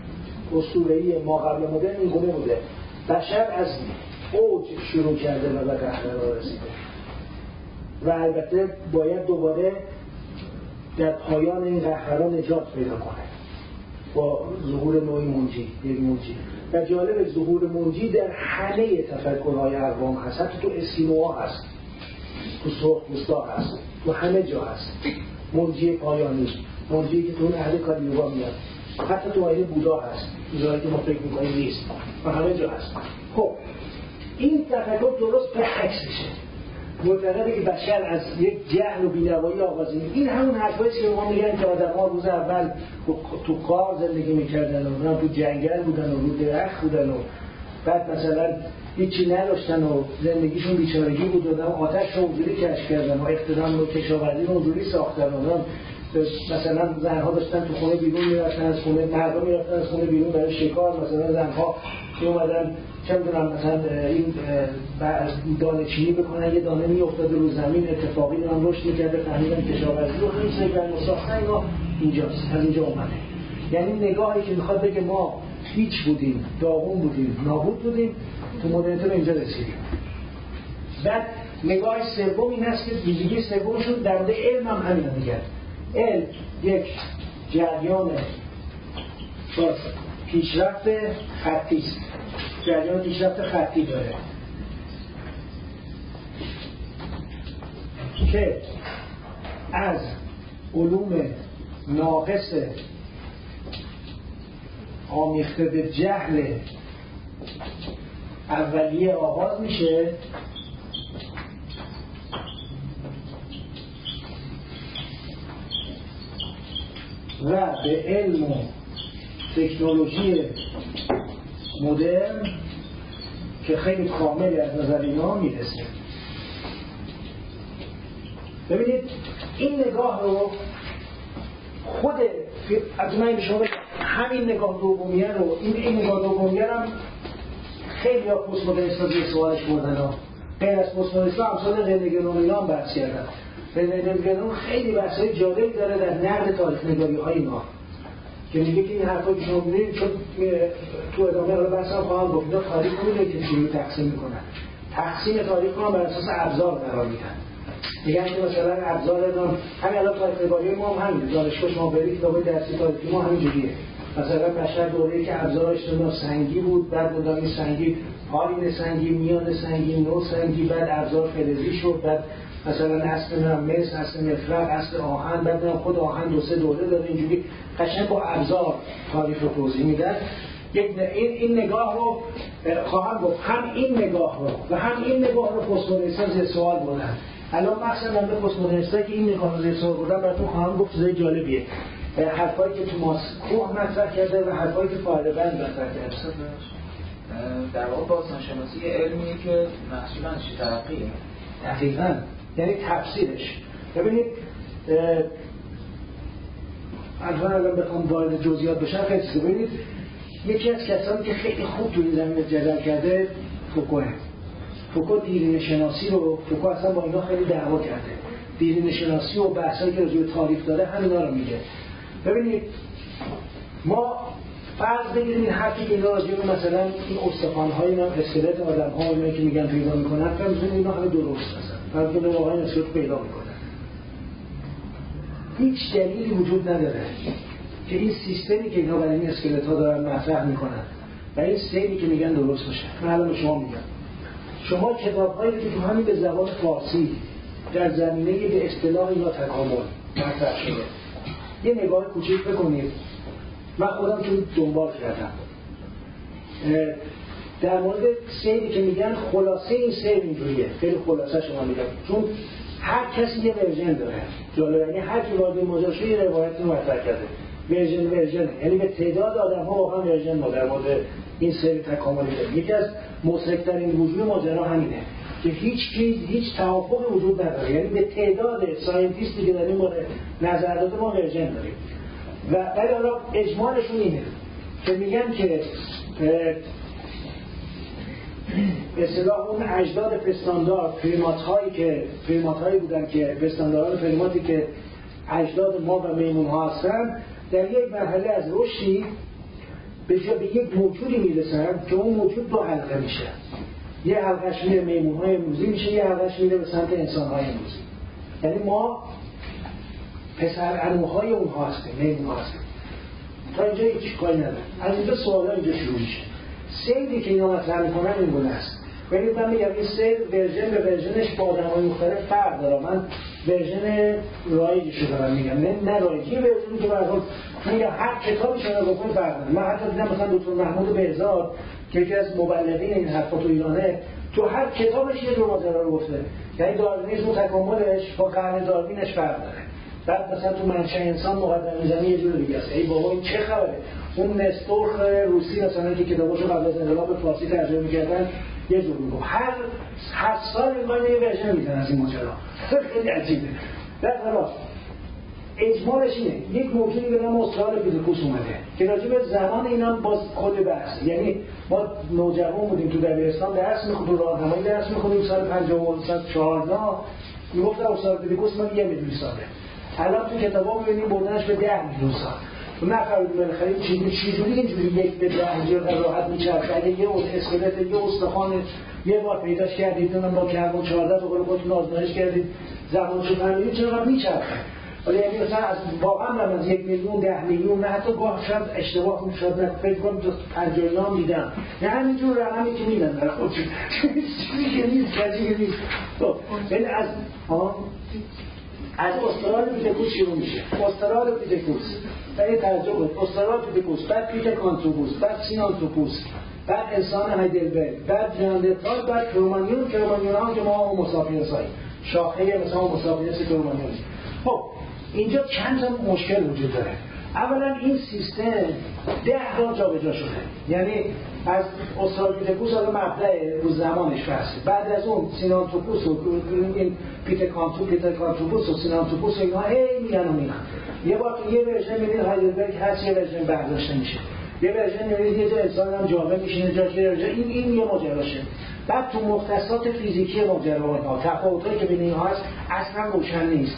اسطوره‌ای ما قبل مدرن این گونه بوده. بشر از اوج شروع کرده و به قهرمان رسیده و البته باید دوباره در پایان این قهرمان نجات پیدا کنه با ظهور نوعی منجی، یک منجی. و جالب ظهور منجی در همه تفکرهای اقوام هست، حتی تو اسکیموها هست، تو سرخپوستا هست، تو همه جا هست. منجی پایانی، منجی که تو اون اهل کالیوبا میاد، حتی تو آیین بودا هست، جایی که ما فکر میکنیم نیست و همه جا هست. خب این تفکر درست به عکسشه، معتقده که بشر از یک جهل و بی‌نوایی آغازید. این همون حرفایی که ما میگن که آدم‌ها روز اول تو غار زندگی میکردن و تو جنگل بودن و رو درخت بودن و بعد مثلا هیچی نداشتن و زندگیشون بیچارگی بود و آتش رو اونجوری کشف کردن و اقتدام و کشاورزی رو اونجوری ساختن و مثلا زنها داشتن تو خونه بیرون میرفتن از خونه، مردم میرفتن از خونه بیرون برای شکار. مثلا زنها که اومدن چه میدونم مثلا این دانه‌چینی بکنن، یه دانه میافتاده رو زمین اتفاقی دارن رشد میکرده، فهمیدن کشاورزی رو خیلی سریع و ساختن. اینا اینجاست، از اینجا اومده. یعنی نگاهی که میخواد بگه ما هیچ بودیم، داغون بودیم، نابود بودیم، تو مدرنیته به اینجا رسیدیم. بعد نگاه سوم این هست که ویژگی سومشون در مورد علم هم همین میگن. علم یک جریان پیشرفت خطی است، جریان پیشرفت خطی داره که از علوم ناقص آمیخته به جهل اولیه آغاز میشه و به علم و تکنولوژی مدرن که خیلی کامل از نظر اینا میرسه. ببینید این نگاه رو خود از من شما همین نگاه دومیه رو این نگاه دومیه هم خیلی ها پست مدرنیست‌ها زیر سوالش بردن ها. غیر از پست مدرنیست‌ها امثال رنگنون اینا هم بحث کردن. رنگنون خیلی بحث‌های جالبی داره در نقد تاریخ نگاری‌های اینا که میگه که این حرفایی که شما می‌بینید چون تو ادامه رو بحث هم خواهم گفت اینا تاریخ رو که چجوری تقسیم میکنن. تقسیم تاریخ رو هم بر اساس ابزار قرار میدن. میگن که مثلا ابزار همین الان تاریخ نگاری ما هم همین دانشگاه شما برید کتابای درسی تاریخی ما همینجوریه. مثلا بشر دوره‌ای که ابزارش سنگی بود، بعد مدامی سنگی، پارین سنگی، میان سنگی، نو سنگی، بعد ابزار فلزی شد، بعد مثلا اصل مس، اصل مفرق، اصل آهن، بعد خود آهن دو سه دوره داره. اینجوری قشنگ با ابزار تاریخ رو توضیح میدن. این نگاه رو خواهم گفت، هم این نگاه رو و هم این نگاه رو پست مدرنیست‌ها زیر سوال بردن. الان مثلا من به پست مدرنیست‌ها که این نگاه رو زیر سوال بردن براتون خواهم گفت چیزای جالبیه. حرفایی که توماس کوه مطرح کرده و حرفایی که فایربند مطرح کرده.
در واقع بازنشناسی علمیه که محصول انشی ترقیه.
دقیقاً، یعنی تفسیرش. ببینید الان بخوام وارد جزئیات بشم خیلی چیزا. ببینید یکی از کسانی که خیلی خوب توی زمینه جدل کرده فوکوه. فوکو دیرینه شناسی رو، فوکو اصلا با اینا خیلی دعوا کرده. دیرینه شناسی و بحثایی که راجع به تاریخ داره همینا رو میگه. ببینید ما فرض بگیریم این حرفی که اینا راجع به مثلا این استخوان‌های اینا اسکلت آدم‌ها اینا که میگن پیدا میکنن، فرض کنید اینا همه درست هستن. فرض کنید واقعا اسکلت پیدا میکنن. هیچ دلیلی وجود نداره که این سیستمی که اینا برای این اسکلت‌ها دارن مطرح میکنن و این سیری که میگن درست باشه. من الان به شما میگم شما کتاب‌هایی که تو همین به زبان فارسی در زمینه به اصطلاح یا تکامل مطرح شده یه نگاه کوچیک بکنید. من خودم تو دنبال کردم در مورد سیری که میگن خلاصه این سیر اینجوریه. خیلی خلاصه شما میگم چون هر کسی یه ورژن داره. جالب یعنی هر کی وارد ماجرا شده یه روایتی مطرح کرده. ورژن یعنی به تعداد آدم‌ها واقعا ورژن ما در مورد این سیر تکاملی داره. یکی از مضحک‌ترین وجوه ماجرا همینه که هیچ توافقی وجود نداره. یعنی به تعداد ساینتیستی که در این مورد نظریات ما ورژن داریم و ولی حالا اجمالشون اینه که میگن که به اصطلاح اون اجداد پستاندار پریمات‌هایی بودن که پستانداران پریماتی که اجداد ما و میمون‌ها هستن در یک مرحله از رشدی به یک موجودی میرسن که اون موجود دو حلقه میشه. یه حلقهش میره میمون‌های امروزی میشه، یه حلقهش میره به سمت انسان‌های امروزی. یعنی ما پسر عموهای اونها هستیم، میمون‌ها هستیم. تا اینجا هیچ کاری نداره. از اینجا سوالا اینجا شروع میشه. سیری که اینا مطرح میکنن این گونه است. ببینید من میگم این سیر ورژن به ورژنش با آدم‌های مختلف فرق داره. من ورژن رایجشو دارم میگم، نه رایجی ورژنی که برای میگم هر کتابی شما بکنید فرق داره. من حتی دیدم مثلا دکتر محمود بهزاد که یکی از مبلغین این حرفا تو ایرانه، تو هر کتابش یه جور ماجرا رو گفته. یعنی داروینیسم و تکاملش با قرن داروینش فرق داره. بعد مثلا تو منشأ انسان مقدمه زمین یه جور دیگه است. ای بابا این چه خبره؟ اون نستور روسی مثلا که کتاباشو قبل از انقلاب به فارسی ترجمه می‌کردن یه جور میگم هر سال این یه ورژن میزنن از این ماجرا. خیلی عجیبه. در حالا اجمالش اینه یک موجودی به نام استرالوپیتکوس اومده که راجع به زمان اینا باز کلی بحث. یعنی ما نوجوان بودیم تو دبیرستان درس می‌خوندیم، راهنمایی درس می‌خوندیم سال 54 میگفتن استرالوپیتکوس ما 1 میلیون ساله. الان تو کتابا می‌بینیم بردنش به 10 میلیون سال. نفهمیدیم بالاخره چجوری اینجوری 1 به 10 راحت میچرخه. اگه یه اسکلت یه استخوان یه بار پیداش کردید من با کربن 14 به قول خودتون آزمایش کردید زمانشو فهمیدید چرا میچرخه. ولی یعنی مثلا از واقعا من از 1 میلیون 10 میلیون نه حتی گاه شاید اشتباه میشد فکر کنم تو 59 میدم نه همینجور رقمی که میدن برای خودشون چیزی نیست کسی نیست. خب یعنی از استرالوپیتکوس شروع میشه. استرالوپیتکوس این ترجمه بود. استرالوپیتکوس، بعد پیتکانتروپوس، بعد سینانتروپوس، بعد انسان هایدلبرگ، بعد نیاندرتال، بعد کرومانیون ها که ما هوموساپینس هاییم. شاخه مثلا هوموساپینس کرومانیون. خب اینجا چند تا مشکل وجود داره. اولا این سیستم 10 بار جابجا شده. یعنی از استرالوپیتکوس حالا مبدأ رو زمانش فرسه. بعد از اون سینانتروپوس و این پیتکانتروپوس و سینانتروپوس و اینا میگن. یه بار تو یه ورژن میبینید هایدلبرگ هست، یه ورژن برداشته میشه. یه ورژن میبینید یه جا انسان هم جامعه میشینه جاش یه ورژن این یه ماجراشه. بعد تو مختصات فیزیکی ماجراها تفاوتایی که بین اینها هست اصلا روشن نیست.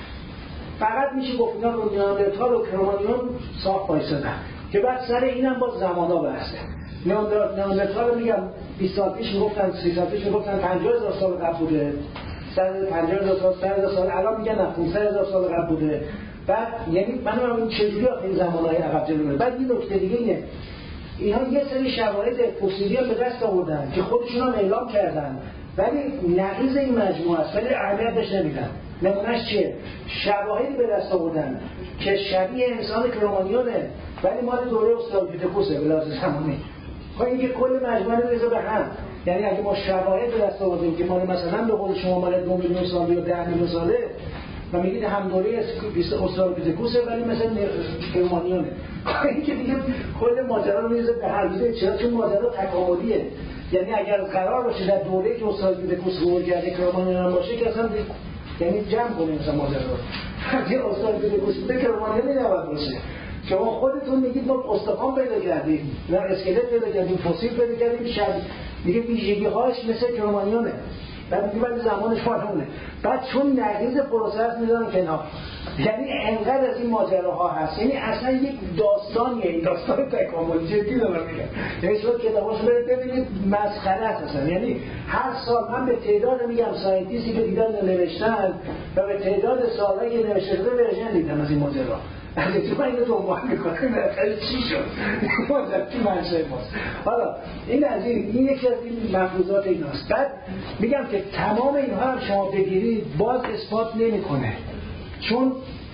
فقط میشه گفت اینا رو نیاندرتال و کرومانیون ساخت وایسادن که بعد سر اینم باز زمانا بحثه. نیاندرتال رو میگم 20 سال پیش میگفتن 30 سال پیش میگفتن 50000 سال قبل بوده. 150,000 سال 100,000 سال الان میگن 500,000 سال قبل بوده. بعد یعنی من این چجوری آخه زمانهای عقب جلو میره. بعد یه نکته دیگه اینه اینها یه سری شواهد فسیلی به دست آوردن که خودشون هم اعلام کردن ولی نقیض این مجموعه است ولی اهمیت بهش نمیدن. نمونهش چیه؟ شواهدی به دست آوردن که شبیه انسان کرومانیونه ولی مال دوره استرالوپیتکوسه به لحاظ زمانی. خب این که کل مجموعه رو ریزه به هم. یعنی اگه ما شواهد به دست آوردیم که مال مثلا به قول شما مال 2 میلیون سال یا 10 میلیون ساله و میگید هم دوره استرالوپیتکوسه ولی مثلا کرومانیونه. این که دیگه کل ماجرا رو میریزه به هم. چرا؟ چون ماجرا تکاملیه. یعنی اگر قرار باشه در دوره‌ای که استرالوپیتکوس ظهور کرده کرومانیون باشه که اصلا یعنی جمع کنیم مثلا ماجرا رو. اگه استرالوپیتکوس به کرومانیون نباید باشه. شما خودتون میگید ما استخوان پیدا کردیم، نه اسکلت پیدا کردیم، فسیل پیدا کردیم، میگه ویژگی‌هاش مثل کرومانیونه. بعد میگه زمانش فاهمونه. بعد چون نقیض پروسس میذارن کنار. یعنی انقدر از این ماجراها هست. یعنی اصلا یک داستانیه این داستان تکاملی جدی دارم میگم. یعنی شما کتاباشو برید ببینید مسخره است اصلا. یعنی هر سال من به تعداد میگم ساینتیستی که دیدن نوشتن و به تعداد سالایی که نوشته شده ورژن دیدم از این ماجرا. اگه تو من اینو دنبال میکنم بالاخره چی شد؟ تو منشأ ماست. حالا این از این یکی از این مفروضات ایناست. بعد میگم که تمام اینها هم شما بگیرید باز اثبات نمیکنه. چون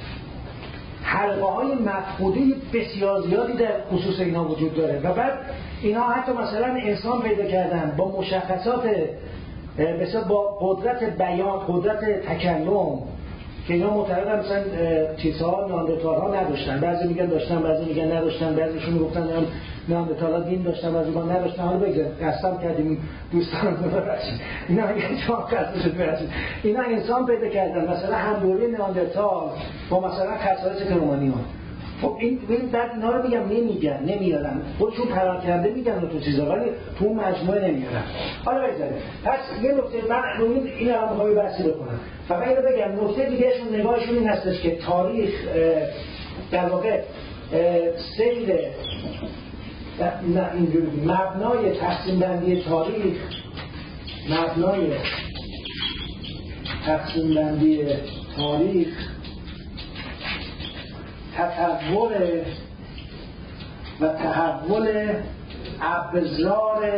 حلقه های مفقوده بسیار زیادی در خصوص اینا وجود داره و بعد اینا حتی مثلا انسان پیدا کردن با مشخصات مثلا با قدرت بیان، قدرت تکلم که اینا معتقدن مثلا چیزها نیاندرتال‌ها نداشتن. بعضی میگن داشتن، بعضی میگن نداشتن، بعضیشون میگفتن نیاندرتال‌ها دین داشتن، بعضی میگن نداشتن. حالا بگذاریم قسم کردیم دوستان ببخشید. اینا میگن شما قسمش ببخشید. اینا انسان پیدا کردن مثلا هم دوره نیاندرتال با مثلا خصایص کرومانیون. خب این بعد اینا رو میگم نمیارن. خودشون پران کرده میگن تو چیزا ولی تو مجموعه نمیارن. حالا بگذاریم. پس یه نکته من این الان میخوام بحثی بکنم. فقط اینو بگم نکته دیگهشون نگاهشون این هستش که تاریخ در واقع سیر نه اینجوری مبنای تقسیم بندی تاریخ، مبنای تقسیم بندی تاریخ تطور و تحول ابزار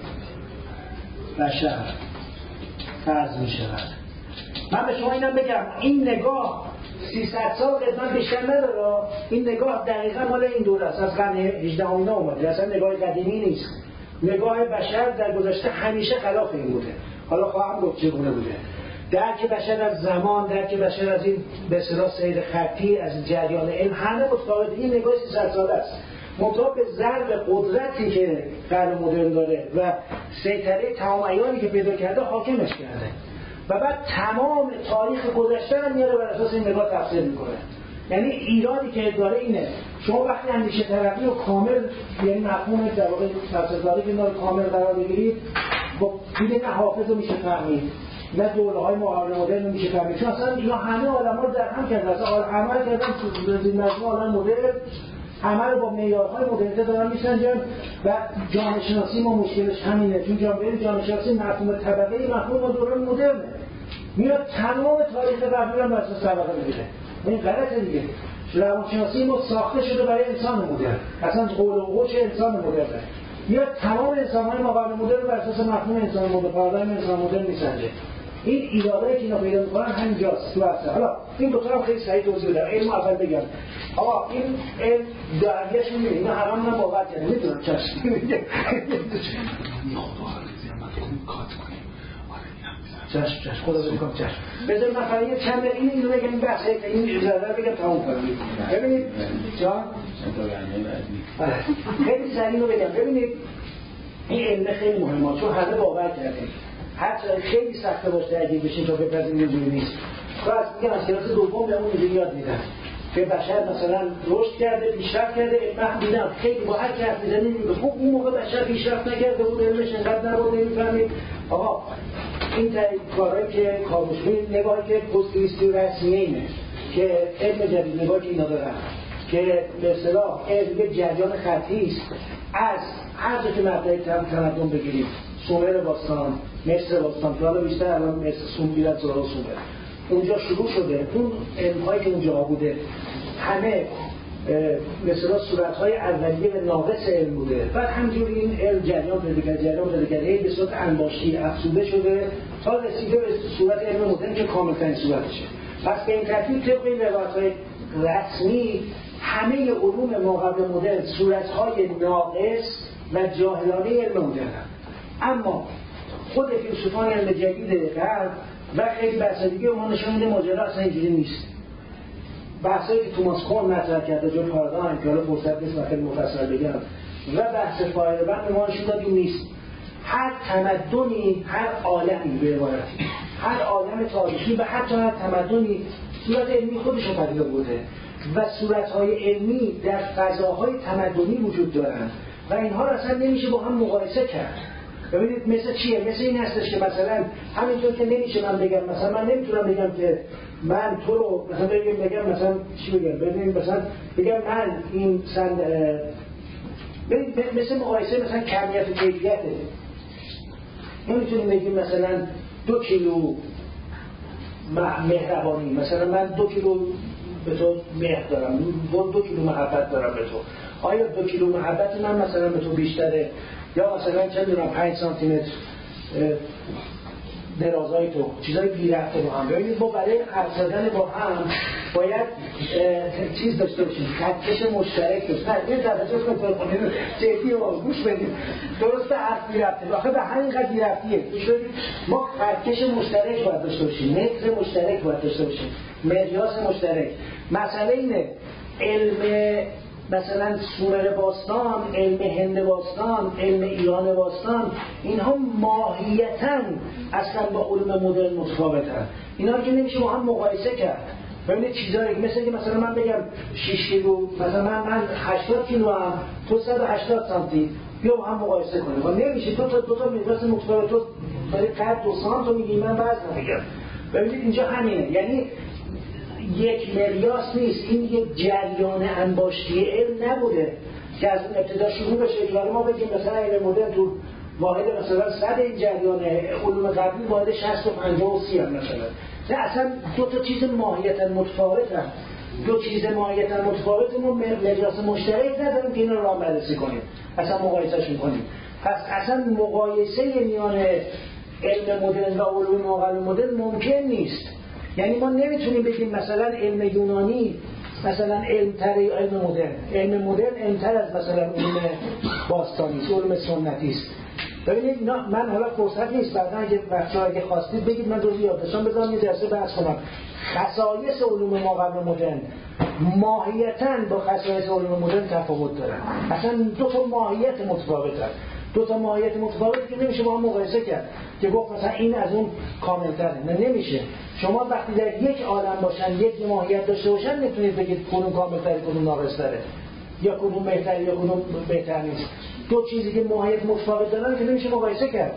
بشر فرض می شود. من به شما اینم بگم این نگاه 300 سال قدمت بیشتر نداره، این نگاه دقیقا مال این دوره است، از قرن 18 اومده، اصلا نگاه قدیمی نیست. نگاه بشر در گذشته همیشه خلاف این بوده. حالا خواهم گفت چگونه بوده. درک بشر از زمان، درک بشر از این به اصطلاح سیر خطی، از جریان علم همه متفاوته. این نگاه 300 ساله است. منتها به ضرب قدرتی که قرن مدرن داره و سیطره تمام ایانی که پیدا کرده حاکمش کرده و بعد تمام تاریخ گذشته رو میاره بر اساس این نگاه تفسیر میکنه. یعنی ایرادی که داره اینه شما وقتی اندیشه ترقی رو کامل، یعنی مفهوم در واقع تفسیرکاری که رو کامل قرار بگیرید، با دیگه نه حافظ رو میشه فهمید، نه دوره‌های مقابل مدرن رو میشه فهمید، چون اصلا اینا همه عالم‌ها رو در هم کردن، اصلا عمل کردن تو مجموعه عالم مدرن، همه رو با معیارهای مدرنیته دارن میسنجن و جامعه شناسی ما مشکلش همینه، چون جامعه شناسی مفهوم طبقه مفهوم دوران مدرنه، میاد تمام تاریخ قبلی رو بر اساس طبقه میگیره. این غلطه دیگه. روانشناسی ما ساخته شده برای انسان مدرن، اصلا قول و قوش انسان مدرنه، میاد تمام انسان‌های مقابل مدرن بر اساس مفهوم انسان مدرن، پارادایم انسان مدرن میسنجه. این ایرادایی که اینا پیدا میکنن همینجاست تو اصل. حالا این دو تا هم خیلی سریع توضیح بدم. علم اول بگم آقا این علم داریش میگه اینا حرام من باور کردم، میدونم چشم میگه چشم خدا بکنم چشم. بذار من فقط چند دقیقه اینو بگم، بحث این اجازه بگم تموم کنم. ببینید جان خیلی سریع اینو بگم. ببینید این علم خیلی مهمه چون همه باور کردیم، حتی خیلی سخته باشه اگه بشین تا بپذیریم اینجوری نیست. خلاص میگم از کلاس دوم بهمون اینجوری یاد میدن که بشر مثلا رشد کرده، پیشرفت کرده، علم دیدم خیلی با هر کی حرف میزنه میگه خب اون موقع بشر پیشرفت نکرده بود، علمش انقدر نبود، نمیفهمید. آقا این کارهایی که کارمشون نگاهی که پوزیتیویستی و رسمیه اینه که علم جدید نگاهی که اینا دارن که به اصطلاح علم جریان خطی است از هر جا که مبدأ تمدن بگیریم، سومر باستان، مصر باستان که حالا بیشتر الان مصر سومر سومر اونجا شروع شده، اون علم‌هایی که اونجا بوده همه مثلا صورت‌های اولیه و ناقص علم بوده. بعد همینجوری این علم جریان پیدا کرده به صورت انباشتی افزوده شده تا رسیده به صورت علم مدرن که کامل‌ترین صورتشه. پس به این ترتیب طبق این روایت‌های رسمی همه علوم ماقبل مدرن صورت‌های ناقص و جاهلانه علم مدرن. اما خود فیلسوفان علم جدید غرب و خیلی بحث دیگه ما نشون میده ماجرا اصلا اینجوری نیست. بحثایی که توماس کون مطرح کرده جو پارادایم که حالا فرصت نیست من خیلی مفصل بگم و بحث فایربند ما نشون داد این نیست. هر تمدنی، هر عالمی به عبارتی، هر عالم تاریخی و حتی هر تمدنی صورت علمی خودش رو پدید آورده و صورت‌های علمی در فضاهای تمدنی وجود دارند و اینها رو اصلا نمیشه با هم مقایسه کرد. ببینید مثل چیه؟ مثل این هستش که مثلا همینطور که نمیشه من بگم مثلا من نمیتونم بگم که من تو رو مثلا بگم مثلا چی بگم؟ ببینید مثلا بگم من این ببینید مثل مقایسه مثلا کمیت و کیفیته. نمیتونیم بگیم مثلا 2 کیلو مهربانی، مثلا من 2 کیلو به تو مهر دارم، 2 کیلو محبت دارم به تو. آیا 2 کیلو محبت من مثلا به تو بیشتره یا مثلا چه می‌دونم 5 سانتی متر درازای تو، چیزای بی‌ربط با هم. ببینید ما برای حرف زدن با هم باید چیز داشته باشیم، خطکش مشترک داشته باشیم. نه توجه کنید جدی و گوش بدید. درسته حرف بی‌ربطه، آخه به همین قد بی‌ربطیه. گوش بدید ما خطکش مشترک باید داشته باشیم، متر مشترک باید داشته باشیم، مقیاس مشترک. مسئله اینه علم مثلا سومر باستان، علم هند باستان، علم ایران باستان، اینها ماهیتاً اصلا با علوم مدرن متفاوتن. اینا رو که نمیشه با هم مقایسه کرد. ببینید چیزایی مثل که مثلا من بگم 6 کیلو، مثلا من 80 کیلو هم، تو 180 سانتی، بیا با هم مقایسه کنیم. و نمیشه دو تا مقیاس متفاوت، تو برای قد 2 سانت تو میگی من وزن میگم. ببینید اینجا همینه، یعنی یک مقیاس نیست، این یک جریان انباشتی علم نبوده که از اون ابتدا شروع بشه که ما بگیم مثلا علم مدرن تو واحد مثلا 100 این جریان علوم قبلی واحد 60 و 50 و 30 هم مثلا نه، اصلا دو تا چیز ماهیتا متفاوتن. دو چیز ماهیتا متفاوت ما مقیاس مشترک نداریم که این رو بررسی کنیم، اصلا مقایسهشون کنیم. پس اصلا مقایسه میان علم مدرن و علوم ماقبل مدرن ممکن نیست. یعنی ما نمیتونیم بگیم مثلا علم یونانی مثلا علم‌تر یا علم مدرن. علم مدرن علم‌تر از مثلا علم باستانی است، علم سنتی است. ببینید من حالا فرصت نیست، بعدا اگه خواستید بگید من روی یادداشتم بذارم یه جلسه بحث کنم. خصایص علوم ماقبل مدرن ماهیتاً با خصایص علوم مدرن تفاوت دارن. اصلا دو تا ماهیت متفاوتن. دو تا ماهیت متفاوت که نمیشه با هم مقایسه کرد که گفت مثلا این از اون کامل‌تره. نه، نمیشه. شما وقتی در یک عالم باشن، یک ماهیت داشته باشن، نمیتونید بگید کدوم کامل‌تره کدوم ناقص‌تره، یا کدوم بهتره یا کدوم بهتر نیست. دو چیزی که ماهیت متفاوت دارن که نمیشه مقایسه کرد.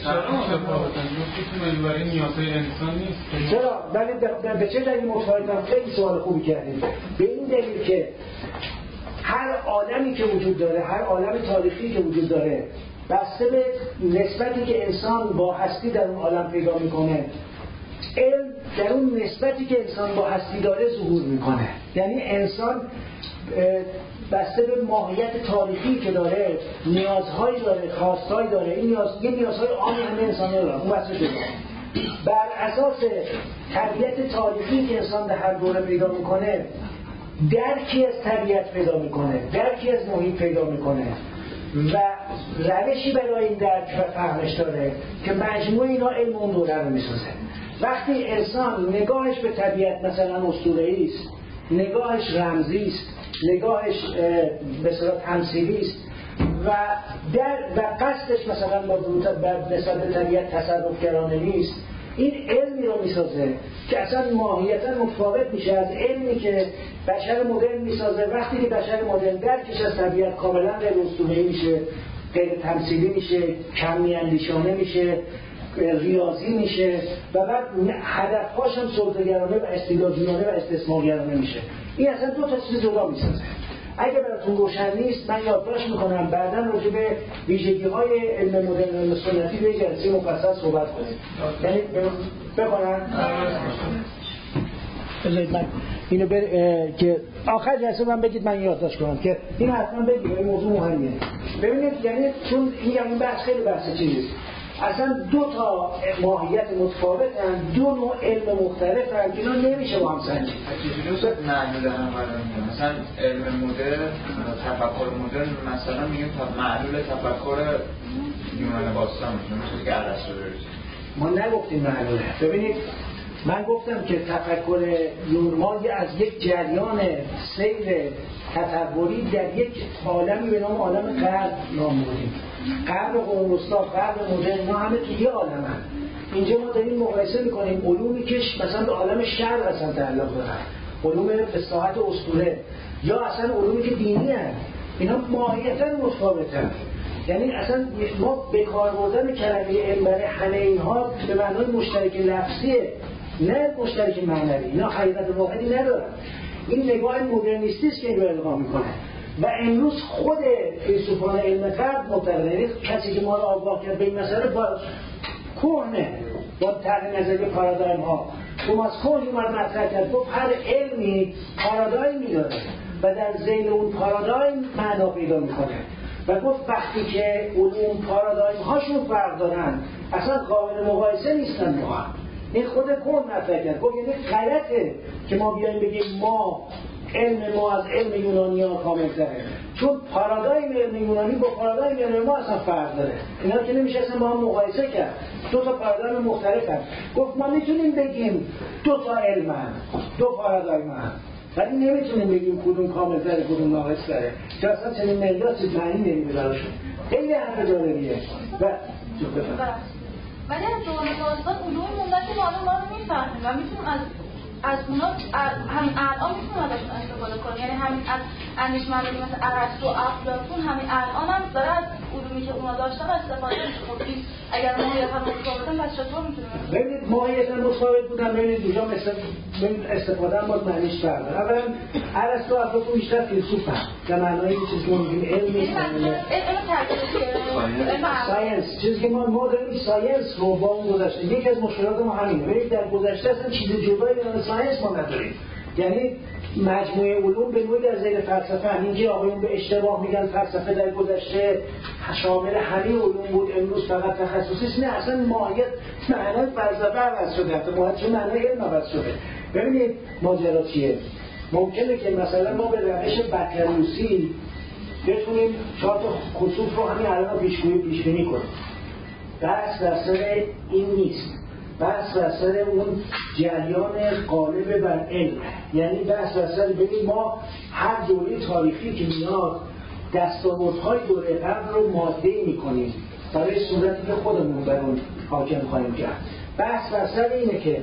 چرا؟ ولی به چه دلیل متفاوتن؟ خیلی سوال خوبی کردید. به این دلیل که هر عالمی که وجود داره، هر عالم تاریخی که وجود داره، بسته به نسبتی که انسان با هستی در اون عالم پیدا میکنه، علم در اون نسبتی که انسان با هستی داره ظهور میکنه. یعنی انسان بسته به ماهیت تاریخی که داره، نیازهایی داره، خواستهایی داره. این نیازهای عامی همه انسان‌ها دارن. اون بحث شده. بر اساس طبیعت تاریخی که انسان در هر دوره پیدا میکنه، درکی از طبیعت پیدا میکنه، درکی از محیط پیدا میکنه و روشی برای این درک و فهمش داره که مجموع اینا علم اون دوره رو میسازه. وقتی انسان نگاهش به طبیعت مثلا اسطوره‌ای است، نگاهش رمزی است، نگاهش به صورت تمثیلی است و قصدش مثلا با نسبت به طبیعت تصرفگرانه نیست، این علمی رو میسازه که اصلا ماهیتا متفاوت میشه از علمی که بشر مدرن میسازه. وقتی که بشر مدرن درکش از طبیعت کاملا غیر اسطوره‌ای میشه، غیر تمثیلی میشه، کم میاندیشانه میشه، ریاضی میشه و بعد هدفهاش هم سلطه‌گرانه و استیلاجویانه و استثمارگرانه میشه. این اصلا دو تا چیز جدا میسازه. اگه براتون روشن نیست من یادداشت میکنم بعداً راجع به ویژگی‌های علم مدرن و علم سنتی به جلسه مفصل صحبت کنیم. یعنی بخونم بذارید من اینو که آخر جلسه من بگید من یادداشت کنم که اینو حتما بگید، این موضوع مهمه. ببینید یعنی چون این بحث خیلی بحث چیزیه، اصلا دو تا ماهیت متفاوتن، دو نوع علم مختلفن که اینا نمیشه با هم سنجید.
چجوری معلول هم قرار میگیره؟ مثلا علم مدرن، تفکر مدرن مثلا میگیم معلول تفکر یونان باستان میشه که ارسطو
ما نگفتیم معلوله. ببینید من گفتم که تفکر ما از یک جریان سیر تطوری در یک عالمی به نام عالم غرب نام بردیم. غرب قرون وسطی، غرب مدرن، اینا همه توی یه عالمن. اینجا ما داریم مقایسه میکنیم علومی که مثلا به عالم شرق اصلا تعلق دارن، علوم به ساحت اسطوره، یا اصلا علومی که دینی هستند. اینا ماهیتا متفاوتن. یعنی اصلا ما به کار بردن کلمه علم برای همه اینها به معنای مشترک لفظیه، نه مشترک معنوی. اینا حقیقت واحدی ندارن. این نگاه مدرنیستی است که این رو القا میکنه و امروز خود فیلسوفان علم غرب معتقدن، یعنی کسی که ما رو آگاه کرد به این مسئله کهنه با طرح نظری پارادایم ها، توماس کون اومد مطرح کرد، گفت هر علمی پارادایمی داره و در ذیل اون پارادایم معنا پیدا میکنه و گفت وقتی که علوم پارادایم هاشون فرق دارن اصلا قابل مقایسه نیستن با هم. این خود کون مطرح کرد، گفت یعنی غلطه که ما بیایم بگیم علم ما از علم یونانی ها کامل تره، چون پارادایم علم یونانی با پارادایم علم ما اصلا فرق داره. اینا که نمیشه اصلا با هم مقایسه کرد، دو تا پارادایم مختلف هست. گفت ما میتونیم بگیم دو تا علم هست، دو پارادایم هست، ولی نمیتونیم بگیم کدوم کامل تره کدوم ناقص تره، چون اصلا چنین مقیاسی معنی نمیده براشون. خیلی حرف جالبیه و
ولی از دوران باستان علوم موندن که ما رو میفهمیم و میتونیم از اونا همین الان میتونیم ازشون استفاده کنیم. یعنی همین از اندیشمندانی مثل ارسطو و افلاطون همین الان هم داره از علومی که اونا داشتن استفاده میشه. خب اگر ماهیت هم متفاوتن پس چطور میتونیم؟
ببینید ماهیت هم متفاوت بودن. ببینید اینجا مثل استفاده هم باید معنیش فرق داره. اولا ارسطو افلاطون بیشتر فیلسوف هم در معنای چیزی که میگیم علم نیست، ساینس، چیزی که ما داریم ساینس رو با اون گذشته. یکی از مشکلات ما همینه، ببینید در گذشته اصلا چیز جدایی به نام ساینس ما نداریم. یعنی مجموعه علوم به نوعی در زیر فلسفه هم، اینکه آقایون به اشتباه میگن فلسفه در گذشته شامل همه علوم بود، امروز فقط تخصصی نه، اصلا ماهیت معنای فلسفه عوض شده، حتی ماهیت چه معنای علم عوض شده. ببینید ماجرا چیه؟ ممکنه که مثلا ما به روش بکریوسی بتونیم 4 تا خسوف رو همین الان پیش بینی کنیم. بحث در سر این نیست، بحث در سر اون جریان غالب بر علم. یعنی بحث در سر ببین ما هر دوره تاریخی که میاد دستاوردهای دوره قبل رو ماده‌ای می‌کنیم برای صورتی که خودمون بر اون حاکم خواهیم کرد. بحث در سر اینه که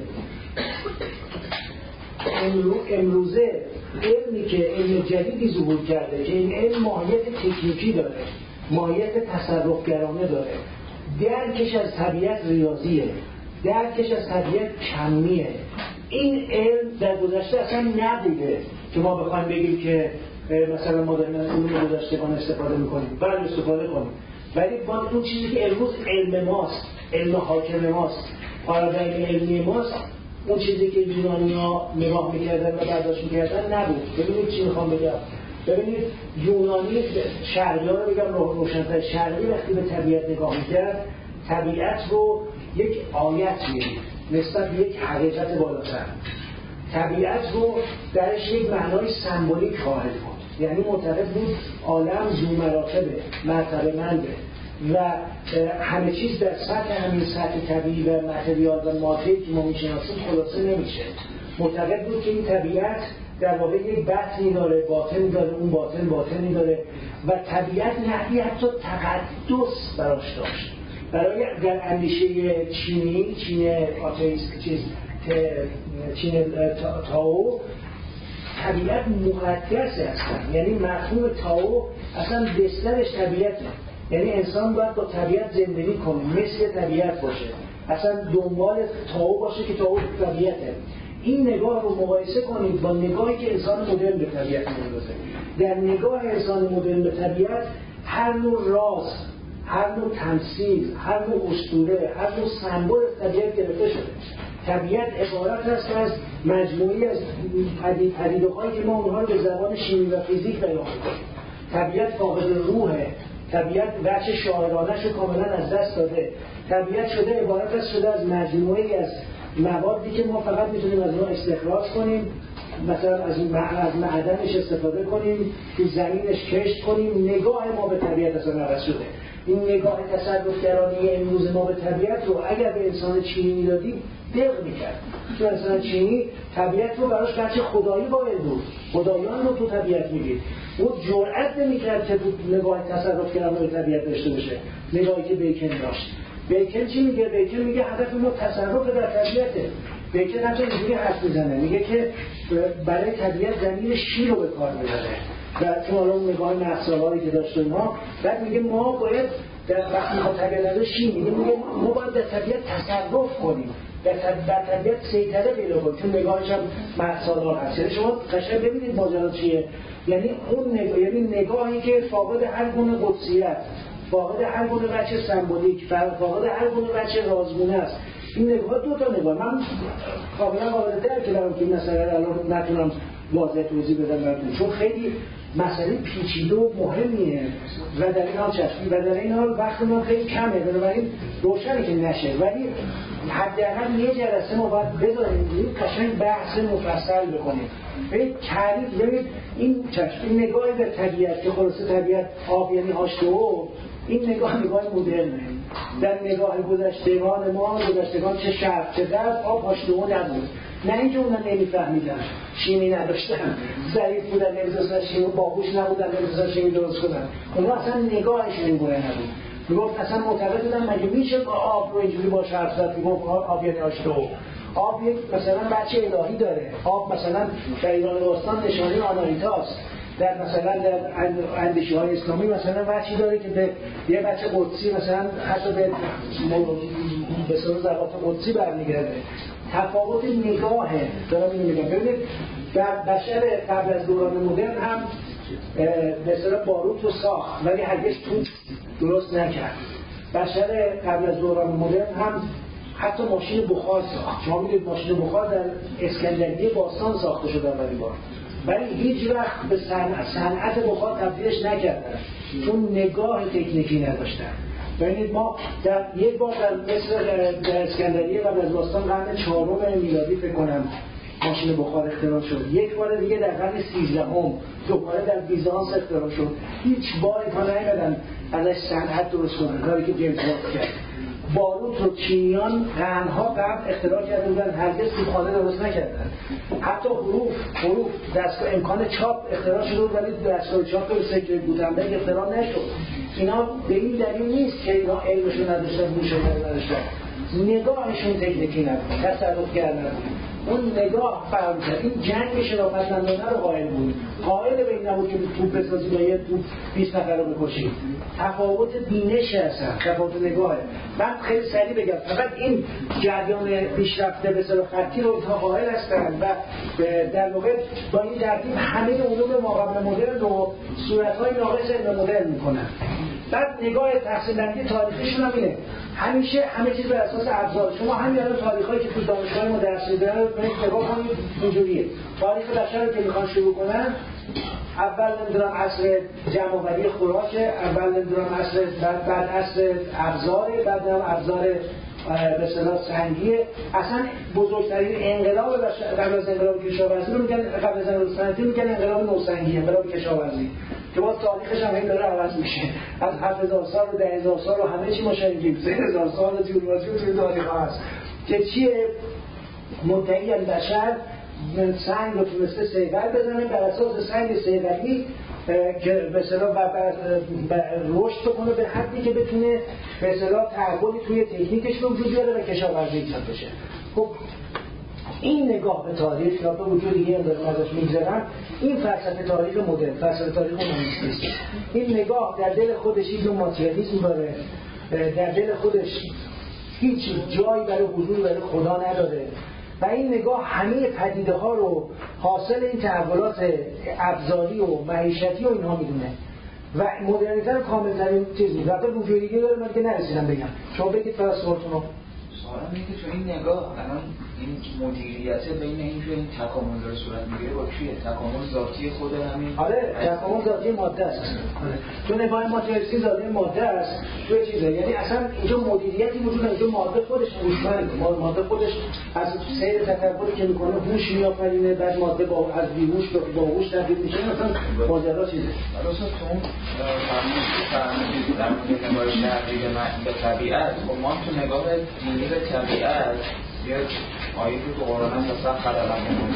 امروزه علمی که علم جدیدی ظهور کرده که این علم ماهیت تکنیکی داره، ماهیت تصرفگرانه داره، درکش از طبیعت ریاضیه، درکش از طبیعت کمیه. این علم در گذشته اصلا نبوده که ما بخوایم بگیم که مثلا ما داریم علوم گذشتگان استفاده میکنیم، باید استفاده کنیم، ولی با اون چیزی که امروز علم ماست، علم حاکم ماست، پارادایم علمی ماست، اون چیزی که یونانی‌ها نگاه میکردن و برداشت میکردن نبود. ببینید چی میخوام بگم. ببینید یونانی شرقی‌ها رو بگم روشن‌تر، شرقی وقتی به طبیعت نگاه میکرد طبیعت رو یک آیت می‌دید نسبت به یک حقیقت بالاتر، طبیعت رو درش یک معنای سمبولیک خواهد بود. یعنی معتقد بود عالم ذو مراتبه، مرتبه منده و همه چیز در سطح همین سطح طبیعی و متریال و ماده‌ای که ما میشناسیم خلاصه نمیشه. معتقد بود که این طبیعت در واقع یک بطنی داره، باطنی داره، اون باطنی داره و طبیعت نحوی حتی تقدس براش داشت. برای در اندیشه چین آتئیست چین تاو طبیعت مقدسه اصلا، یعنی مفهوم تاو اصلا بسترش طبیعته، یعنی انسان باید با طبیعت زندگی کنه، مثل طبیعت باشه، اصلا دنبال تاو باشه که تاو طبیعته. این نگاه رو مقایسه کنید با نگاهی که انسان مدرن به طبیعت می‌اندازه. در نگاه انسان مدرن به طبیعت هر نوع راز، هر نوع تمثیل، هر نوع اسطوره، هر نوع سمبل از طبیعت گرفته شده. طبیعت عبارت است از مجموعی از پدیده‌هایی که ما اونها رو به زبان شیمی و فیزیک بیان می‌کنیم. طبیعت فاقد روحه، طبیعت وجه شاعرانه‌اش رو کاملا از دست داده. طبیعت شده از مجموعی از موادی که ما فقط میتونیم از اونها استخراج کنیم، مثلا از معدنش استفاده کنیم، تو زمینش کشت کنیم. نگاه ما به طبیعت اصلا عوض شده. این نگاه تصرفگرانه امروز ما به طبیعت رو اگر به انسان چینی میدادیم دق میکرد. تو انسان چینی طبیعت رو براش بچه خدایی قائل بود، خدایان رو تو طبیعت میدید. اون جرئت نمیکرد که نگاه تصرفگرانه به طبیعت داشته باشه، نگاهی که بیکن داشت. بیکن چی میگه؟ بیکن میگه هدف ما تصرف در طبیعته. بیکن حتی اینجوری حرف میزنه، میگه که برای طبیعت زمین شیر رو به کار میبره و چون حالا اون نگاه نقص‌آوری که داشته ما، بعد میگه ما باید در وقتی ما طبیعت ازش شیر میگه ما باید در طبیعت تصرف کنیم، در طبیعت سیطره پیدا کنیم، چون نگاهش هم نقص‌آور هست. یعنی شما قشنگ ببینید ماجرا چیه. یعنی اون نگاه، یعنی نگاهی که فاقد هر گونه قدسیت، فاقد هر گونه وجه سمبولیک، فاقد هر گونه وجه رازگونه است. این نگاه دو تا نگاه. من کاملا قابل درک دارم که این مسئله الان نتونم واضح توضیح بدم براتون، چون خیلی مسئله پیچیده و مهمیه و در این حال چشمی و در این حال وقت ما خیلی کمه، بنابراین روشنه که نشه، ولی حداقل یه جلسه ما باید بذاریم قشنگ بحث مفصل بکنیم. ببین تعریف، ببین این چشم، این نگاهی به طبیعت که خلاصه طبیعت آب یعنی H2O، این نگاه مدرنه. در نگاه گذشتگان چه شرق چه غرب آب H2O نبود. نه اینکه اونا نمیفهمیدن، شیمی نداشتن، ضعیف بودن، نمی‌دونستن شیمی، باهوش نبودن، نمی‌دونستن شیمی درست کنن. اونا اصلا نگاهشون این گونه نبود. میگفت اصلا معتقد بودن مگه میشه با آب رو اینجوری با شرط زد، میگفت آب یعنی H2O. آب یک مثلا بچه الهی داره. آب مثلا در ایران باستان نشانه آناهیتاست. در مثلا در اندیشه‌های اسلامی مثلا بچه‌ای داره که به یه بچه قدسی مثلا حتی به به صورت زبات قدسی برمیگرده. تفاوت نگاهه. دارم اینو میگم. ببینید در بشر قبل از دوران مدرن هم به صورت باروت رو ساخت ولی هرگز توپ درست نکرد. بشر قبل از دوران مدرن هم حتی ماشین بخار ساخت. شما میدونید ماشین بخار در اسکندریه باستان ساخته شده اولین بار، ولی هیچ وقت به صنعت بخار تبدیلش نکردن چون نگاه تکنیکی نداشتن. ببینید ما در یک بار در مصر در اسکندریه قبل از باستان قرن 4 میلادی فکر کنم ماشین بخار اختراع شد. یک بار دیگه در قرن 13 دوباره در بیزانس اختراع شد. هیچ باری تا نیامدن ازش صنعت درست کنن، کاری که جیمز وات کرد. باروت رو چینیان قرنها قبل اختراع کرده بودن، هرگز توپخانه درست نکردن. حتی حروف دستگاه امکان چاپ اختراع شده بود ولی دستگاه چاپ به سکه گوتنبرگ اختراع نشد. اینا به این دلیل نیست که اینا علمشون نداشتن، هوششون نداشتن، نگاهشون تکنیکی نبود، تصرفگر نبود. اون نگاه فرق کرد. این جنگ شرافتمندانه رو قائل بود، قائل به این نبود که توپ بسازی با یه توپ 20 نفر رو بکشید. تفاوت بینش هستن، تفاوت نگاهه. من خیلی سریع بگم فقط این جریان پیشرفته به صورت خطی رو اینها قائل هستن و در واقع با این ترتیب همه علوم ماقبل مدرن رو صورت‌های ناقص علم مدرن میکنن. بعد نگاه تقسیم بندی تاریخیشون هم اینه، همیشه همه چیز بر اساس ابزار. شما همین الان تاریخایی که تو دانشگاه ما درس میدن رو نگاه کنید، اینجوریه. تاریخ بشر رو که میخوان شروع کنن، اول نمیدونم عصر جمع‌آوری خوراک، اول نمیدونم عصر بعد عصر ابزار، بعد هم ابزار به اصطلاح سنگی. اصلا بزرگترین انقلاب قبل از انقلاب کشاورزی رو میگن، قبل از انقلاب صنعتی میگن انقلاب نوسنگی، انقلاب کشاورزی، که باز تاریخش هم داره عوض میشه. از 7000 سال و 10000 سال و همه چی ما شنیدیم، 3000 سال جیولوژی و توی تاریخ هست که چیه مدعی بشر سنگ رو تونسته صیقل بزنه، بر اساس سنگ صیقلی که به اصطلاح رشد بکنه به حدی که بتونه به اصطلاح تعهدی توی تکنیکش رو وجود بیاره و کشاورزی ایجاد بشه. خب این نگاه به تاریخ یا به وجود دیگه اندازه ازش میگذارم، این فلسفه تاریخ مدرن، فلسفه تاریخ هومانیستی. این نگاه در دل خودش هیچ ماتریالیسم داره، در دل خودش هیچ جایی برای حضور برای خدا نداره و این نگاه همه پدیده ها رو حاصل این تحولات ابزاری و معیشتی و اینها میدونه و مدرنیته رو کاملترین چیز میدونه. وقتی وجودیگه داره من که نرسیدم بگم، شما بگید فرستورتون رو.
سوالم اینه که تو این نگاه الان این مدیریت بین این که این تکامل داره صورت میگیره با چیه؟ تکامل ذاتی خود همین؟
آره تکامل ذاتی ماده است. تو نگاه ماتریالیستی ذاتی ماده است، تو چیزه، یعنی اصلا اینجا مدیریتی وجود نداره، اینجا ماده خودش هوشمنده، ماده خودش از سیر تکاملی که میکنه هوش میآفرینه، بعد ماده با از بیهوش به باهوش تبدیل میشه، مثلا ماجرا چیزه.
درسته. تو فرمودید در مورد نگاه شرعی به طبیعت، خب ما تو نگاه دینی به طبیعت یه آیه که تو قرآن هم تصف خلالمون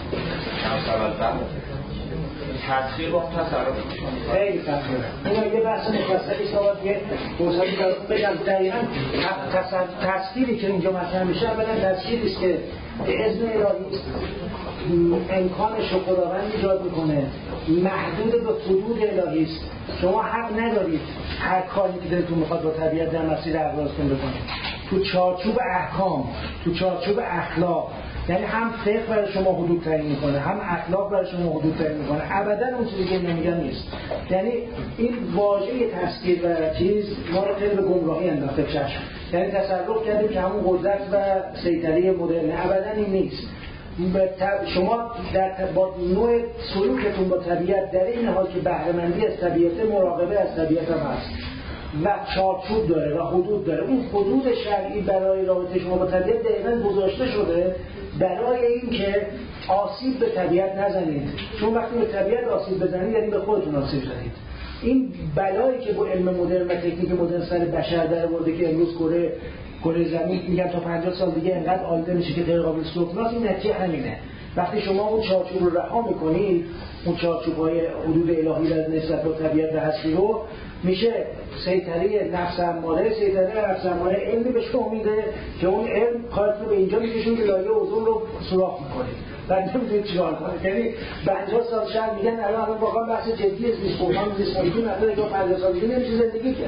تدخیر با تصرف میشون
خیلی تدخیره. این یه بحث مفصلی شما یه بحثی بگم دقیقا تصویری که اینجا مطرح میشه اولا تصویری است که به اذن الهی امکانش رو خداوند ایجاد میکنه، محدود به حدود الهی است. شما حق ندارید هر کاری که دلتون میخواد با طبیعت در مسیر اقداستون بکنید. تو چارچوب احکام، تو چارچوب اخلاق، یعنی هم فقه برای شما حدود تعیین میکنه، هم اخلاق برای شما حدود تعیین میکنه. ابدا اون چیزی که نمیگن نیست. یعنی این واژه تسخیر و چیز ما رو خیلی به گمراهی انداخته چشم. یعنی تصرف کردیم که همون قدرت و سیطره مدرن، ابدا این نیست. شما با نوع سلوکتون با طبیعت در این حال که بهره‌مندی از طبیعت، مراقبه از طبیعت هم هست و چارچوب داره و حدود داره. اون حدود شرعی برای رابطه شما با طبیعت دقیقاً گذاشته شده برای این که آسیب به طبیعت نزنید، چون وقتی به طبیعت آسیب بزنید یعنی به خودتون آسیب زنید. این بلایی که با علم مدرن و تکنیک مدرن سر بشر در آورده که امروز کره زمین میگن تا 50 سال دیگه انقدر آلوده میشه که غیر قابل استثناست، این نتیجه همینه. وقتی شما اون چارچوب رو رها میکنید، اون چارچوب‌های حدود الهی در نسبت با طبیعت و هستی رو، میشه سیطره نفس اماره، سیطره نفس اماره علمی به شما میده که اون علم کارت رو به اینجا میکشون که لایه اوزون رو سوراخ میکنه و نمیدونید چیکار کنه. یعنی 50 سال شهر میگن الان واقعا بحث جدی است، نیست بحران زیست محیطی نداره که 50 سال دیگه نمیشه زندگی کرد.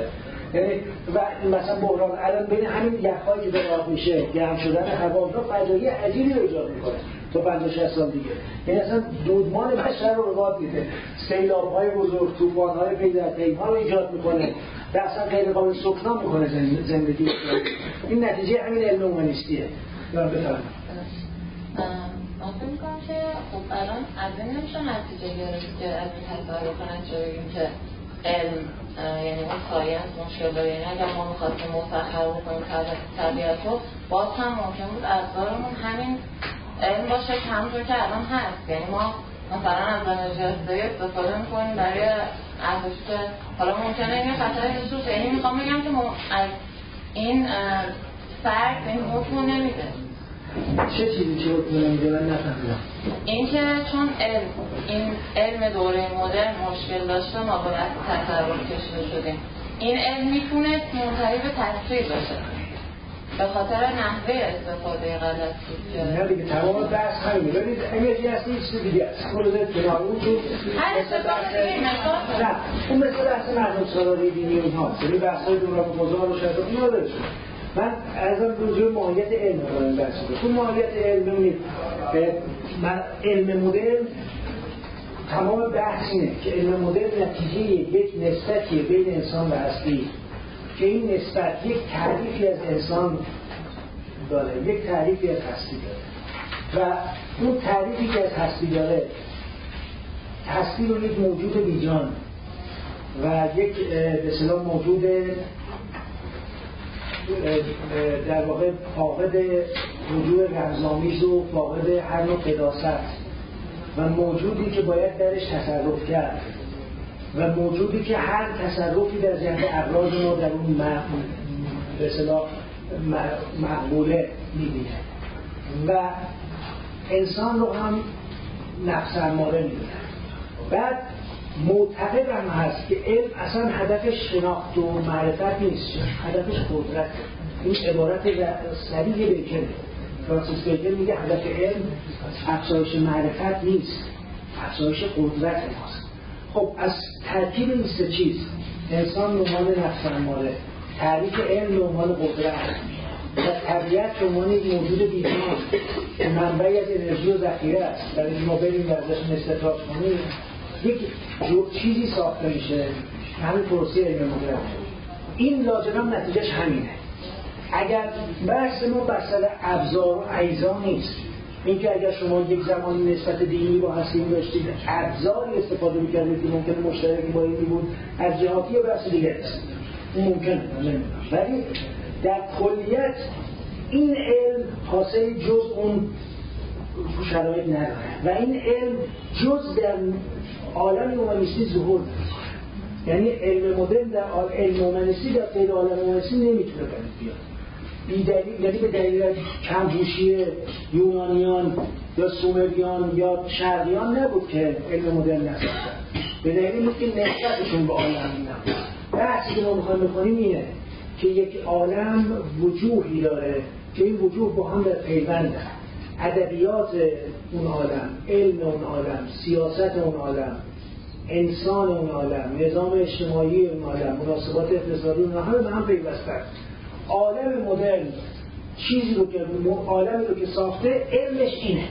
یعنی و مثلا بحران الان بین همین یخ‌هایی که داره آب میشه گرم شدن هوا اونها فجایع عجیبی رو ایجاد میکنه تا 50-60 سال دیگه. یعنی اصلا دودمان بشر رو رباط میده، سیلاب‌های بزرگ، طوفان‌های پی در پی رو ایجاد میکنه و اصلا غیر قابل سکنا میکنه زندگی. این نتیجه همین علم اومانیستیه. بفرمایید.
من فکر می‌کنم که خب الان از این نمیشه نتیجه گرفت که از این تصور کنن چه بگیم که علم یعنی اون ساینس مشکل داره. یعنی اگر ما می‌خواستیم مسخر بکنیم طبیعت رو، باز هم ممکن بود ابزارمون همین علم باشه که همونطور که الان هست. یعنی ما مثلا از انرژی اصطایی استفاده می‌کنیم برای ارزشی که حالا ممکنه این خطر داشته باشه. یعنی می‌خوام بگم که از این فرق این حکم نمیده.
چه چیزی چه حکم نمیده من نفهمیدم.
این که چون این علم دوره مدرن مشکل داشته ما باید تصور کشیده شدیم. این علم میتونه منتهی به تسخیر باشه به خاطر نحوه استفاده غلطی که
نه دیگه تمام بحث همینه. ببینید انرژی هستی چیز دیگه است. کلوزت کنار اون تو
هر استفاده دیگه مثلا
نه اون مثل بحث مردم سالاری دینی اونها یعنی بحث‌های دوران گذار و شاید اونها داشت. من ازم روزوی ماهیت علم دارم برسیده. تو ماهیت علم می‌بینید علم مدرن تمام بحث اینه که علم مدرن نتیجه یک نسبتیه بین انسان و هستی که این نسبت یک تعریفی از انسان داره، یک تعریفی از هستی داره و اون تعریفی که از هستی داره هستی رو یک موجود بیجان و یک به اصطلاح موجود در واقع فاقد وجود رمزآمیز و فاقد هر نوع قداست و موجودی که باید درش تصرف کرد و موجودی که هر تصرفی در ذهن ابراز ما در اون به اصطلاح مقبوله می‌بینه و انسان رو هم نفس اماره می‌بینه. بعد معتقدم هست که علم اصلا هدفش شناخت و معرفت نیست، هدفش قدرت. این عبارت سریع بیکن فرانسیس بیکن میگه هدف علم افزایش معرفت نیست، افزایش قدرت ماست. خب از ترکیب این سه چیز انسان به عنوان نفس اماره، تعریف علم به عنوان قدرت و طبیعت به عنوان یک موجود بیجان که منبعی از انرژی و ذخیره است برای ما بریم و ازش استخراج کنیم یک چیزی ساخته میشه. همین پروسه علم مدرن این لازماً نتیجهش همینه. اگر بحث ما بحث ابزار و اجزا نیست، اینکه اگر شما یک زمانی نسبت دینی با هستی داشتید ابزاری استفاده می‌کردید که ممکنه مشترکی با این بود از جهاتی یا بحث دیگه است اون ممکنه، ولی در کلیت این علم حاصل جز اون شرایط نداره و این علم جز در عالم اومانیستی ظهور داره. یعنی علم مدرن در علم اومانیستی در غیر عالم اومانیستی نمیتونه بیاد بی‌دلیل، یعنی به دلیل کم‌هوشی یونانیان یا سومریان یا شرقیان نبود که علم مدرن نساختن، به دلیل بود که نسبتشون به عالم نبود. بحثی که ما می‌خوایم بکنیم اینه که یک عالم وجوهی داره که این وجوه با هم در پیوند، ادبیات اون عالم، علم اون عالم، سیاست اون عالم، انسان اون عالم، نظام اجتماعی اون عالم، مناسبات اقتصادی اون عالم به هم پیوستن. عالم مدرن چیزی رو که عالمی رو که ساخته علمش اینه.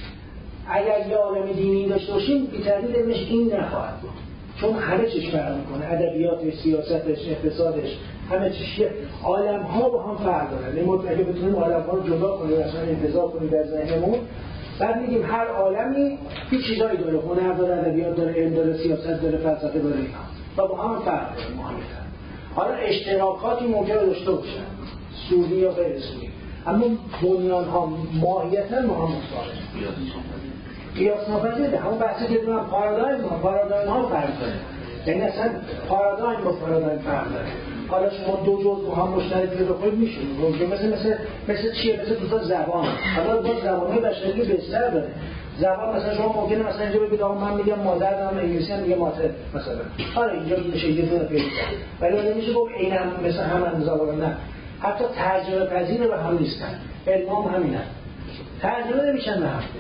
اگر یه عالم دینی داشته باشیم بی‌تردید علمش این نخواهد بود، چون همه چیز فرق میکنه، ادبیاتش، سیاستش، اقتصادش، همه چیز. عالم ها با هم فرق دارن. اگه بتونیم عالم ها رو جدا کنیم اصلا انتزاع کنیم در ذهنمون، بعد میگیم هر عالمی هیچ چیزایی داره، هنر داره، ادبیات داره، علم داره، سیاست داره، فلسفه داره، و با هم فرق داره ماهیتاً. حالا اشتراکاتی ممکنه داشته باشن، سودی یا غیر سودی، اما بنیان ها ماهیتاً با هم متفاوته. قیاس ناپذیره. همون بحثی که دارم پارادایم ها فرق داره. یعنی اصلا پارادایم با پارادایم فرق داره. حالا شما دو جزء با هم مشترک پیدا کنید میشه. مثل چیه؟ مثل دو تا زبان. حالا دو زبان‌های بشری که بهتر داره. زبان مثلا شما ممکنه مثلا اینجا بگید آقا من میگم مادر، دارم انگلیسی هم میگم مادر مثلا. حالا اینجا میشه یه دونه پیدا. ولی نمیشه گفت اینم مثلا همون زبان، نه. حتی ترجمه پذیر به هم نیستن. علم همینه. ترجمه نمیشن به هم.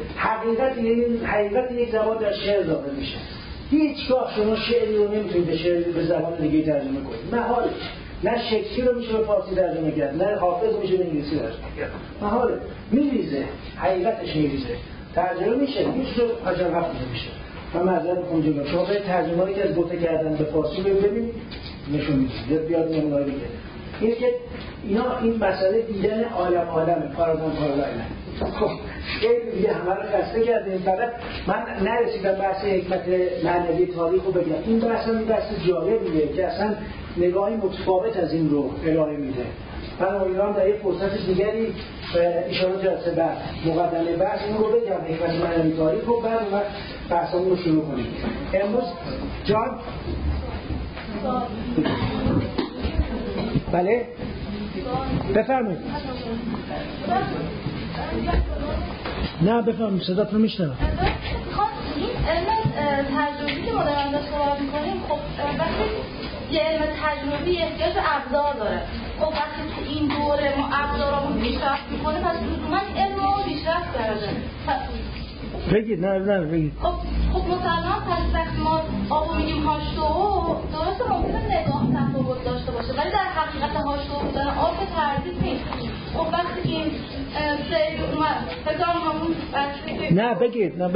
حقیقت یک زبان در شعر ظاهر میشه. هیچگاه شما شعری رو نمیتونید به زبان دیگه ترجمه کنید. محال. نه شکسپیر رو میشه به فارسی ترجمه کرد، نه حافظ میشه به انگلیسی ترجمه کرد. محاله، میریزه، حقیقتش میریزه. ترجمه میشه، میشه عجب حرف میشه. من معذرت میخوام جلو شما به ترجمه‌ای که از گوته کردن به فارسی رو ببینید نشون میده. بیاد نمونه‌ای بگه. این که این مسئله دیدن عالمه، پارادایم. خب خیلی دیگه همه رو خسته کردیم. فقط من نرسیدم بحث حکمت معنوی تاریخ رو بگم. این بحث جالبیه که اصلا نگاهی متفاوت از این رو ارائه میده. من امیدوارم در یک فرصت دیگری اشاره جلسه بعد مقدمه بحث این رو بگم، حکمت معنوی تاریخ رو بعد و بحثمون رو شروع کنیم. امروز جان بله بفرمایید. نه بفرمایید، صداتون رو میشنوم.
این علم تجربی که ما داریم صحبت می‌کنیم، خب وقتی یه علم تجربی احتیاج به ابزار داره. خب وقتی تو این دوره ما ابزارامون پیشرفت می‌کنه، پس لزوما علم ما پیشرفت کرده.
بگید نه بگید.
خب مثلا پس وقتی ما آبو میگیم H2O، درسته ممکنه نگاه تفاوت داشته باشه، ولی در حقیقت H2O بودن آب که تردید نیست. خب وقتی این سیل اومد فکر همون
نه بگید نه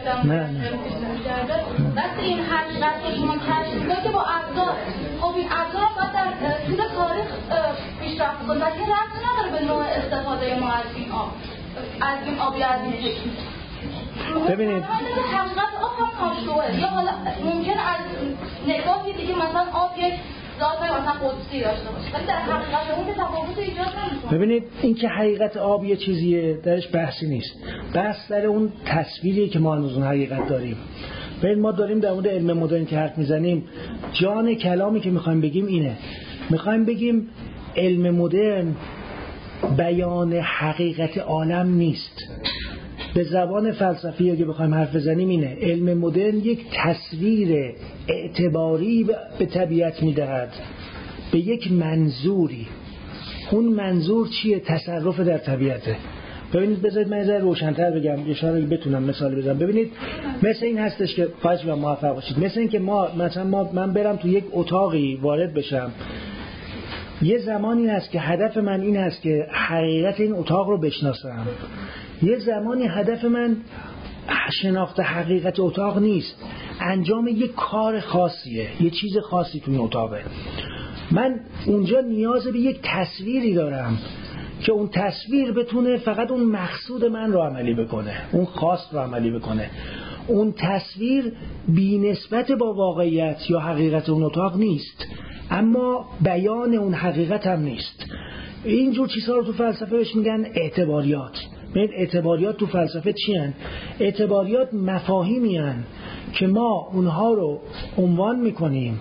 وقتی این حقیقت رو شما کشف می‌کنید که با ابزار، خب این ابزار باید در طول تاریخ پیشرفت کنه، ولی ربطی نداره به نوع استفاده ما از این آب، از این آبی از این شکل.
ببینید
حقیقت آب هم H2O، یا حالا ممکن از نگاهی دیگه مثلا آب یک ذات مثلا قدسی داشته باشه، ولی در حقیقت اون که تفاوت ایجاد نمی‌کنه.
ببینید این که حقیقت آب یه چیزیه درش بحثی نیست، بحث در اون تصویری که ما از اون حقیقت داریم. ببین ما داریم در مورد علم مدرن که حرف میزنیم، جان کلامی که میخوایم بگیم اینه، میخوایم بگیم علم مدرن بیان حقیقت عالم نیست. به زبان فلسفی اگه بخوایم حرف بزنیم اینه، علم مدرن یک تصویر اعتباری به طبیعت میدهد، به یک منظوری. اون منظور چیه؟ تصرف در طبیعته. ببینید بذارید من ذره روشن‌تر بگم، اشاره بتونم مثال بزنم. ببینید مثل این هستش که خواهش می‌کنم موفق باشید. مثل این که من برم تو یک اتاقی وارد بشم، یه زمانی هست که هدف من این هست که حقیقت این اتاق رو بشناسم، یه زمانی هدف من شناخت حقیقت اتاق نیست، انجام یک کار خاصیه، یه چیز خاصی تو این اتاقه. من اونجا نیاز به یک تصویری دارم که اون تصویر بتونه فقط اون مقصود من رو عملی بکنه، اون خواست رو عملی بکنه. اون تصویر بی نسبت با واقعیت یا حقیقت اون اتاق نیست، اما بیان اون حقیقت هم نیست. اینجور چیزها رو تو فلسفه بهش میگن اعتباریات. ببین اعتباریات تو فلسفه چی هن؟ اعتباریات مفاهیمی هن که ما اونها رو عنوان میکنیم،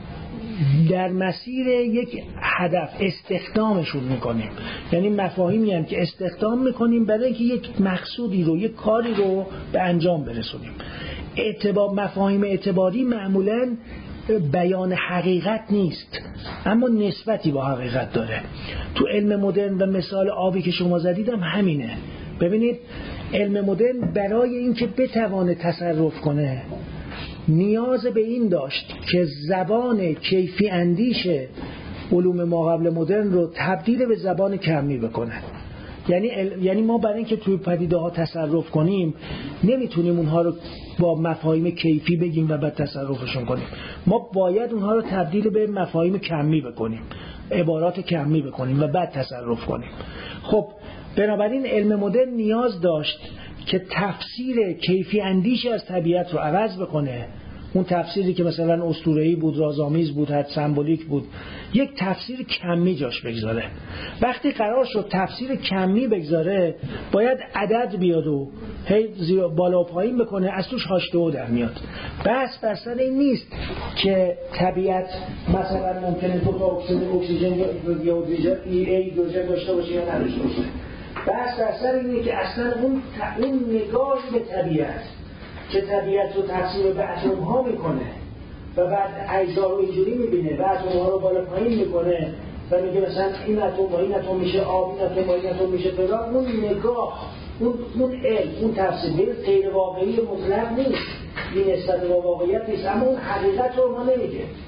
در مسیر یک هدف استخدامشون میکنیم. یعنی مفاهیمی هن که استخدام میکنیم برای اینکه یک مقصودی رو، یک کاری رو به انجام برسونیم. مفاهیم اعتباری معمولاً بیان حقیقت نیست، اما نسبتی با حقیقت داره. تو علم مدرن و مثال آبی که شما زدیدم همینه. ببینید علم مدرن برای اینکه بتوانه تصرف کنه نیاز به این داشت که زبان کیفی اندیش علوم ماقبل مدرن رو تبدیل به زبان کمی بکنه. یعنی ما برای اینکه توی پدیده ها تصرف کنیم نمیتونیم اونها رو با مفاهیم کیفی بگیم و بعد تصرفشون کنیم. ما باید اونها رو تبدیل به مفاهیم کمی بکنیم، عبارات کمی بکنیم و بعد تصرف کنیم. خب بنابراین علم مدرن نیاز داشت که تفسیر کیفی اندیش از طبیعت رو عوض بکنه. اون تفسیری که مثلا اسطوره‌ای بود، رازآمیز بود، حد سمبولیک بود، یک تفسیر کمی جاش بگذاره. وقتی قرار شد تفسیر کمی بگذاره باید عدد بیاد و هی بالا و پایین بکنه، از توش H2O در میاد. بس بر سر این نیست که طبیعت مثلا ممکنه دو تا اکسیژن یا هیدروژن داشته باشه یا نداشته باشه. بس بر سر اینه که اصلا اون نگاهی به طبیعت که طبیعت رو تقسیم به اتم ها میکنه و بعد اجزا رو اینجوری میبینه و اتم ها رو بالا پایین میکنه و میگه مثلا این اتم با این اتم میشه آب، این اتم با این اتم میشه فلان، اون نگاه، اون علم، اون تفسیر غیر واقعی مطلق نیست، این نسبت با واقعیت نیست، اما اون حقیقت رو ما نمیگه.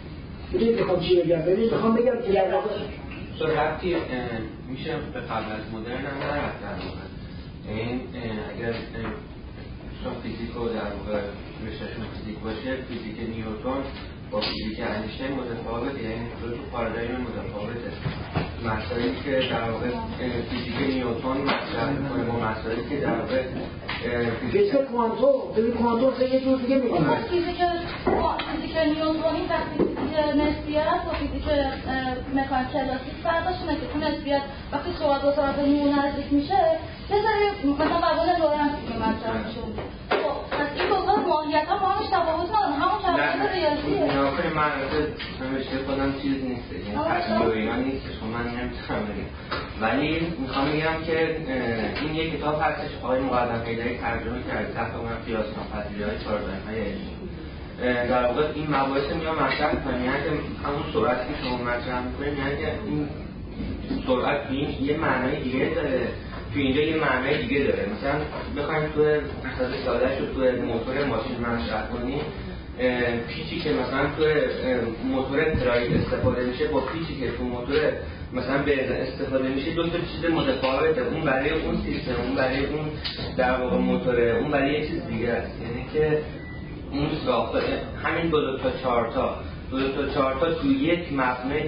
ببینید میخوام چی بگم. ببینید میخوام بگم که در واقع
ربطی میشه به قبل از مدرن هم نرفت در واقع. این اگر چون فیزیک رو در واقع رشتهشون فیزیک باشه، فیزیک نیوتن با فیزیک اینشتین متفاوته، یعنی دو تا پارادایم متفاوته. مسائلی که در واقع فیزیک نیوتن مطرح می‌کنه با مسائلی که در واقع
فیزیک کوانتوم یه جور دیگه می‌کنه.
فیزیک نیوتنی و فیزیک نسبیت و فیزیک مکانیک کلاسیک فرقش اینه که تو نسبیت وقتی سرعت با سرعت نور نزدیک میشه یه سری مثلا قوانین لورنس که مطرح میشه. پس این دوتا ماهیت‌ها با همش تفاوت ندارن، همون شرایط ریاضیه.
نه خیلی معناته نمیشه خودم چیز نیست، یعنی تشبیه و اینا نیست که شما نمیتونم بگم. ولی میخوام بگم که این یک کتاب هستش آقای مقدم حیدری ترجمه کرده تحت عنوان قیاس ناپذیری‌های پارادایم‌های علمی. در واقع این مباحث میام مطرح کنم، یعنی که همون سرعتی که شما مطرح می‌کنید، یعنی که این سرعت تو این یه معنای دیگه داره، تو اینجا یه معنای دیگه داره. مثلا بخوایم تو مثلا ساده‌اش رو تو موتور ماشین مطرح کنیم، پیچی که مثلا تو موتور تراید استفاده میشه با پیچی که تو موتور مثلا بنزین استفاده میشه دو تا چیز متفاوته. اون برای اون سیستم، اون برای اون در واقع موتوره، اون برای یه چیز دیگه است. یعنی که اون ساختار همین دو تا چهار تا تو یک مبنای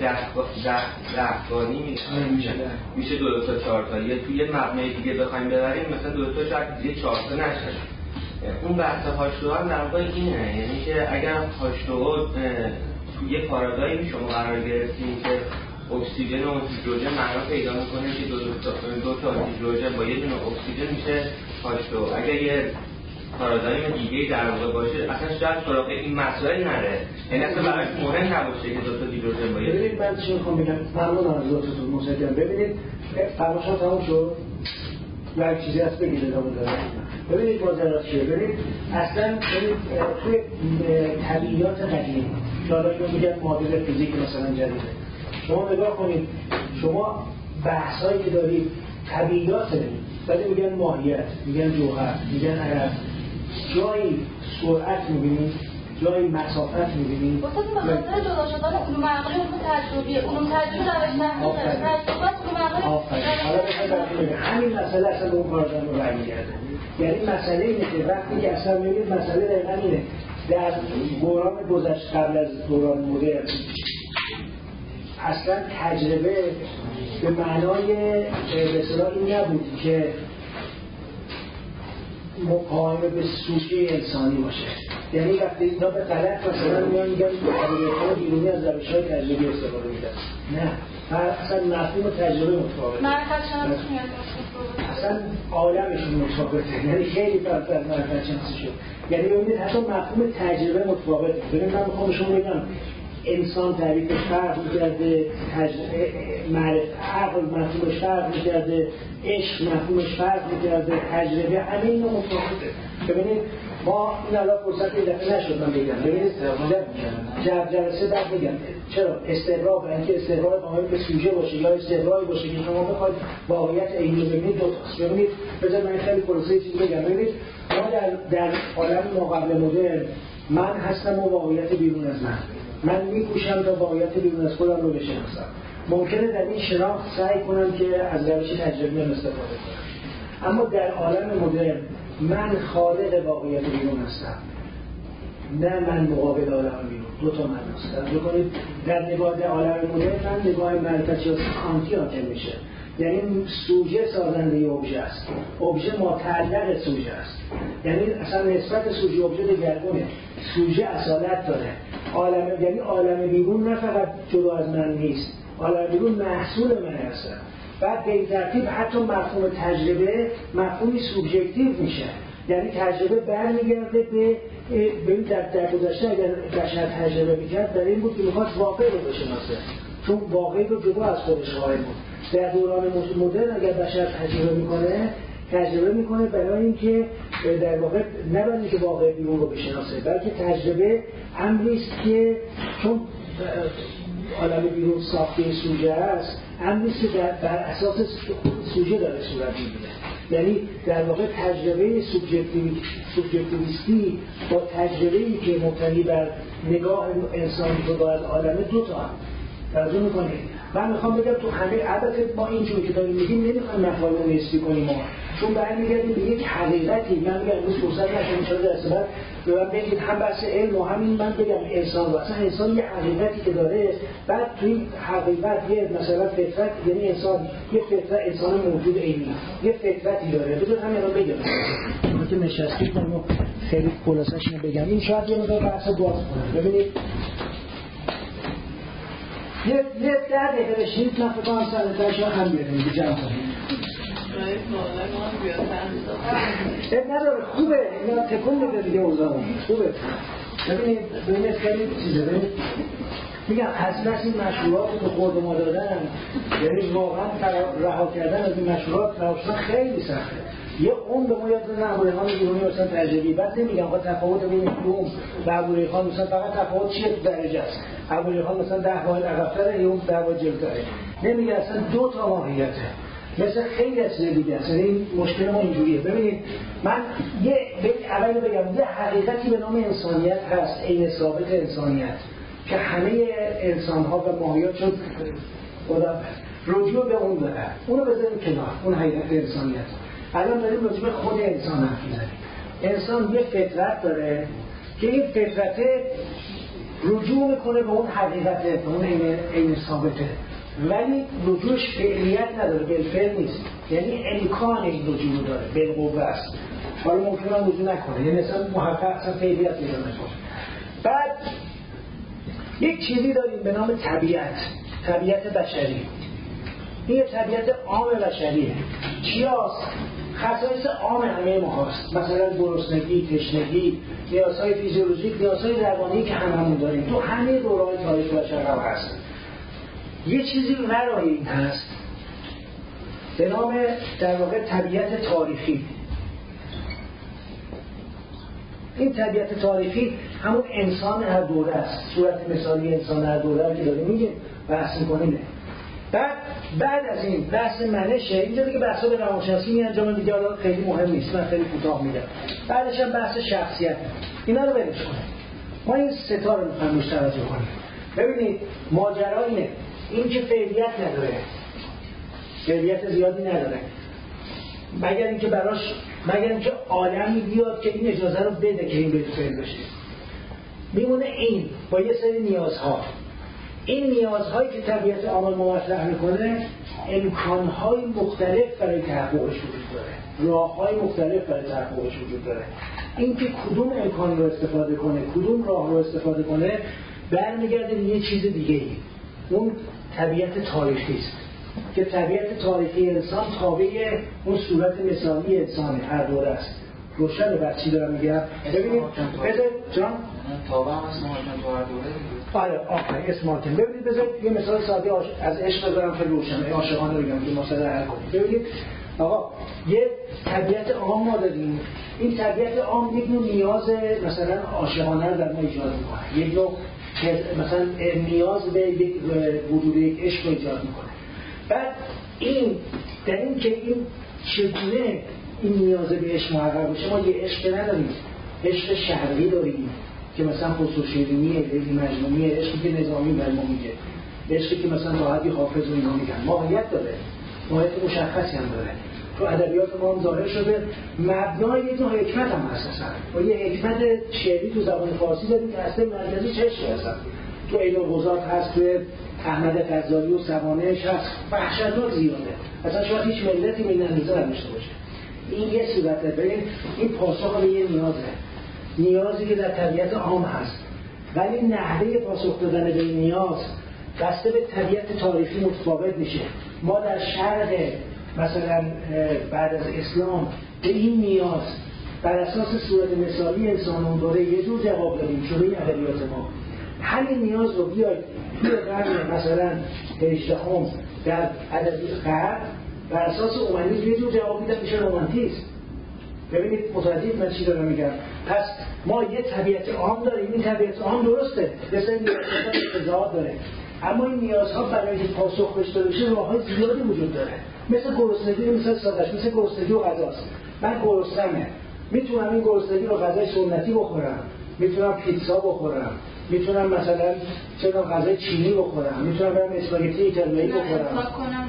دهگانی میشه دو تا چهار تا. یا تو یک مبنای دیگه بخوایم ببریم مثلا دو تا شاید دیگه چهار تا نشه. اون بحث هاشتوها هم در واقع اینه، یعنی که اگر هاشتوها تو یه پارادایم شما قرار گرفتیم که اکسیژن و هیدروژن معنا پیدا میکنه که دو تا هیدروژن با یه دونه اکسیژن میشه هاشتو. اگر یه پارادایم دیگه در واقع باشه اصلا شاید سراغ این مسائل نره، یعنی اصلا براش مهم نباشه که دو تا هیدروژن با یه.
ببینید من چی میخوام بگم، ممنون از لطفتون متشکرم. ببینید فرمایشات تموم شد یا چیزی هست بگید ادامه داره. ببینید ماجرا چیه. ببینید اصلا توی طبیعیات قدیم که حالا میگن معادل فیزیک مثلا جدیده، شما نگاه کنید، شما بحثایی که دارید طبیعیاته، ولی میگن ماهیت، میگن جوهر، میگن عرض، جایی سرعت میبینید، جایی مسافت میبینید.
واسه به خاطر جدا شدن علوم عقلی و تجربی، علوم تجربی روش نمیشه، تجربات علوم عقلی.
حالا ببینید همین مسئله اصلا به اون پارادایم رو برمیگرده. یعنی مسئله اینه که وقتی که اصلا میبینید مسئله دقیقا اینه، در دوران گذشته قبل از دوران مدرن اصلا تجربه به معنای به اصطلاح این نبود که مقاوم به سوژه انسانی باشه. یعنی وقتی اینا به غلط مثلا میان میگن تجربه بیرونی از روش‌های تجربی استفاده می‌کنن، نه، اصلا مفهوم تجربه متفاوته. اصلا عالمشون متفاوته، یعنی خیلی فراتر از معرفت شناسی شد. یعنی ببینید حتی مفهوم تجربه متفاوته. ببینید من میخوام شما بگم انسان تعریفش فرق می‌کرده، عقل مفهومش فرق می‌کرده، عشق مفهومش فرق می‌کرده، تجربه همه اینا متفاوته. ببینید ما این الان فرصت این دفعه نشد من بگم. ببینید جلسه بعد بگم چرا استقرار، اینکه استقرار قائل به سوژه باشه یا استقراری باشه که شما بخواید واقعیت عینی رو ببینید دو تاست. ببینید بذار من خیلی خلاصه چیزی بگم. ببینید ما در عالم ما قبل مدرن من هستم و واقعیت بیرون از من میکوشم تا واقعیت بیرون از خودم رو بشناسم. ممکنه در این شناخت سعی کنم که از روش تجربی استفاده کنم، اما در عالم مدرن من خالق واقعیت بیرون هستم، نه من مقابل عالم بیرون. دو تا من هستم. بکنید در نگاه در عالم مدرن من نگاه معرفت شناسی کانتی حاکم میشه، یعنی سوژه سازنده ابژه است، ابژه متعلق سوژه است. یعنی اصلا نسبت سوژه ابژه دگرگونه، سوژه اصالت داره. عالم یعنی عالم بیرون نه فقط جدا از من نیست، عالم بیرون محصول من هست. بعد به این ترتیب حتی مفهوم تجربه مفهومی سوبژکتیو میشه، یعنی تجربه برمیگرده به در گذشته اگر بشر تجربه میکرد برای این بود که میخواست واقع رو بشناسه، چون واقعی رو جدا از خودش قائل بود. در دوران مدرن اگر بشر تجربه میکنه برای اینکه در واقع نه برای اینکه واقع بیرون رو بشناسه، بلکه تجربه امری است که چون عالم بیرون ساخته سوژه است، امری است که بر اساس سوژه داره صورت میگیره. یعنی در واقع تجربه سوبژکتیویستی با تجربه‌ای که مبتنی بر نگاه انسانی که باید عالمه دو تا هم توجه میکنید. من میخوام بگم تو همه البته ما اینجور که داریم میگیم نمیخوایم مفاهیم رو نسبی کنیم ما، چون برمیگردیم به یک حقیقتی. من میگم امروز فرصت نشد شده درس بعد به من بگید هم بحث علم و همین من بگم انسان رو، اصلا انسان یه حقیقتی که داره، بعد توی حقیقت یه مثلا فطرت، یعنی انسان یه فطرت، انسان موجود عینی یه فطرتی داره. بذار همین رو بگم ما که نشستیم و خیلی خلاصش اینو بگم. این شاید یه مقدار بحث باز کنه. ببینید یه 10 دقیقه بشید، من فکر کنم سرتش رو هم بیاریم جمع کنیم. نداره خوبه، اینا تکون بده دیگه اوضاعمون خوبه. ببینید خیلی چیزه. میگم اصلا این مشروعات رو خورد ما دادن، یعنی واقعا رها کردن از این مشروعات روشن خیلی سخته. یه اون به ما یاد دادن ابوریحان بیرونی مثلا تجربی، بعد نمیگم آقا تفاوت بین اون و ابوریحان مثلا فقط تفاوت چیه درجه است. ابوریحان مثلا 10 واحد عقب‌تره، اون 10 واحد جلوتره. نمیگه اصلا دو تا ماهیته. مثل خیلی از دیگه است. این مشکل ما اینجوریه. ببینید من اول بگم یه حقیقتی به نام انسانیت هست، عین ثابت انسانیت که همه انسان‌ها و ماهیات چون خدا رجوع به اون داره. اونو بذاریم کنار، اون حقیقت انسانیت. الان داریم راجع به خود انسان حرف می‌زنیم. انسان یه فطرت داره که این فطرت رجوع میکنه به اون حقیقت، به اون عین ثابته، ولی رجوعش فعلیت نداره، بالفعل نیست. یعنی امکان این رجوع داره، بالقوه است. حالا ممکنه رجوع نکنه، یعنی مثلا محقق اصلا فعلیت پیدا نکنه. بعد یک چیزی داریم به نام طبیعت بشری. این طبیعت عام بشریه. چیاست؟ خصایص عام همه ما هست. مثلا گرسنگی، تشنگی، نیازهای فیزیولوژیک، نیازهای روانی که هممون داریم. تو همه دوره‌های تاریخ بشر هم هست. یه چیزی ورای این هست به نام در واقع طبیعت تاریخی. این طبیعت تاریخی همون انسان هر دوره است. صورت مثالی انسان هر دوره که داریم میگیم بحث می‌کنیم. بعد از این بحث منشه، اینجا دیگه بحثا به روانشناسی میانجامه دیگه، حالا خیلی مهم نیست، من خیلی کوتاه میگم. بعدش هم بحث شخصیت. اینا رو ولش کنیم. ما این سه تا رو می‌خوایم روش توجه کنیم. ببینید ماجرا اینه، این که فعلیت نداره، فعلیت زیادی نداره، مگر اینکه عالمی بیاد که این اجازه رو بده که این به فعل بشه. میمونه این با یه سری نیازها. این نیازهایی که طبیعت عامل مطرح میکنه امکانهای مختلف برای تحققش وجود داره، راههای مختلف برای تحققش وجود داره. این که کدوم امکان رو استفاده کنه، کدوم راه رو استفاده کنه، برمیگرده به یه چیز دیگه ای. اون طبیعت تاریخی است که طبیعت تاریخی انسان تابع اون صورت مثالی انسان هر دوره است. روشن بر چی دارم میگم؟ ببینید بذار جان
تابع هم اسم حاکم تو هر دوره
دیگه. آره اسم حاکم. ببینید بذار یه مثال ساده از عشق بذارم که روشنه، عاشقانه بگم که مسئله حل کنیم. ببینید آقا یه طبیعت عام ما داریم. این طبیعت عام یک نوع نیاز مثلا عاشقانه رو در ما ایجاد میکنه، یک نوع مثلا نیاز به یک وجود یک عشق ایجاد میکنه. بعد این در این که این چگونه این نیاز به عشق محقق بشه، ما یه عشق نداریم. عشق شرعی داریم که مثلا خسرو شیرینیه، لیلی مجنونیه، عشقی که نظامی بر ما میگه، عشقی که مثلا تا حدی حافظ و اینا میگن. ماهیت داره، ماهیت مشخصی هم داره. تو ادبیات ما هم ظاهر شده. مبنای یک نوع حکمت هم هست اصلا. و یه حکمت شعری تو زبان فارسی داریم که اصلا مرکزی چشم هستن. تو ایل‌الغزات هست، تو احمد غزالی و سوانحش هست، وحشتناک زیاده. اصلا شاید هیچ ملتی به این اندازه نداشته باشه. این یه صورته. ببین این پاسخ به یه نیازی که در طبیعت عام هست، ولی نحوه پاسخ دادن به این نیاز بسته به طبیعت تاریخی متفاوت میشه. ما در شرق مثلا بعد از اسلام به این نیاز بر اساس صورت مثالی انسان اون دوره یه جور جواب دادیم شده این ادبیات ما. همین نیاز رو بیاید توی قرن مثلا 18 در ادبیات غرب بر اساس اومانیسم یه جور جواب میدن، میشه رومانتیسم. ببینید متوجه من چی دارم میگم. پس ما یه طبیعت عام داریم، این طبیعت عام درسته، یه سری نیازها داره، اما این نیازها برای اینکه پاسخ بهش داده بشه راههای زیادی وجود داره. مثل گرسنگی، مثل سادهش، مثل گرسنگی و غذاست. من گرسنمه، میتونم این گرسنگی رو غذای سنتی بخورم، میتونم پیتزا بخورم، میتونم مثلا چرا غذای چینی بخورم، میتونم برم اسپاگتی ایتالیایی بخورم.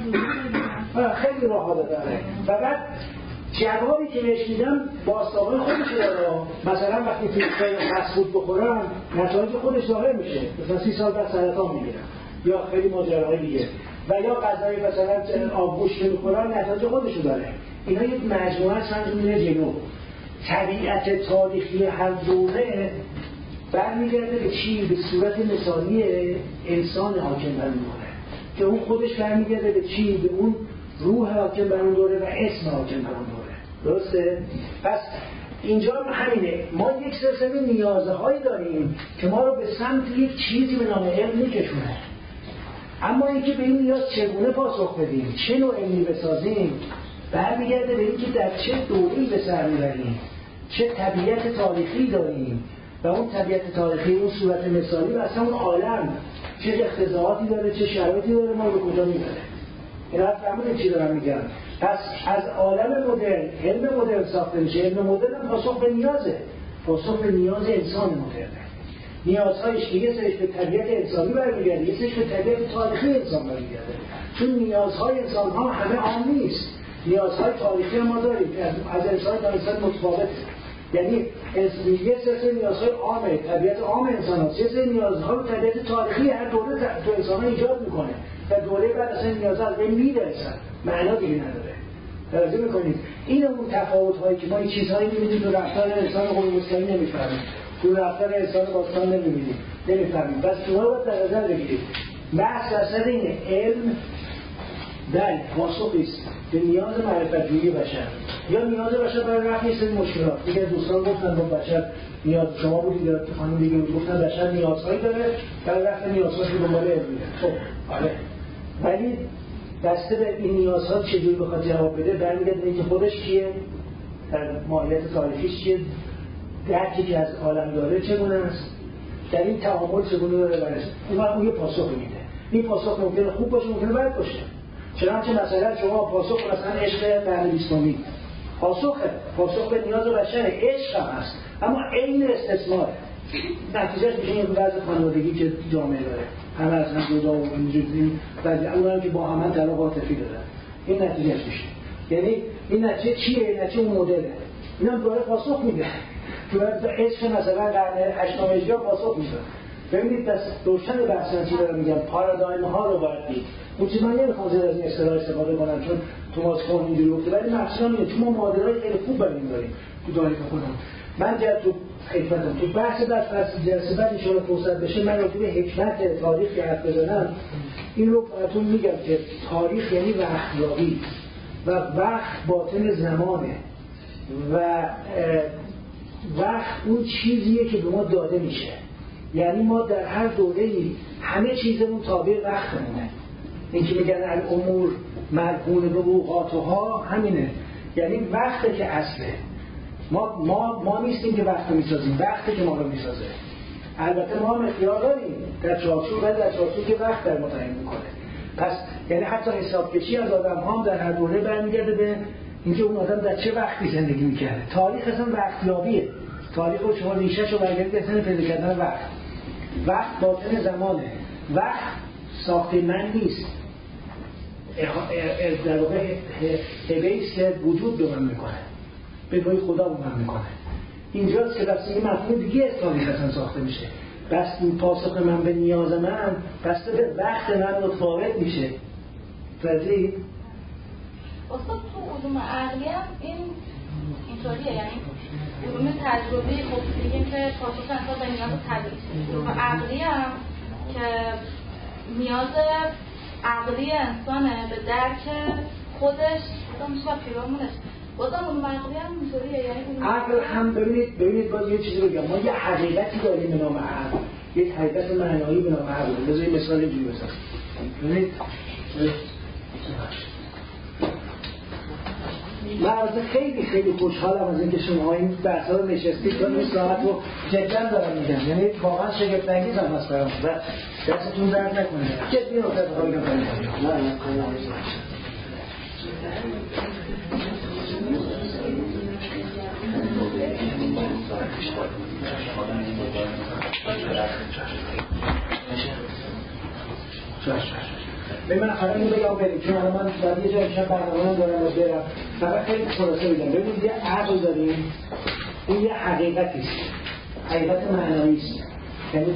خیلی راحت داره. فقط جوابی که بهش میدم باستابای خودش داره. مثلا وقتی پیتزای فست فود بخورم نتایج خودش ظاهر میشه، مثلا 30 سال بعد سرطان میگیرم یا خیلی ماجراهای دیگه، و یا غذای مثلا آبگوشت میخورم نتایج خودشو داره. اینا یک مجموعه هستن میره جلو. طبیعت تاریخی هر دوره برمیگرده به چی؟ به صورت مثالی انسان حاکم بر اون دوره، که اون خودش برمیگرده به چی؟ به اون روح حاکم بر اون دوره و اسم حاکم بر اون دوره. درسته؟ پس اینجا همینه، ما یک سلسله نیازهایی داریم که ما رو به سمت یک چیزی به نام علم میکشونه. اما اینکه به این نیاز چگونه پاسخ بدیم، چه نوع علمی بسازیم، برمیگرده به اینکه در چه دوره‌ای به سر میبریم، چه طبیعت تاریخی داریم و اون طبیعت تاریخی، اون صورت مثالی و اصلا اون عالم چه اقتضاعاتی داره، چه شرایطی داره، ما رو کجا میبره. این حرف فهمیدید چی دارم میگم؟ پس از عالم مدرن، علم مدرن ساخته میشه. علم مدرن هم پاسخ به نیازه، پاسخ به نیاز انسان مدرنه. نیازهایش که یه سرش به طبیعت انسانی برمیگرده، یه سرش به طبیعت تاریخی انسان برمیگرده. چون نیازهای انسان ها همه عام نیست. نیازهای تاریخی ما داریم که از انسان تا انسان متفاوته. یعنی یه سری نیازهای عامه، طبیعت عام انسان هست، یه سری نیازها رو طبیعت تاریخی هر دوره تو انسان ها ایجاد میکنه و دوره بعد اصلا نیازها از بین میرسن، معنا دیگه نداره. توجه میکنید؟ این اون تفاوت هایی که ما این چیزهایی میبینیم تو رفتار انسان قرون وسطایی نمیفهمیم، تو رفتار انسان باستان نمیفهمیم. بس شما باید در نظر بگیرید بحث اصلا اینه، علم در پاسخی است به نیاز معرفت‌جویی بشر یا نیاز بشر برای رفع یه سری مشکلات. دیگه دوستان گفتن با بشر نیاز، شما بودید یا خانم دیگه گفتن بشر نیازهایی داره، برای رفع نیازهاش رو دنبال علم میره. خب آره، ولی دسته به این نیازها چجوری بخواد جواب بده برمیگرده به اینکه خودش کیه، در ماهیت تاریخیش چیه، درکی که از عالم داره چگونه است، در این تعامل چگونه داره برش. اون یه پاسخ میده. این پاسخ ممکنه خوب باشه، ممکنه بد باشه. چنانچه مثلا شما پاسخ مثلا عشق قرن بیستمی پاسخ به نیاز بشر، عشق هم هست، اما عین استثمار نتیجهش میشه این وضع خانوادگی که جامعه داره، همه از هم جدا و اینجوری، وضع اونم که با هم طلاق عاطفی دارن، این نتیجهش میشه. یعنی این نتیجه چیه؟ نتیجه اون مدله. اینا داره پاسخ میده. تو عشق مثلا قرن هشتم هجری پاسخ میده. ببینید پس روشن بحث چی دارم میگم، پارادایم ها رو باید دید. اون چیز من نمیخوام زیاد از این اصطلاح استفاده کنم چون توماس کون اینجوری گفته، ولی مقصودم اینه چون ما مدل‌های خیلی خوب برای این داریم تو تاریخ خودمون. من تو حکمتم تو بحث در جلسه بعد ان شاء الله فرصت بشه من راجع به حکمت تاریخ حرف بزنم. این رو براتون میگم که تاریخ یعنی وقت‌یابی و وقت باطن زمانه و وقت اون چیزیه که به ما داده میشه. یعنی ما در هر دوره‌ای همه چیزمون تابع وقتمونه. این که میگن الامور مرهون به اوقاتها همینه، یعنی وقته که اصله. ما نیستیم که وقت رو میسازیم، وقته که ما رو میسازه. البته ما هم اختیار داریم در چارچوب، ولی در چارچوب که وقت در ما تعیین میکنه. پس یعنی حتی حساب کشی از آدم ها هم در هر دوره برمیگرده به اینکه اون آدم در چه وقتی زندگی میکرده. تاریخ اصلا وقتیابیه. تاریخ رو شما ریشه‌ش رو برگردید اصلا پیدا کردن وقت باطن زمانه. وقت ساخته من نیست، در واقع هبه‌ایست که وجود به من میکنه، به نوعی خدا به من میکنه. اینجاست که بسته این مفهوم دیگه از تاریخ اصلا ساخته میشه. بس این پاسخ من به نیاز من بسته به وقت من متفاوت میشه. فرضید؟
اصلا تو علوم عقلی هم اینطوریه، یعنی علوم تجربی خب دیگه که پاسخ اصلا به نیاز طبیعی. علوم عقلی هم که نیاز عقلی انسانه به درک خودش میشه با پیرامونش. بازم علوم عقلی هم اینطوریه، یعنی
عقل هم ببینید باز یه چیزی بگم، ما یه حقیقتی داریم به نام عقل، یک حقیقت معنایی به نام عقل. بذارید مثال اینجوری بزنم. ببینید من خیلی خوشحالم از اینکه شما این بحثا رو نشستید تا این ساعت رو جدا دارم میگم، یعنی واقعا شگفت انگیز هم هست برام و دستتون درد نکنه. جدی نکته رو بگم. به من فقط اینو بگم بریم چون من باید یه جایی که برنامه دارم و برم فقط خیلی خلاصه بگم. ببینید یه عقل داریم، این یه حقیقتیست، حقیقت معناییست، یعنی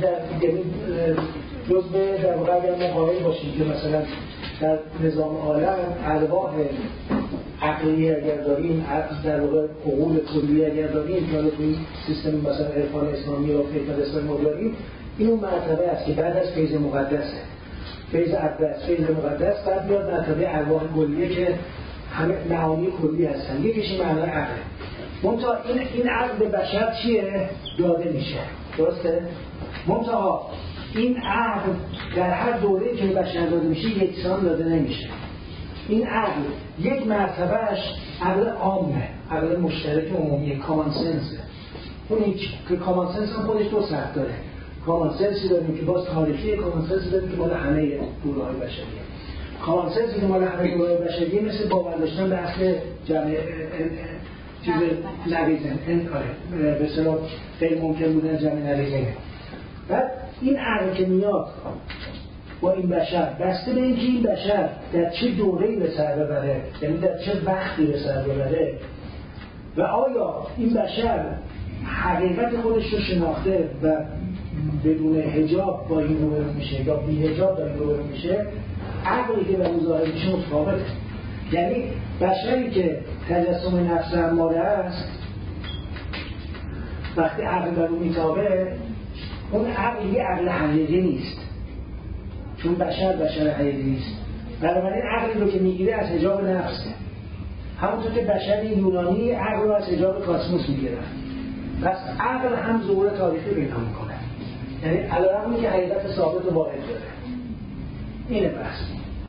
جزء در واقع اگر ما قائل باشیم که مثلا در نظام عالم ارواح عقلی اگر داریم، در واقع عقول کلی اگر داریم که توی سیستم مثلا عرفان اسلامی یا فقه اسلامی ما داریم، این اون مرتبه است که بعد از فیض مقدسه، فیض اقدس، فیض مقدس، بعد میاد مرتبه ارواح کلیه که همه معانی کلی هستن. یکیش معنای عقل. منتها این عقل به بشر چیه؟ داده میشه، درسته؟ منتها این عقل در هر دوره‌ای که بشر داده میشه یکسان داده نمیشه. این عقل یک مرتبهش عقل عامه، عقل مشترک عمومی، کامان سنسه. اون که کامان سنس هم خودش دو سطح داره. کامان سنسی داریم که باز تاریخی، کامان سنسی داریم که مال همه گروه‌های بشریه. کامان سنسی که مال همه گروه‌های بشریه مثل باور داشتن به اصل جمع چیز نریزن، به اصطلاح غیر ممکن بودن جمع نریزنه. بعد این عقل که میاد با این بشر بسته به اینکه این بشر در چه دوره‌ای به سر ببره، یعنی در چه وقتی به سر ببره و آیا این بشر حقیقت خودش رو شناخته و بدون حجاب با این روبرو میشه یا بی حجاب با این روبرو میشه، عقلی که به ظاهر میشه متفاوته. یعنی بشری که تجسم نفس اماره است وقتی عقل بر اون میتابه، اون عقل یه عقل حقیقی نیست، چون بشر حقیقی نیست. بنابراین عقلی رو که میگیره از حجاب نفسه، همونطور که بشر یونانی عقل رو از حجاب کاسموس میگیرن. پس عقل هم ظهور تاریخی پیدا میکنه، یعنی علیرغم اینکه حقیقت ثابت و واحد داره. اینه بحث.